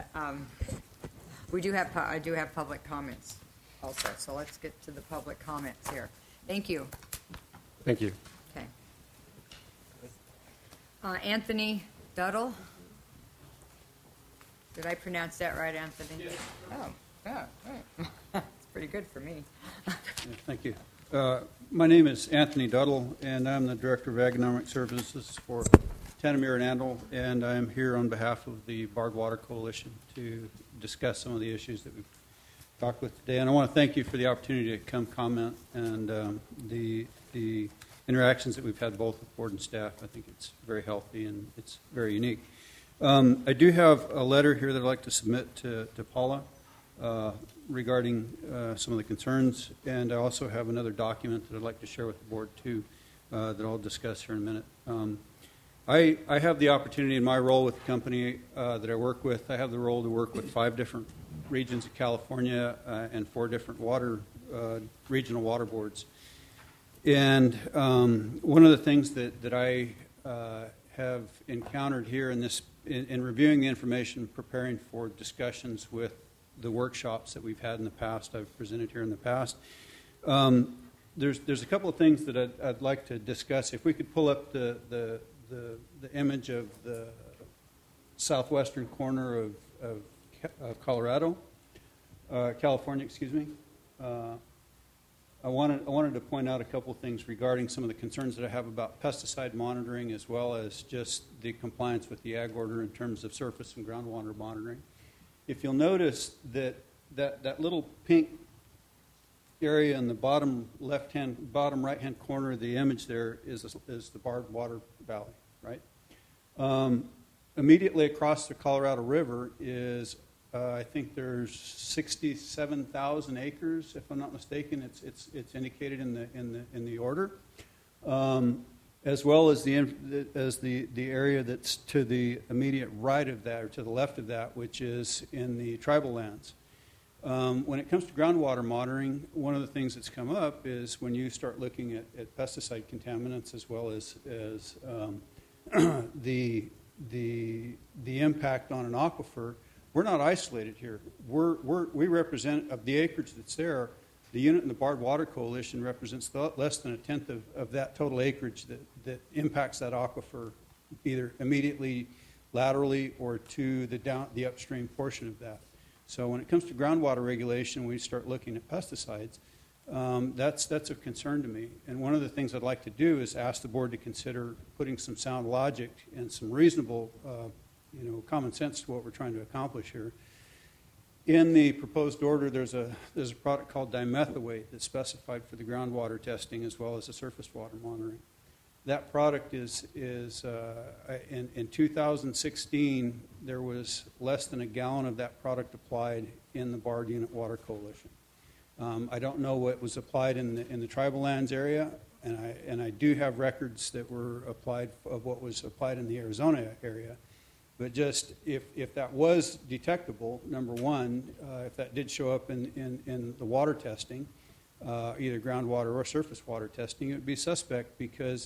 [SPEAKER 1] I do have public comments also, so let's get to the public comments here. Thank you.
[SPEAKER 18] Thank you.
[SPEAKER 1] Okay. Anthony Duddle. Did I pronounce that right, Anthony? Yes. Oh, yeah. Right. It's pretty good for me.
[SPEAKER 19] Thank you. My name is Anthony Duddle, and I'm the Director of Agronomic Services for Tanamir and Andal, and I'm here on behalf of the Barred Water Coalition to discuss some of the issues that we've talked with today. And I want to thank you for the opportunity to come comment and the interactions that we've had both with board and staff. I think it's very healthy and it's very unique. I do have a letter here that I'd like to submit to Paula regarding some of the concerns, and I also have another document that I'd like to share with the board too that I'll discuss here in a minute. I have the opportunity in my role with the company that I work with. I have the role to work with 5 different regions of California and 4 different regional water boards. And one of the things that I have encountered here in reviewing the information, preparing for discussions with the workshops that we've had in the past, I've presented here in the past, there's a couple of things that I'd like to discuss. If we could pull up the image of the southwestern corner of California, excuse me. I wanted to point out a couple of things regarding some of the concerns that I have about pesticide monitoring, as well as just the compliance with the Ag Order in terms of surface and groundwater monitoring. If you'll notice that little pink area in the bottom right-hand corner of the image there is the Barred Water Valley, right? Immediately across the Colorado River is I think there's 67,000 acres, if I'm not mistaken. It's indicated in the order, as well as the area that's to the immediate right of that, or to the left of that, which is in the tribal lands. When it comes to groundwater monitoring, one of the things that's come up is when you start looking at pesticide contaminants, as well as the impact on an aquifer. We're not isolated here. We represent, of the acreage that's there, the unit in the Barred Water Coalition represents less than 1/10 of that total acreage that impacts that aquifer, either immediately, laterally, or to the upstream portion of that. So when it comes to groundwater regulation, we start looking at pesticides. That's of concern to me. And one of the things I'd like to do is ask the board to consider putting some sound logic and some reasonable common sense to what we're trying to accomplish here. In the proposed order, there's a product called dimethoate that's specified for the groundwater testing as well as the surface water monitoring. That product is in 2016, there was less than a gallon of that product applied in the Barred Unit Water Coalition. I don't know what was applied in the tribal lands area, and I do have records that were applied of what was applied in the Arizona area. But just if that was detectable, number one, if that did show up in the water testing, either groundwater or surface water testing, it would be suspect because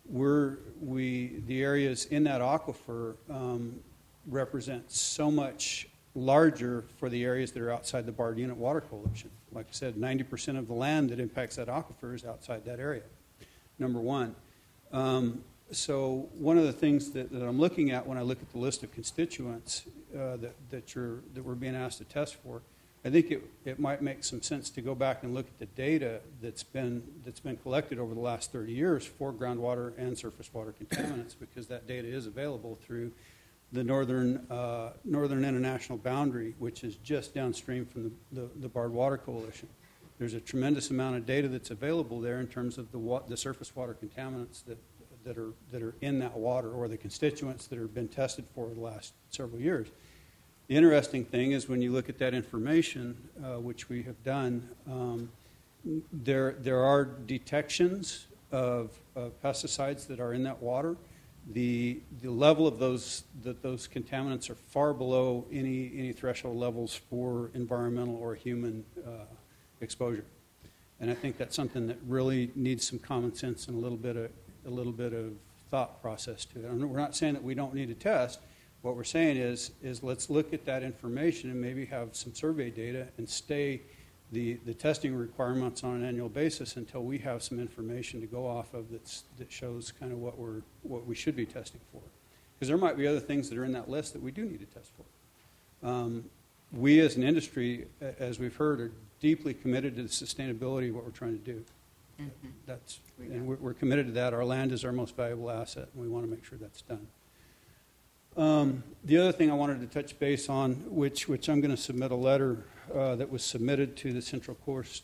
[SPEAKER 19] the areas in that aquifer represent so much larger for the areas that are outside the Barred Unit Water Coalition. Like I said, 90% of the land that impacts that aquifer is outside that area, number one. So one of the things that I'm looking at when I look at the list of constituents that we're being asked to test for, I think it might make some sense to go back and look at the data that's been collected over the last 30 years for groundwater and surface water contaminants, because that data is available through the northern international boundary, which is just downstream from the Barred Water Coalition. There's a tremendous amount of data that's available there in terms of the surface water contaminants that are in that water, or the constituents that have been tested for the last several years. The interesting thing is when you look at that information, which we have done, there are detections of pesticides that are in that water. The level of those contaminants are far below any threshold levels for environmental or human exposure. And I think that's something that really needs some common sense and a little bit of thought process to it. We're not saying that we don't need to test. What we're saying is let's look at that information and maybe have some survey data and stay the testing requirements on an annual basis until we have some information to go off of that shows kind of what we should be testing for. Because there might be other things that are in that list that we do need to test for. We as an industry, as we've heard, are deeply committed to the sustainability of what we're trying to do.
[SPEAKER 1] Mm-hmm.
[SPEAKER 19] And we're committed to that. Our land is our most valuable asset, and we want to make sure that's done. The other thing I wanted to touch base on, which I'm going to submit a letter that was submitted to the Central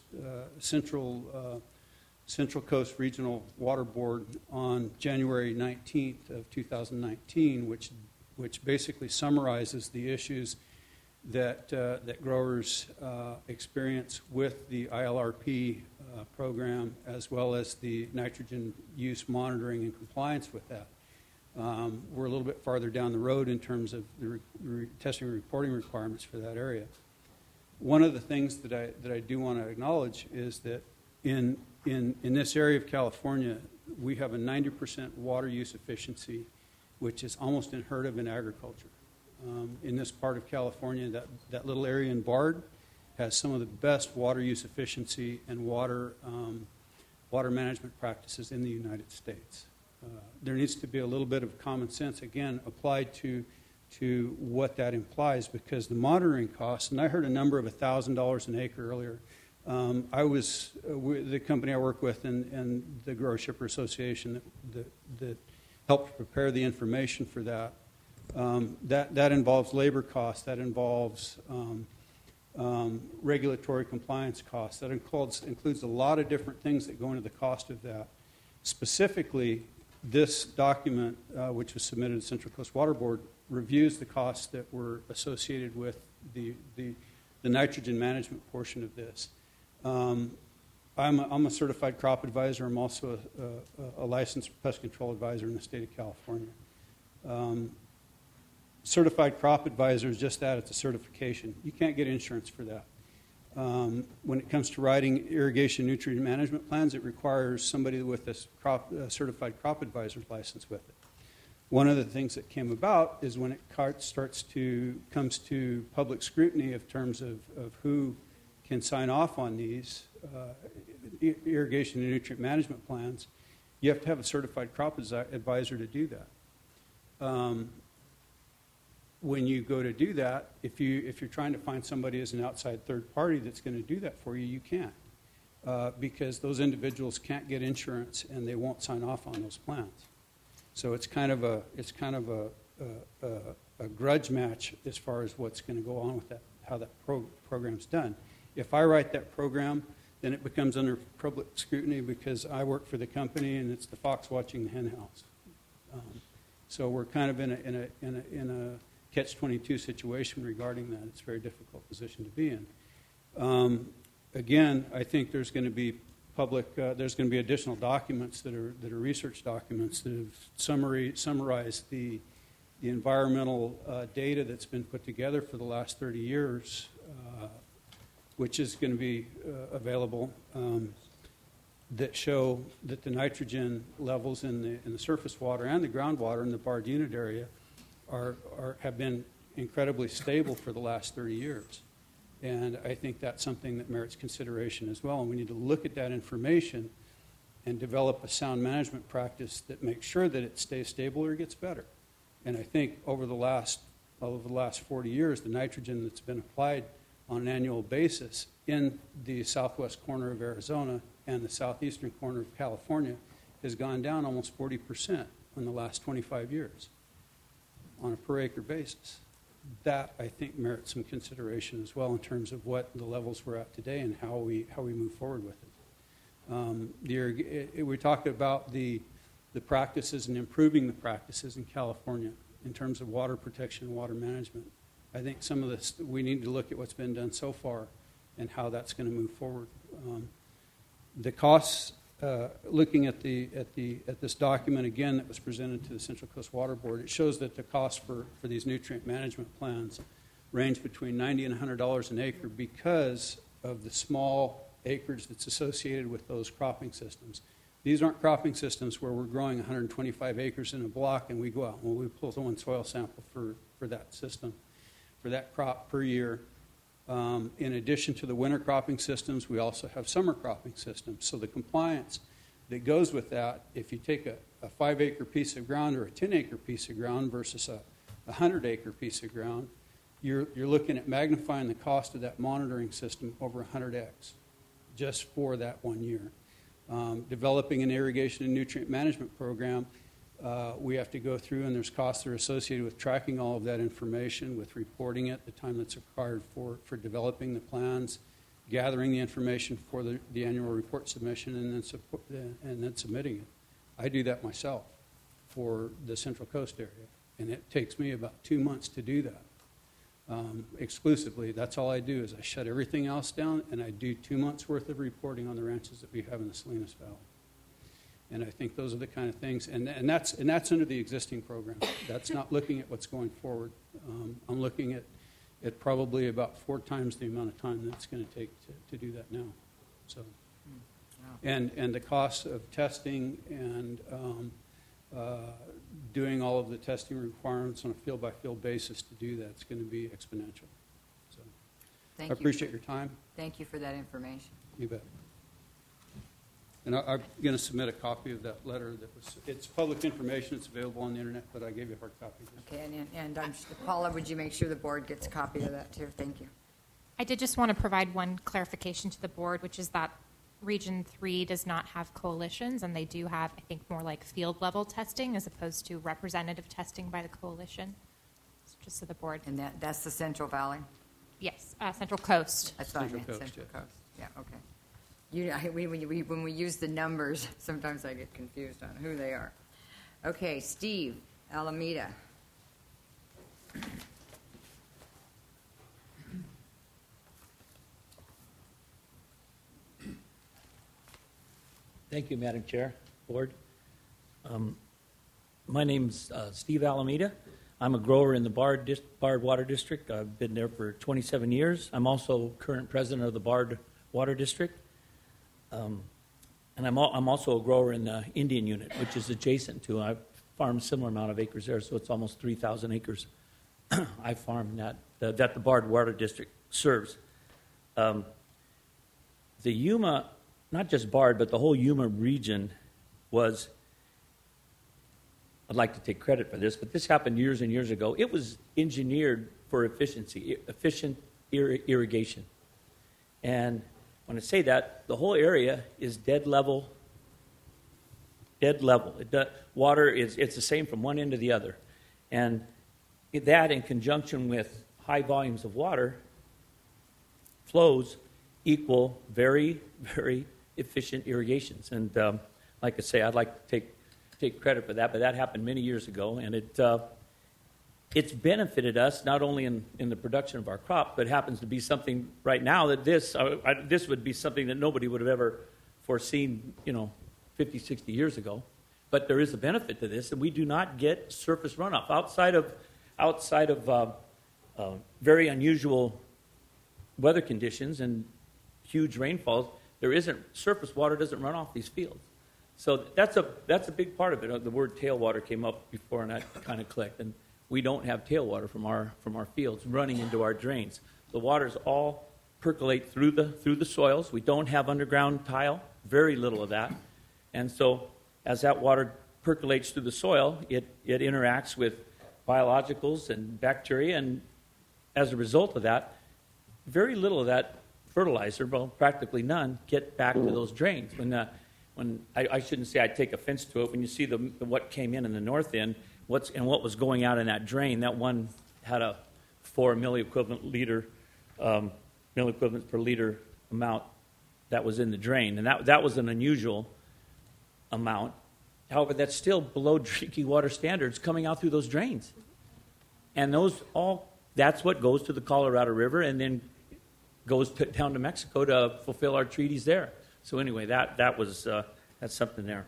[SPEAKER 19] Coast Regional Water Board on January 19th of 2019, which basically summarizes the issues that growers experience with the ILRP program, as well as the nitrogen use monitoring and compliance with that. We're a little bit farther down the road in terms of the testing and reporting requirements for that area. One of the things that I do want to acknowledge is that in this area of California, we have a 90% water use efficiency, which is almost unheard of in agriculture. In this part of California, that little area in Bard has some of the best water use efficiency and water management practices in the United States. There needs to be a little bit of common sense, again, applied to what that implies, because the monitoring costs, and I heard a number of $1,000 an acre earlier. The company I work with and the Grower Shipper Association that helped prepare the information for that. That involves labor costs. That involves regulatory compliance costs. That includes a lot of different things that go into the cost of that. Specifically, this document, which was submitted to the Central Coast Water Board, reviews the costs that were associated with the nitrogen management portion of this. I'm a certified crop advisor. I'm also a licensed pest control advisor in the state of California. Certified crop advisor is just that. It's a certification. You can't get insurance for that. When it comes to writing irrigation nutrient management plans, it requires somebody with a certified crop advisor's license with it. One of the things that came about is when it comes to public scrutiny of terms of who can sign off on these irrigation and nutrient management plans, you have to have a certified crop advisor to do that. When you go to do that, if you're trying to find somebody as an outside third party that's going to do that for you, you can't, because those individuals can't get insurance and they won't sign off on those plans. So it's kind of a grudge match as far as what's going to go on with that, how that program's done. If I write that program, then it becomes under public scrutiny because I work for the company and it's the fox watching the hen house. So we're kind of in a catch-22 situation regarding that. It's a very difficult position to be in. Again, I think there's going to be there's going to be additional documents that are research documents that have summarized the environmental data that's been put together for the last 30 years, which is going to be available, that show that the nitrogen levels in the surface water and the groundwater in the Bard unit area have been incredibly stable for the last 30 years. And I think that's something that merits consideration as well. And we need to look at that information and develop a sound management practice that makes sure that it stays stable or gets better. And I think over the last 40 years, the nitrogen that's been applied on an annual basis in the southwest corner of Arizona and the southeastern corner of California has gone down almost 40% in the last 25 years on a per acre basis. That, I think, merits some consideration as well in terms of what the levels we're at today and how we move forward with it. We talked about the practices and improving the practices in California in terms of water protection and water management. I think some of this, we need to look at what's been done so far and how that's going to move forward. The costs, looking at this document again that was presented to the Central Coast Water Board, it shows that the cost for these nutrient management plans range between $90 and $100 an acre because of the small acreage that's associated with those cropping systems. These aren't cropping systems where we're growing 125 acres in a block and we go out and we pull one soil sample for that system, for that crop per year. In addition to the winter cropping systems, we also have summer cropping systems. So the compliance that goes with that, if you take a 5-acre piece of ground or a 10-acre piece of ground versus a 100-acre piece of ground, you're looking at magnifying the cost of that monitoring system over 100x just for that 1 year. Developing an irrigation and nutrient management program, we have to go through, and there's costs that are associated with tracking all of that information, with reporting it, the time that's required for developing the plans, gathering the information for the annual report submission, and then submitting it. I do that myself for the Central Coast area, and it takes me about 2 months to do that. Exclusively, that's all I do is I shut everything else down, and I do 2 months worth of reporting on the ranches that we have in the Salinas Valley. And I think those are the kind of things, and that's under the existing program. That's not looking at what's going forward. I'm looking at probably about 4 times the amount of time that it's going to take to do that now. So, and the cost of testing and doing all of the testing requirements on a field-by-field basis to do that is going to be exponential. So, I appreciate your time.
[SPEAKER 1] Thank you for that information.
[SPEAKER 19] You bet. And I'm going to submit a copy of that letter. It's public information. It's available on the internet, but I gave you a hard copy.
[SPEAKER 1] Okay, and Paula, would you make sure the board gets a copy of that too? Thank you.
[SPEAKER 10] I did just want to provide one clarification to the board, which is that Region 3 does not have coalitions, and they do have, I think, more like field-level testing as opposed to representative testing by the coalition. Just so the board.
[SPEAKER 1] And that's the Central Valley?
[SPEAKER 10] Yes, Central Coast.
[SPEAKER 1] That's what I meant, Central Coast. Yeah, okay. When we use the numbers, sometimes I get confused on who they are. Okay, Steve Alameda.
[SPEAKER 20] Thank you, Madam Chair, Board. My name's Steve Alameda. I'm a grower in the Bard Water District. I've been there for 27 years. I'm also current president of the Bard Water District. And I'm also a grower in the Indian Unit, which is adjacent to. I farm a similar amount of acres there, so it's almost 3,000 acres I farm that the Bard Water District serves. The Yuma, not just Bard, but the whole Yuma region was, I'd like to take credit for this, but this happened years and years ago. It was engineered for efficient irrigation. And when I say that, the whole area is dead level. Water it's the same from one end to the other. And that in conjunction with high volumes of water flows equal very, very efficient irrigations. And like I say, I'd like to take credit for that, but that happened many years ago, and it's benefited us not only in the production of our crop, but happens to be something right now that this would be something that nobody would have ever foreseen, 50, 60 years ago. But there is a benefit to this, and we do not get surface runoff outside of very unusual weather conditions and huge rainfalls. Surface water doesn't run off these fields. So that's a big part of it. The word tailwater came up before, and that kind of clicked. And we don't have tailwater from our fields running into our drains. The waters all percolate through the soils. We don't have underground tile, very little of that. And so as that water percolates through the soil, it interacts with biologicals and bacteria, and as a result of that, very little of that fertilizer, well, practically none, get back to those drains. When I shouldn't say I take offense to it, when you see what came in the north end, what was going out in that drain, that one had a 4 milliequivalents per liter amount that was in the drain, and that was an unusual amount. However, that's still below drinking water standards coming out through those drains, and that's what goes to the Colorado River and then goes down to Mexico to fulfill our treaties there. So anyway, that's something there.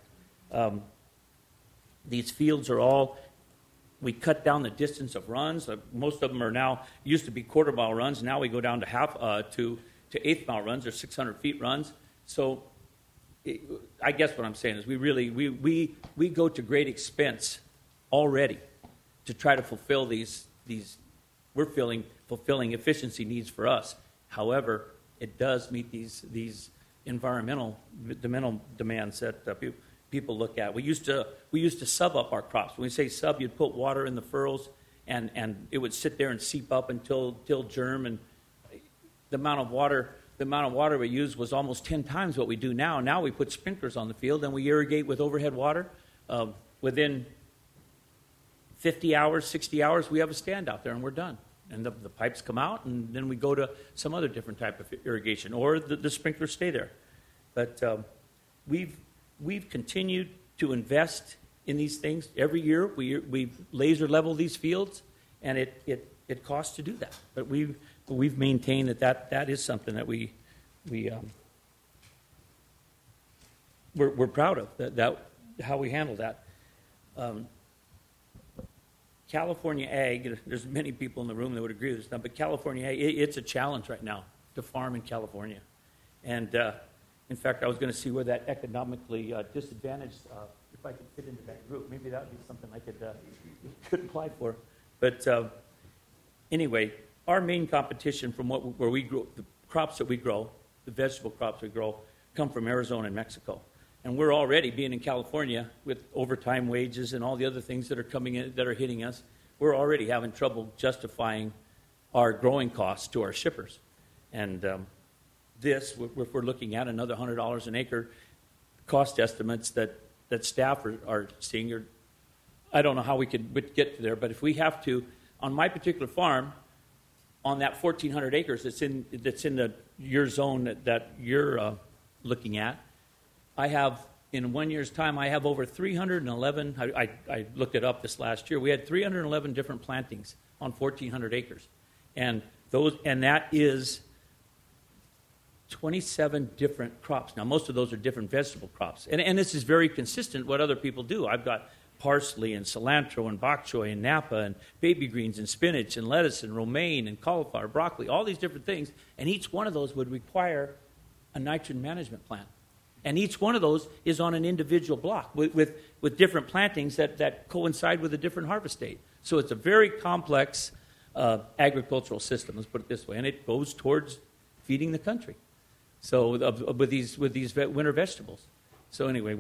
[SPEAKER 20] These fields are all, we cut down the distance of runs. Most of them are now, used to be quarter-mile runs. Now we go down to eighth-mile runs or 600-feet runs. So I guess what I'm saying is we go to great expense already to try to fulfill these fulfilling efficiency needs for us. However, it does meet these environmental demands that people look at. We used to sub up our crops. When we say sub, you'd put water in the furrows, and it would sit there and seep up until germ. And the amount of water we used was almost 10 times what we do now. Now we put sprinklers on the field and we irrigate with overhead water. Within 50 hours, 60 hours, we have a stand out there and we're done. And the pipes come out, and then we go to some other different type of irrigation, or the sprinklers stay there. But we've continued to invest in these things every year. We laser level these fields, and it costs to do that. But we've maintained that is something that we're proud of, that how we handle that. California ag, there's many people in the room that would agree with this stuff, but California ag, it's a challenge right now to farm in California. And in fact, I was going to see where that economically disadvantaged, if I could fit into that group, maybe that would be something I could apply for. But anyway, our main competition from where we grow, the crops that we grow, the vegetable crops we grow, come from Arizona and Mexico. And we're already, being in California, with overtime wages and all the other things that are coming in, that are hitting us, we're already having trouble justifying our growing costs to our shippers. And if we're looking at another $100 an acre cost estimates that staff are seeing, I don't know how we could get to there, but if we have to, on my particular farm, on that 1,400 acres that's in your zone that you're looking at, I have, in 1 year's time, I have over 311, I looked it up this last year, we had 311 different plantings on 1,400 acres. And that is 27 different crops. Now, most of those are different vegetable crops. And this is very consistent what other people do. I've got parsley and cilantro and bok choy and napa and baby greens and spinach and lettuce and romaine and cauliflower, broccoli, all these different things. And each one of those would require a nitrogen management plan. And each one of those is on an individual block with different plantings that coincide with a different harvest date. So it's a very complex agricultural system, let's put it this way, and it goes towards feeding the country. So with these winter vegetables. So anyway,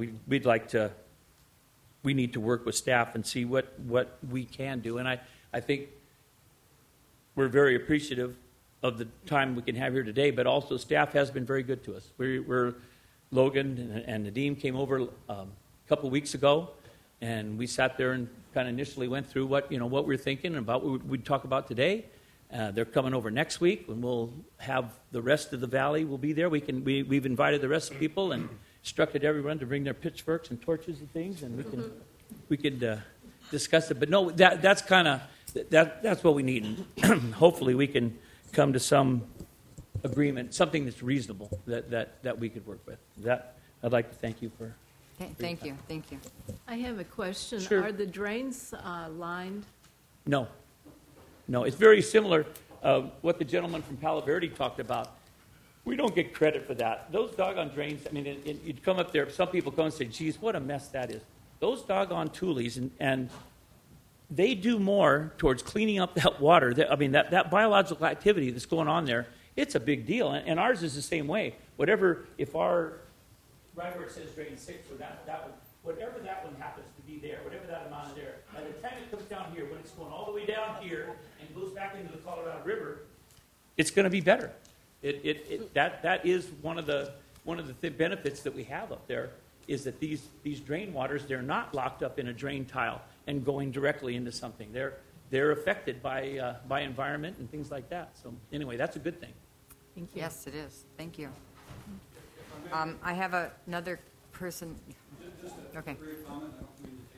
[SPEAKER 20] we need to work with staff and see what we can do. And I think we're very appreciative of the time we can have here today, but also staff has been very good to us. Logan and Nadeem came over a couple weeks ago, and we sat there and kind of initially went through what we were thinking about what we'd talk about today. They're coming over next week, and we'll have the rest of the valley will be there. We've invited the rest of the people and instructed everyone to bring their pitchforks and torches and things, and we could discuss it. But no, that's what we need. And hopefully, we can come to some agreement, something that's reasonable that we could work with. I'd like to thank you for.
[SPEAKER 1] Thank you.
[SPEAKER 9] I have a question.
[SPEAKER 20] Sure.
[SPEAKER 9] Are the drains lined?
[SPEAKER 20] No, it's very similar. What the gentleman from Palo Verde talked about. We don't get credit for that. Those doggone drains. I mean, you'd come up there. Some people come and say, "Geez, what a mess that is." Those doggone Tules, and they do more towards cleaning up that water. That biological activity that's going on there. It's a big deal, and ours is the same way. If our, right where it says drain 6, or that one, whatever that one happens to be there, whatever that amount is there, by the time it comes down here, when it's going all the way down here and goes back into the Colorado River, it's going to be better. That is one of the benefits that we have up there, is that these drain waters, they're not locked up in a drain tile and going directly into something. They're affected by environment and things like that. So anyway, that's a good thing.
[SPEAKER 1] Thank you. Yes, it is. Thank you. I have another person.
[SPEAKER 19] Just a
[SPEAKER 1] Okay.
[SPEAKER 19] brief comment. I don't mean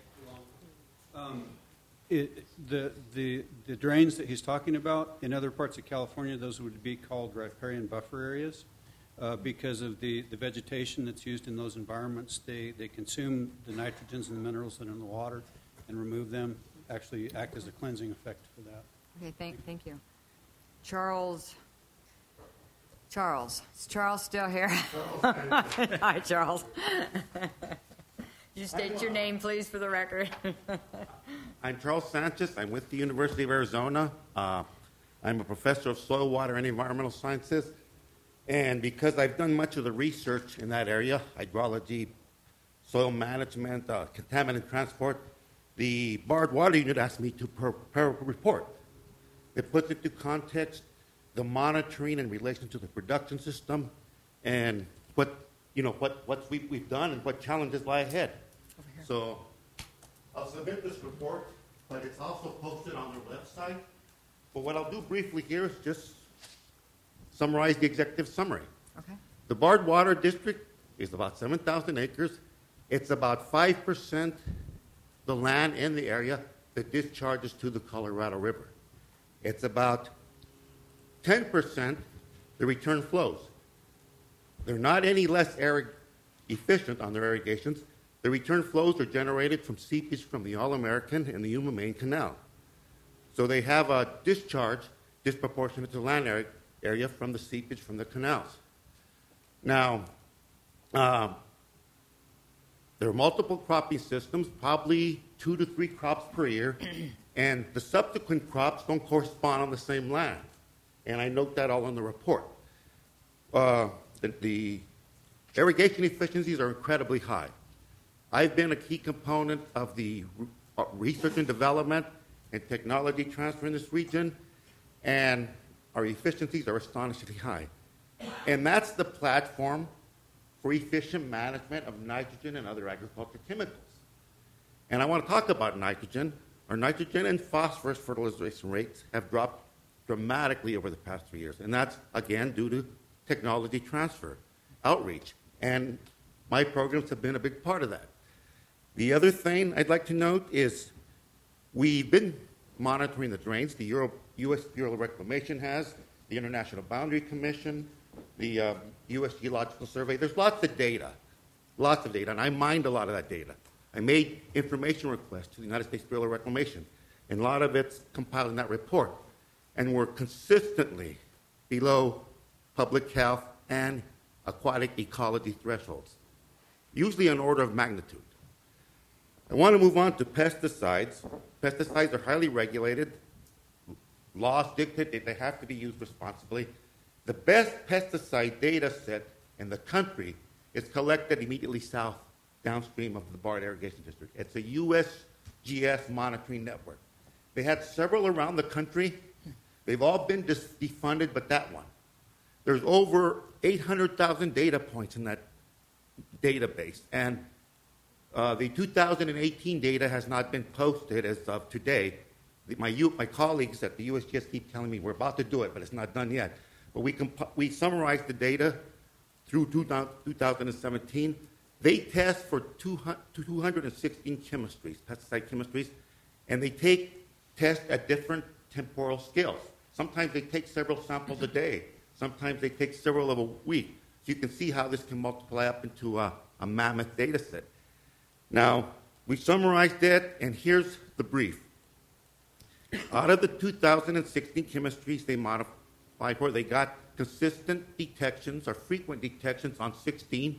[SPEAKER 19] to take too long. The drains that he's talking about in other parts of California, those would be called riparian buffer areas because of the vegetation that's used in those environments. They consume the nitrogens and the minerals that are in the water and remove them. Actually act as a cleansing effect for that.
[SPEAKER 1] Okay, thank you. Charles. Is Charles still here? Hi, Charles. You state your name, please, for the record.
[SPEAKER 21] I'm Charles Sanchez. I'm with the University of Arizona. I'm a professor of soil, water, and environmental sciences. And because I've done much of the research in that area, hydrology, soil management, contaminant transport, the Bard Water Unit asked me to prepare a report. It puts into context the monitoring in relation to the production system and what we've done and what challenges lie ahead. So I'll submit this report, but it's also posted on their website. But what I'll do briefly here is just summarize the executive summary.
[SPEAKER 1] Okay.
[SPEAKER 21] The Bard Water District is about 7,000 acres. It's about 5% the land in the area that discharges to the Colorado River. It's about 10% the return flows. They're not any less efficient on their irrigations. The return flows are generated from seepage from the All-American and the Yuma Main Canal. So they have a discharge disproportionate to land area from the seepage from the canals. Now, there are multiple cropping systems, probably 2 to 3 crops per year, and the subsequent crops don't correspond on the same land. And I note that all in the report. The irrigation efficiencies are incredibly high. I've been a key component of the research and development and technology transfer in this region, and our efficiencies are astonishingly high. And that's the platform for efficient management of nitrogen and other agricultural chemicals. And I want to talk about nitrogen. Our nitrogen and phosphorus fertilization rates have dropped dramatically over the past 3 years, and that's, again, due to technology transfer, outreach, and my programs have been a big part of that. The other thing I'd like to note is we've been monitoring the drains. The U.S. Bureau of Reclamation has, the International Boundary Commission, the U.S. Geological Survey. There's lots of data, and I mined a lot of that data. I made information requests to the United States Bureau of Reclamation, and a lot of it's compiled in that report. And we're consistently below public health and aquatic ecology thresholds, usually an order of magnitude. I want to move on to pesticides. Pesticides are highly regulated. Laws dictate that they have to be used responsibly. The best pesticide data set in the country is collected immediately south, downstream of the Bard Irrigation District. It's a USGS monitoring network. They had several around the country. They've all been defunded, but that one. There's over 800,000 data points in that database, and the 2018 data has not been posted as of today. My colleagues at the USGS keep telling me we're about to do it, but it's not done yet. But we summarized the data through 2017. They test for 216 chemistries, pesticide chemistries, and they take tests at different temporal scales. Sometimes they take several samples a day. Sometimes they take several of a week. So you can see how this can multiply up into a mammoth data set. Now, we summarized it, and here's the brief. Out of the 2016 chemistries they modified for, they got consistent detections or frequent detections on 13.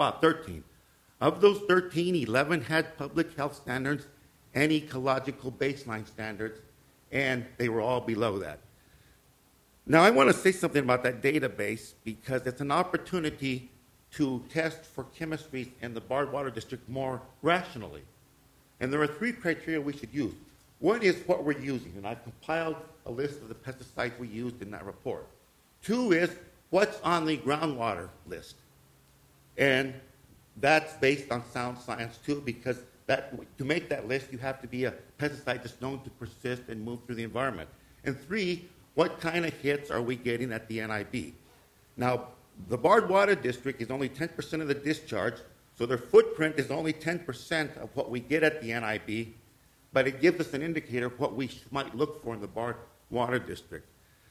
[SPEAKER 21] Of those 13, 11 had public health standards and ecological baseline standards, and they were all below that. Now, I want to say something about that database because it's an opportunity to test for chemistries in the Bard Water District more rationally. And there are 3 criteria we should use. One is what we're using, and I've compiled a list of the pesticides we used in that report. 2 is what's on the groundwater list. And that's based on sound science, too, because to make that list, you have to be a pesticide that's known to persist and move through the environment. And 3, what kind of hits are we getting at the NIB? Now, the Bard Water District is only 10% of the discharge, so their footprint is only 10% of what we get at the NIB, but it gives us an indicator of what we might look for in the Bard Water District.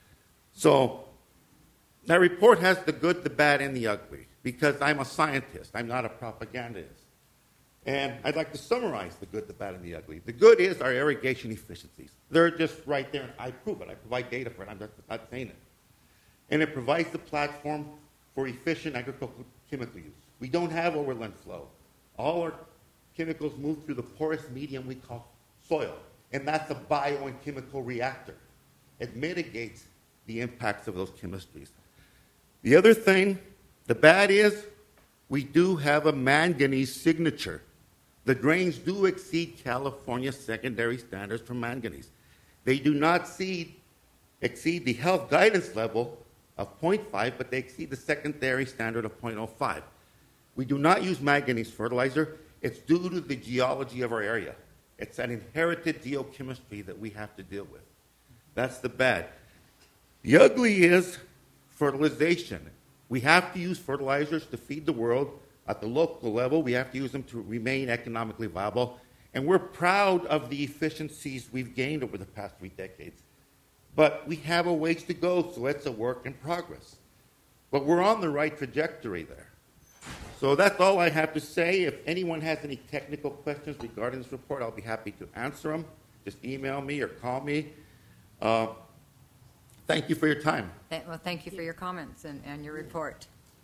[SPEAKER 21] So that report has the good, the bad, and the ugly, because I'm a scientist. I'm not a propagandist. And I'd like to summarize the good, the bad, and the ugly. The good is our irrigation efficiencies. They're just right there, and I prove it. I provide data for it. I'm not saying it. And it provides the platform for efficient agricultural chemical use. We don't have overland flow. All our chemicals move through the porous medium we call soil, and that's a bio and chemical reactor. it mitigates the impacts of those chemistries. The other thing, the bad is, we do have a manganese signature. The drains do exceed California secondary standards for manganese. They do not exceed the health guidance level of 0.5, but they exceed the secondary standard of 0.05. We do not use manganese fertilizer. It's due to the geology of our area. It's an inherited geochemistry that we have to deal with. That's the bad. The ugly is fertilization. We have to use fertilizers to feed the world. At the local level, we have to use them to remain economically viable. And we're proud of the efficiencies we've gained over the past 3 decades. But we have a ways to go, so it's a work in progress. But we're on the right trajectory there. So that's all I have to say. If anyone has any technical questions regarding this report, I'll be happy to answer them. Just email me or call me. Thank you for your time.
[SPEAKER 1] Well, thank you for your comments and your report.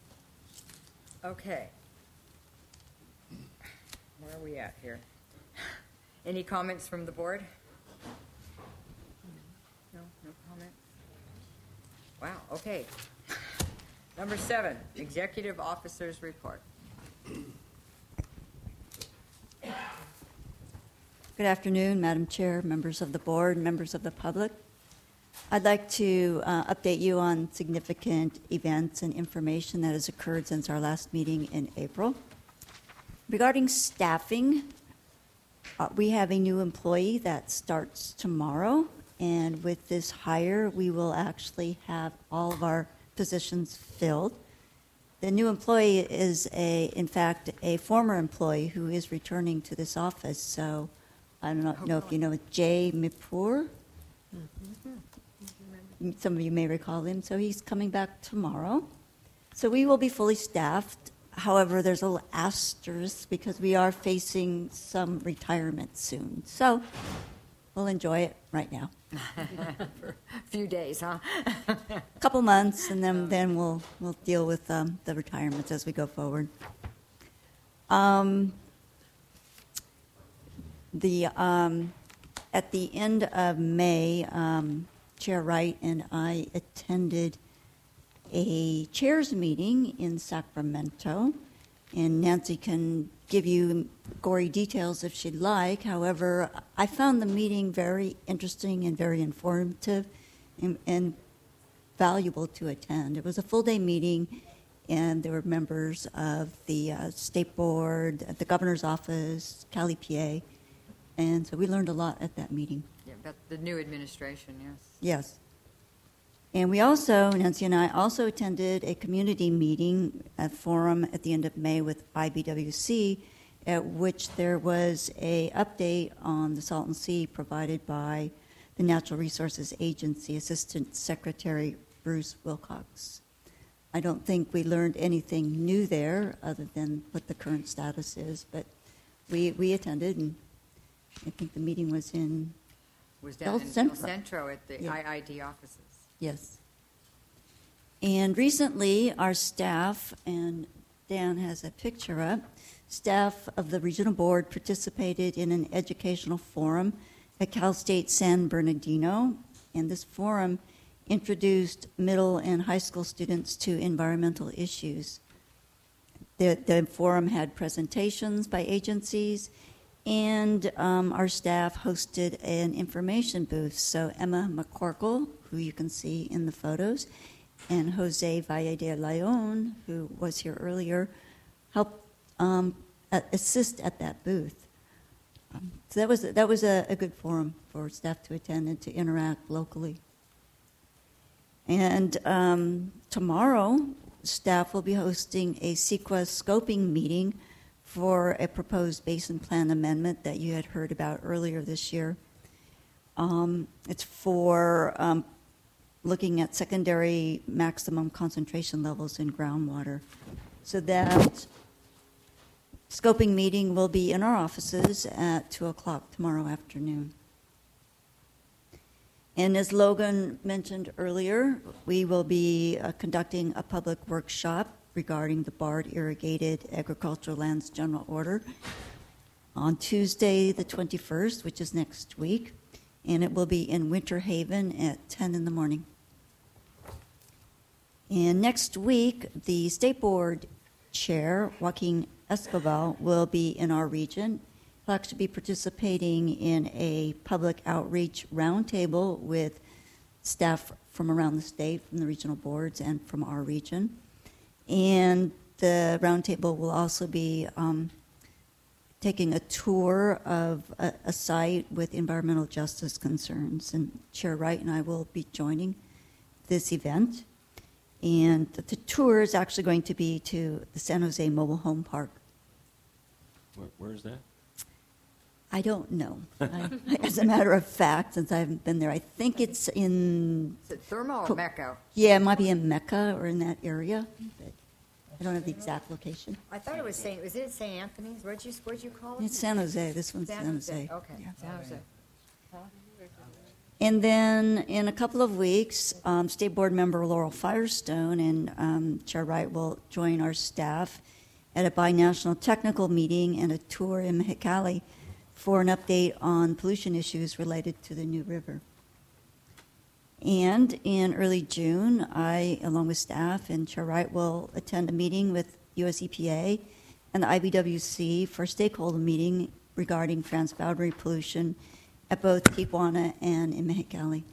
[SPEAKER 1] Okay. Where are we at here? Any comments from the board? No comments? Wow, okay. Number 7, Executive Officers Report.
[SPEAKER 4] Good afternoon, Madam Chair, members of the board, members of the public. I'd like to update you on significant events and information that has occurred since our last meeting in April. Regarding staffing, we have a new employee that starts tomorrow, and with this hire, we will actually have all of our positions filled. The new employee is, in fact, a former employee who is returning to this office. So I don't know if you know Jay Mipur. Some of you may recall him. So he's coming back tomorrow. So we will be fully staffed. However, there's a little asterisk because we are facing some retirement soon. So we'll enjoy it right now.
[SPEAKER 1] For a few days, huh?
[SPEAKER 4] A couple months, and then we'll deal with the retirements as we go forward. At the end of May, Chair Wright and I attended a chairs meeting in Sacramento, and Nancy can give you gory details if she'd like. However, I found the meeting very interesting and very informative and valuable to attend. It was a full-day meeting, and there were members of the State Board, the Governor's Office, Cali PA, and so we learned a lot at that meeting.
[SPEAKER 1] Yeah, about the new administration, yes.
[SPEAKER 4] Yes. And we also, Nancy and I also attended a community meeting, a forum at the end of May with IBWC, at which there was a update on the Salton Sea provided by the Natural Resources Agency Assistant Secretary Bruce Wilcox. I don't think we learned anything new there other than what the current status is, but we attended, and I think the meeting was in
[SPEAKER 1] down in El Centro at the IID offices.
[SPEAKER 4] Yes. And recently, our staff, and Dan has a picture up, staff of the regional board participated in an educational forum at Cal State San Bernardino, and this forum introduced middle and high school students to environmental issues. The forum had presentations by agencies, and our staff hosted an information booth. So Emma McCorkle, who you can see in the photos, and Jose Valle de Leon, who was here earlier, helped assist at that booth. So that was a good forum for staff to attend and to interact locally. And tomorrow, staff will be hosting a CEQA scoping meeting for a proposed basin plan amendment that you had heard about earlier this year. It's for looking at secondary maximum concentration levels in groundwater. So that scoping meeting will be in our offices at 2 o'clock tomorrow afternoon. And as Logan mentioned earlier, we will be conducting a public workshop regarding the Barred Irrigated Agricultural Lands General Order on Tuesday the 21st, which is next week. and it will be in Winter Haven at 10 in the morning. And next week, the State Board Chair, Joaquin Escobar, will be in our region. He'll actually be participating in a public outreach roundtable with staff from around the state, from the regional boards, and from our region. And the roundtable will also be taking a tour of a site with environmental justice concerns. And Chair Wright and I will be joining this event. And the tour is actually going to be to the San Jose Mobile Home Park.
[SPEAKER 12] Where is that?
[SPEAKER 4] I don't know. As a matter of fact, since I haven't been there, I think it's in...
[SPEAKER 1] Is it Thermal or Mecca?
[SPEAKER 4] Yeah, it might be in Mecca or in that area. But I don't have the exact location.
[SPEAKER 1] I thought it was St. Was it St. Anthony's? What'd you call it?
[SPEAKER 4] It's San Jose. This one's San Jose.
[SPEAKER 1] Okay, San Jose.
[SPEAKER 4] And then in a couple of weeks, State Board member Laurel Firestone and Chair Wright will join our staff at a binational technical meeting and a tour in Mexicali for an update on pollution issues related to the New River. And in early June, I, along with staff and Chair Wright, will attend a meeting with US EPA and the IBWC for a stakeholder meeting regarding transboundary pollution at both Tijuana and in Mexicali.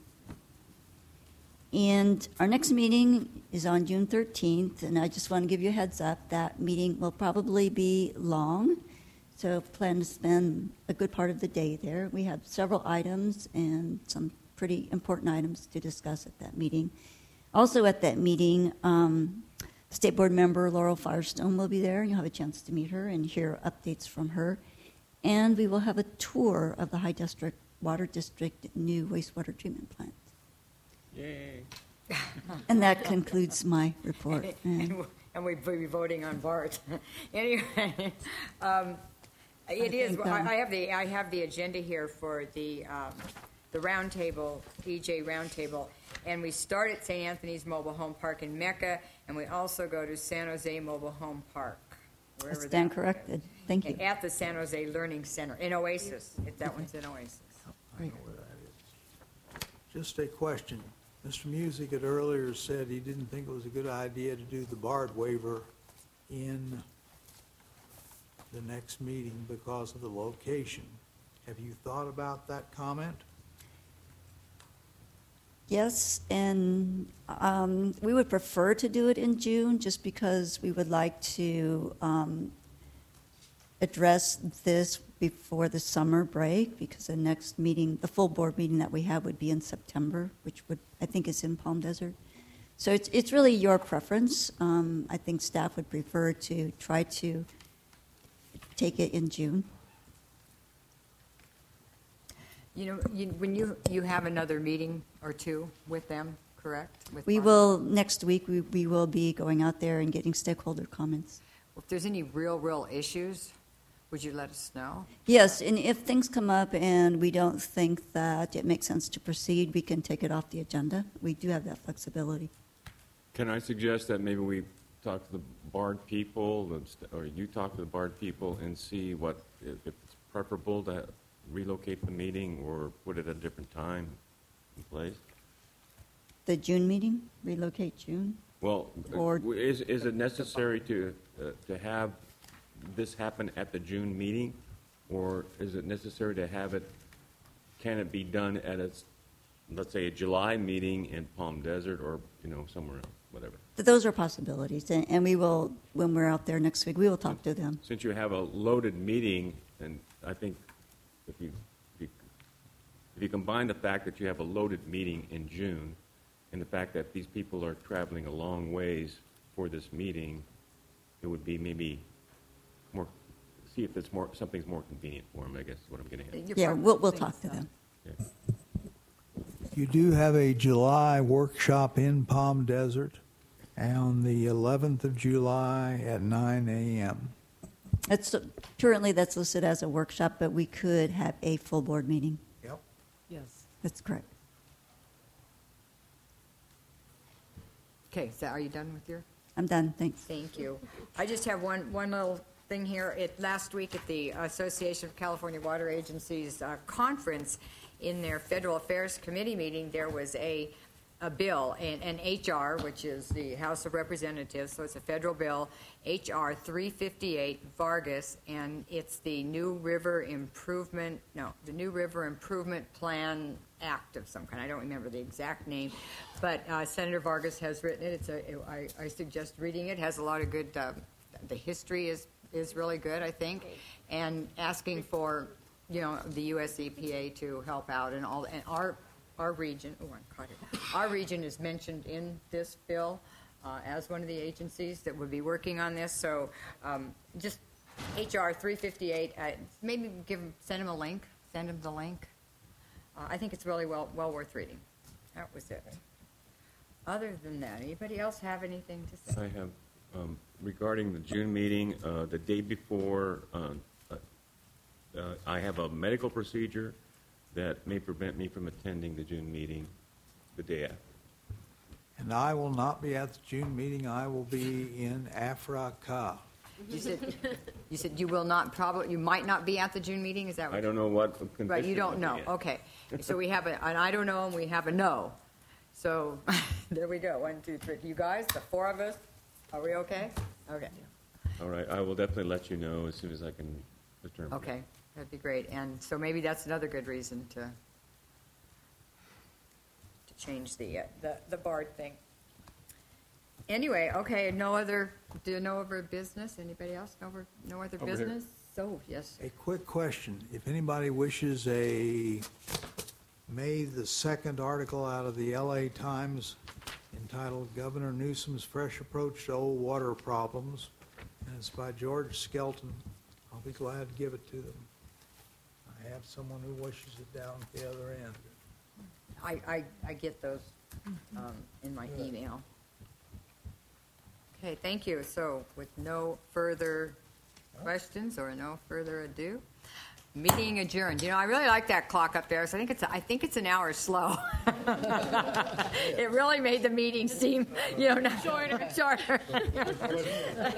[SPEAKER 4] And our next meeting is on June 13th, and I just want to give you a heads up. That meeting will probably be long, so plan to spend a good part of the day there. We have several items and some pretty important items to discuss at that meeting. Also at that meeting, State Board member Laurel Firestone will be there. You'll have a chance to meet her and hear updates from her. And we will have a tour of the High District Water District new wastewater treatment plant.
[SPEAKER 12] Yay.
[SPEAKER 4] And that concludes my report.
[SPEAKER 1] And we'll be voting on Bart. Anyway, it is. I have the agenda here for the roundtable, EJ roundtable, and we start at St. Anthony's Mobile Home Park in Mecca, and we also go to San Jose Mobile Home Park.
[SPEAKER 4] I stand corrected. Thank you.
[SPEAKER 1] At the San Jose Learning Center in Oasis. That one's in Oasis.
[SPEAKER 2] I know where that is. Just a question. Mr. Music had earlier said he didn't think it was a good idea to do the BART waiver in the next meeting because of the location. Have you thought about that comment?
[SPEAKER 4] Yes, and we would prefer to do it in June just because we would like to address this before the summer break, because the next meeting, the full board meeting that we have would be in September, which I think is in Palm Desert. So it's really your preference. I think staff would prefer to try to take it in June.
[SPEAKER 1] When you have another meeting or two with them, correct?
[SPEAKER 4] We will, next week, we will be going out there and getting stakeholder comments.
[SPEAKER 1] If there's any real issues, would you let us know?
[SPEAKER 4] Yes, and if things come up and we don't think that it makes sense to proceed, we can take it off the agenda. We do have that flexibility.
[SPEAKER 12] Can I suggest that maybe we talk to the BARD people, or you talk to the BARD people and see if it's preferable to relocate the meeting or put it at a different time and place?
[SPEAKER 4] The June meeting? Relocate June?
[SPEAKER 12] Well, is it necessary to have this happen at the June meeting, or is it necessary to have it, can it be done at let's say a July meeting in Palm Desert or, somewhere else, whatever?
[SPEAKER 4] Those are possibilities, and we will, when we're out there next week, we will talk to them.
[SPEAKER 12] Since you have a loaded meeting, and I think if you combine the fact that you have a loaded meeting in June and the fact that these people are traveling a long ways for this meeting, it would be maybe more, see if it's something's more convenient for them, I guess is what I'm getting at.
[SPEAKER 4] Yeah, we'll talk to them.
[SPEAKER 12] Yeah.
[SPEAKER 2] You do have a July workshop in Palm Desert on the 11th of July at 9 a.m.
[SPEAKER 4] Currently that's listed as a workshop, but we could have a full board meeting.
[SPEAKER 2] Yep.
[SPEAKER 9] Yes.
[SPEAKER 4] That's correct.
[SPEAKER 1] Okay, so are you done with your?
[SPEAKER 4] I'm done, thanks.
[SPEAKER 1] Thank you. I just have one little thing here. Last week at the Association of California Water Agencies conference, in their Federal Affairs Committee meeting, there was a bill, an HR, which is the House of Representatives, so it's a federal bill, HR 358 Vargas, and it's the New River Improvement Plan Act of some kind. I don't remember the exact name, but Senator Vargas has written it. I suggest reading it. It has a lot of good, the history is really good, I think, and asking for, the U.S. EPA to help out and all, and our region, our region is mentioned in this bill as one of the agencies that would be working on this. So just HR 358, maybe send him a link, send him the link. I think it's really well worth reading. That was it. Other than that, anybody else have anything to say?
[SPEAKER 12] I have, regarding the June meeting, the day before, I have a medical procedure that may prevent me from attending the June meeting the day after.
[SPEAKER 2] And I will not be at the June meeting. I will be in Africa.
[SPEAKER 1] You said you will not, you might not be at the June meeting? Is that what?
[SPEAKER 12] I don't know what condition.
[SPEAKER 1] Right, you don't know.
[SPEAKER 12] Yet.
[SPEAKER 1] Okay. So we have an I don't know and we have a no. So there we go. 1, 2, 3. You guys, the four of us, are we okay? Okay.
[SPEAKER 12] All right. I will definitely let you know as soon as I can determine.
[SPEAKER 1] Okay. That'd be great. And so maybe that's another good reason to change the BARD thing. Anyway, okay, no other business? Anybody else? No other
[SPEAKER 2] Over
[SPEAKER 1] business? So, yes.
[SPEAKER 2] A quick question. If anybody wishes a May the 2nd article out of the LA Times entitled Governor Newsom's Fresh Approach to Old Water Problems, and it's by George Skelton, I'll be glad to give it to them. I have someone who wishes it down at the other end.
[SPEAKER 1] I get those in my email. Okay, thank you. So with no further questions or no further ado, meeting adjourned. I really like that clock up there. So I think it's an hour slow. It really made the meeting seem, shorter.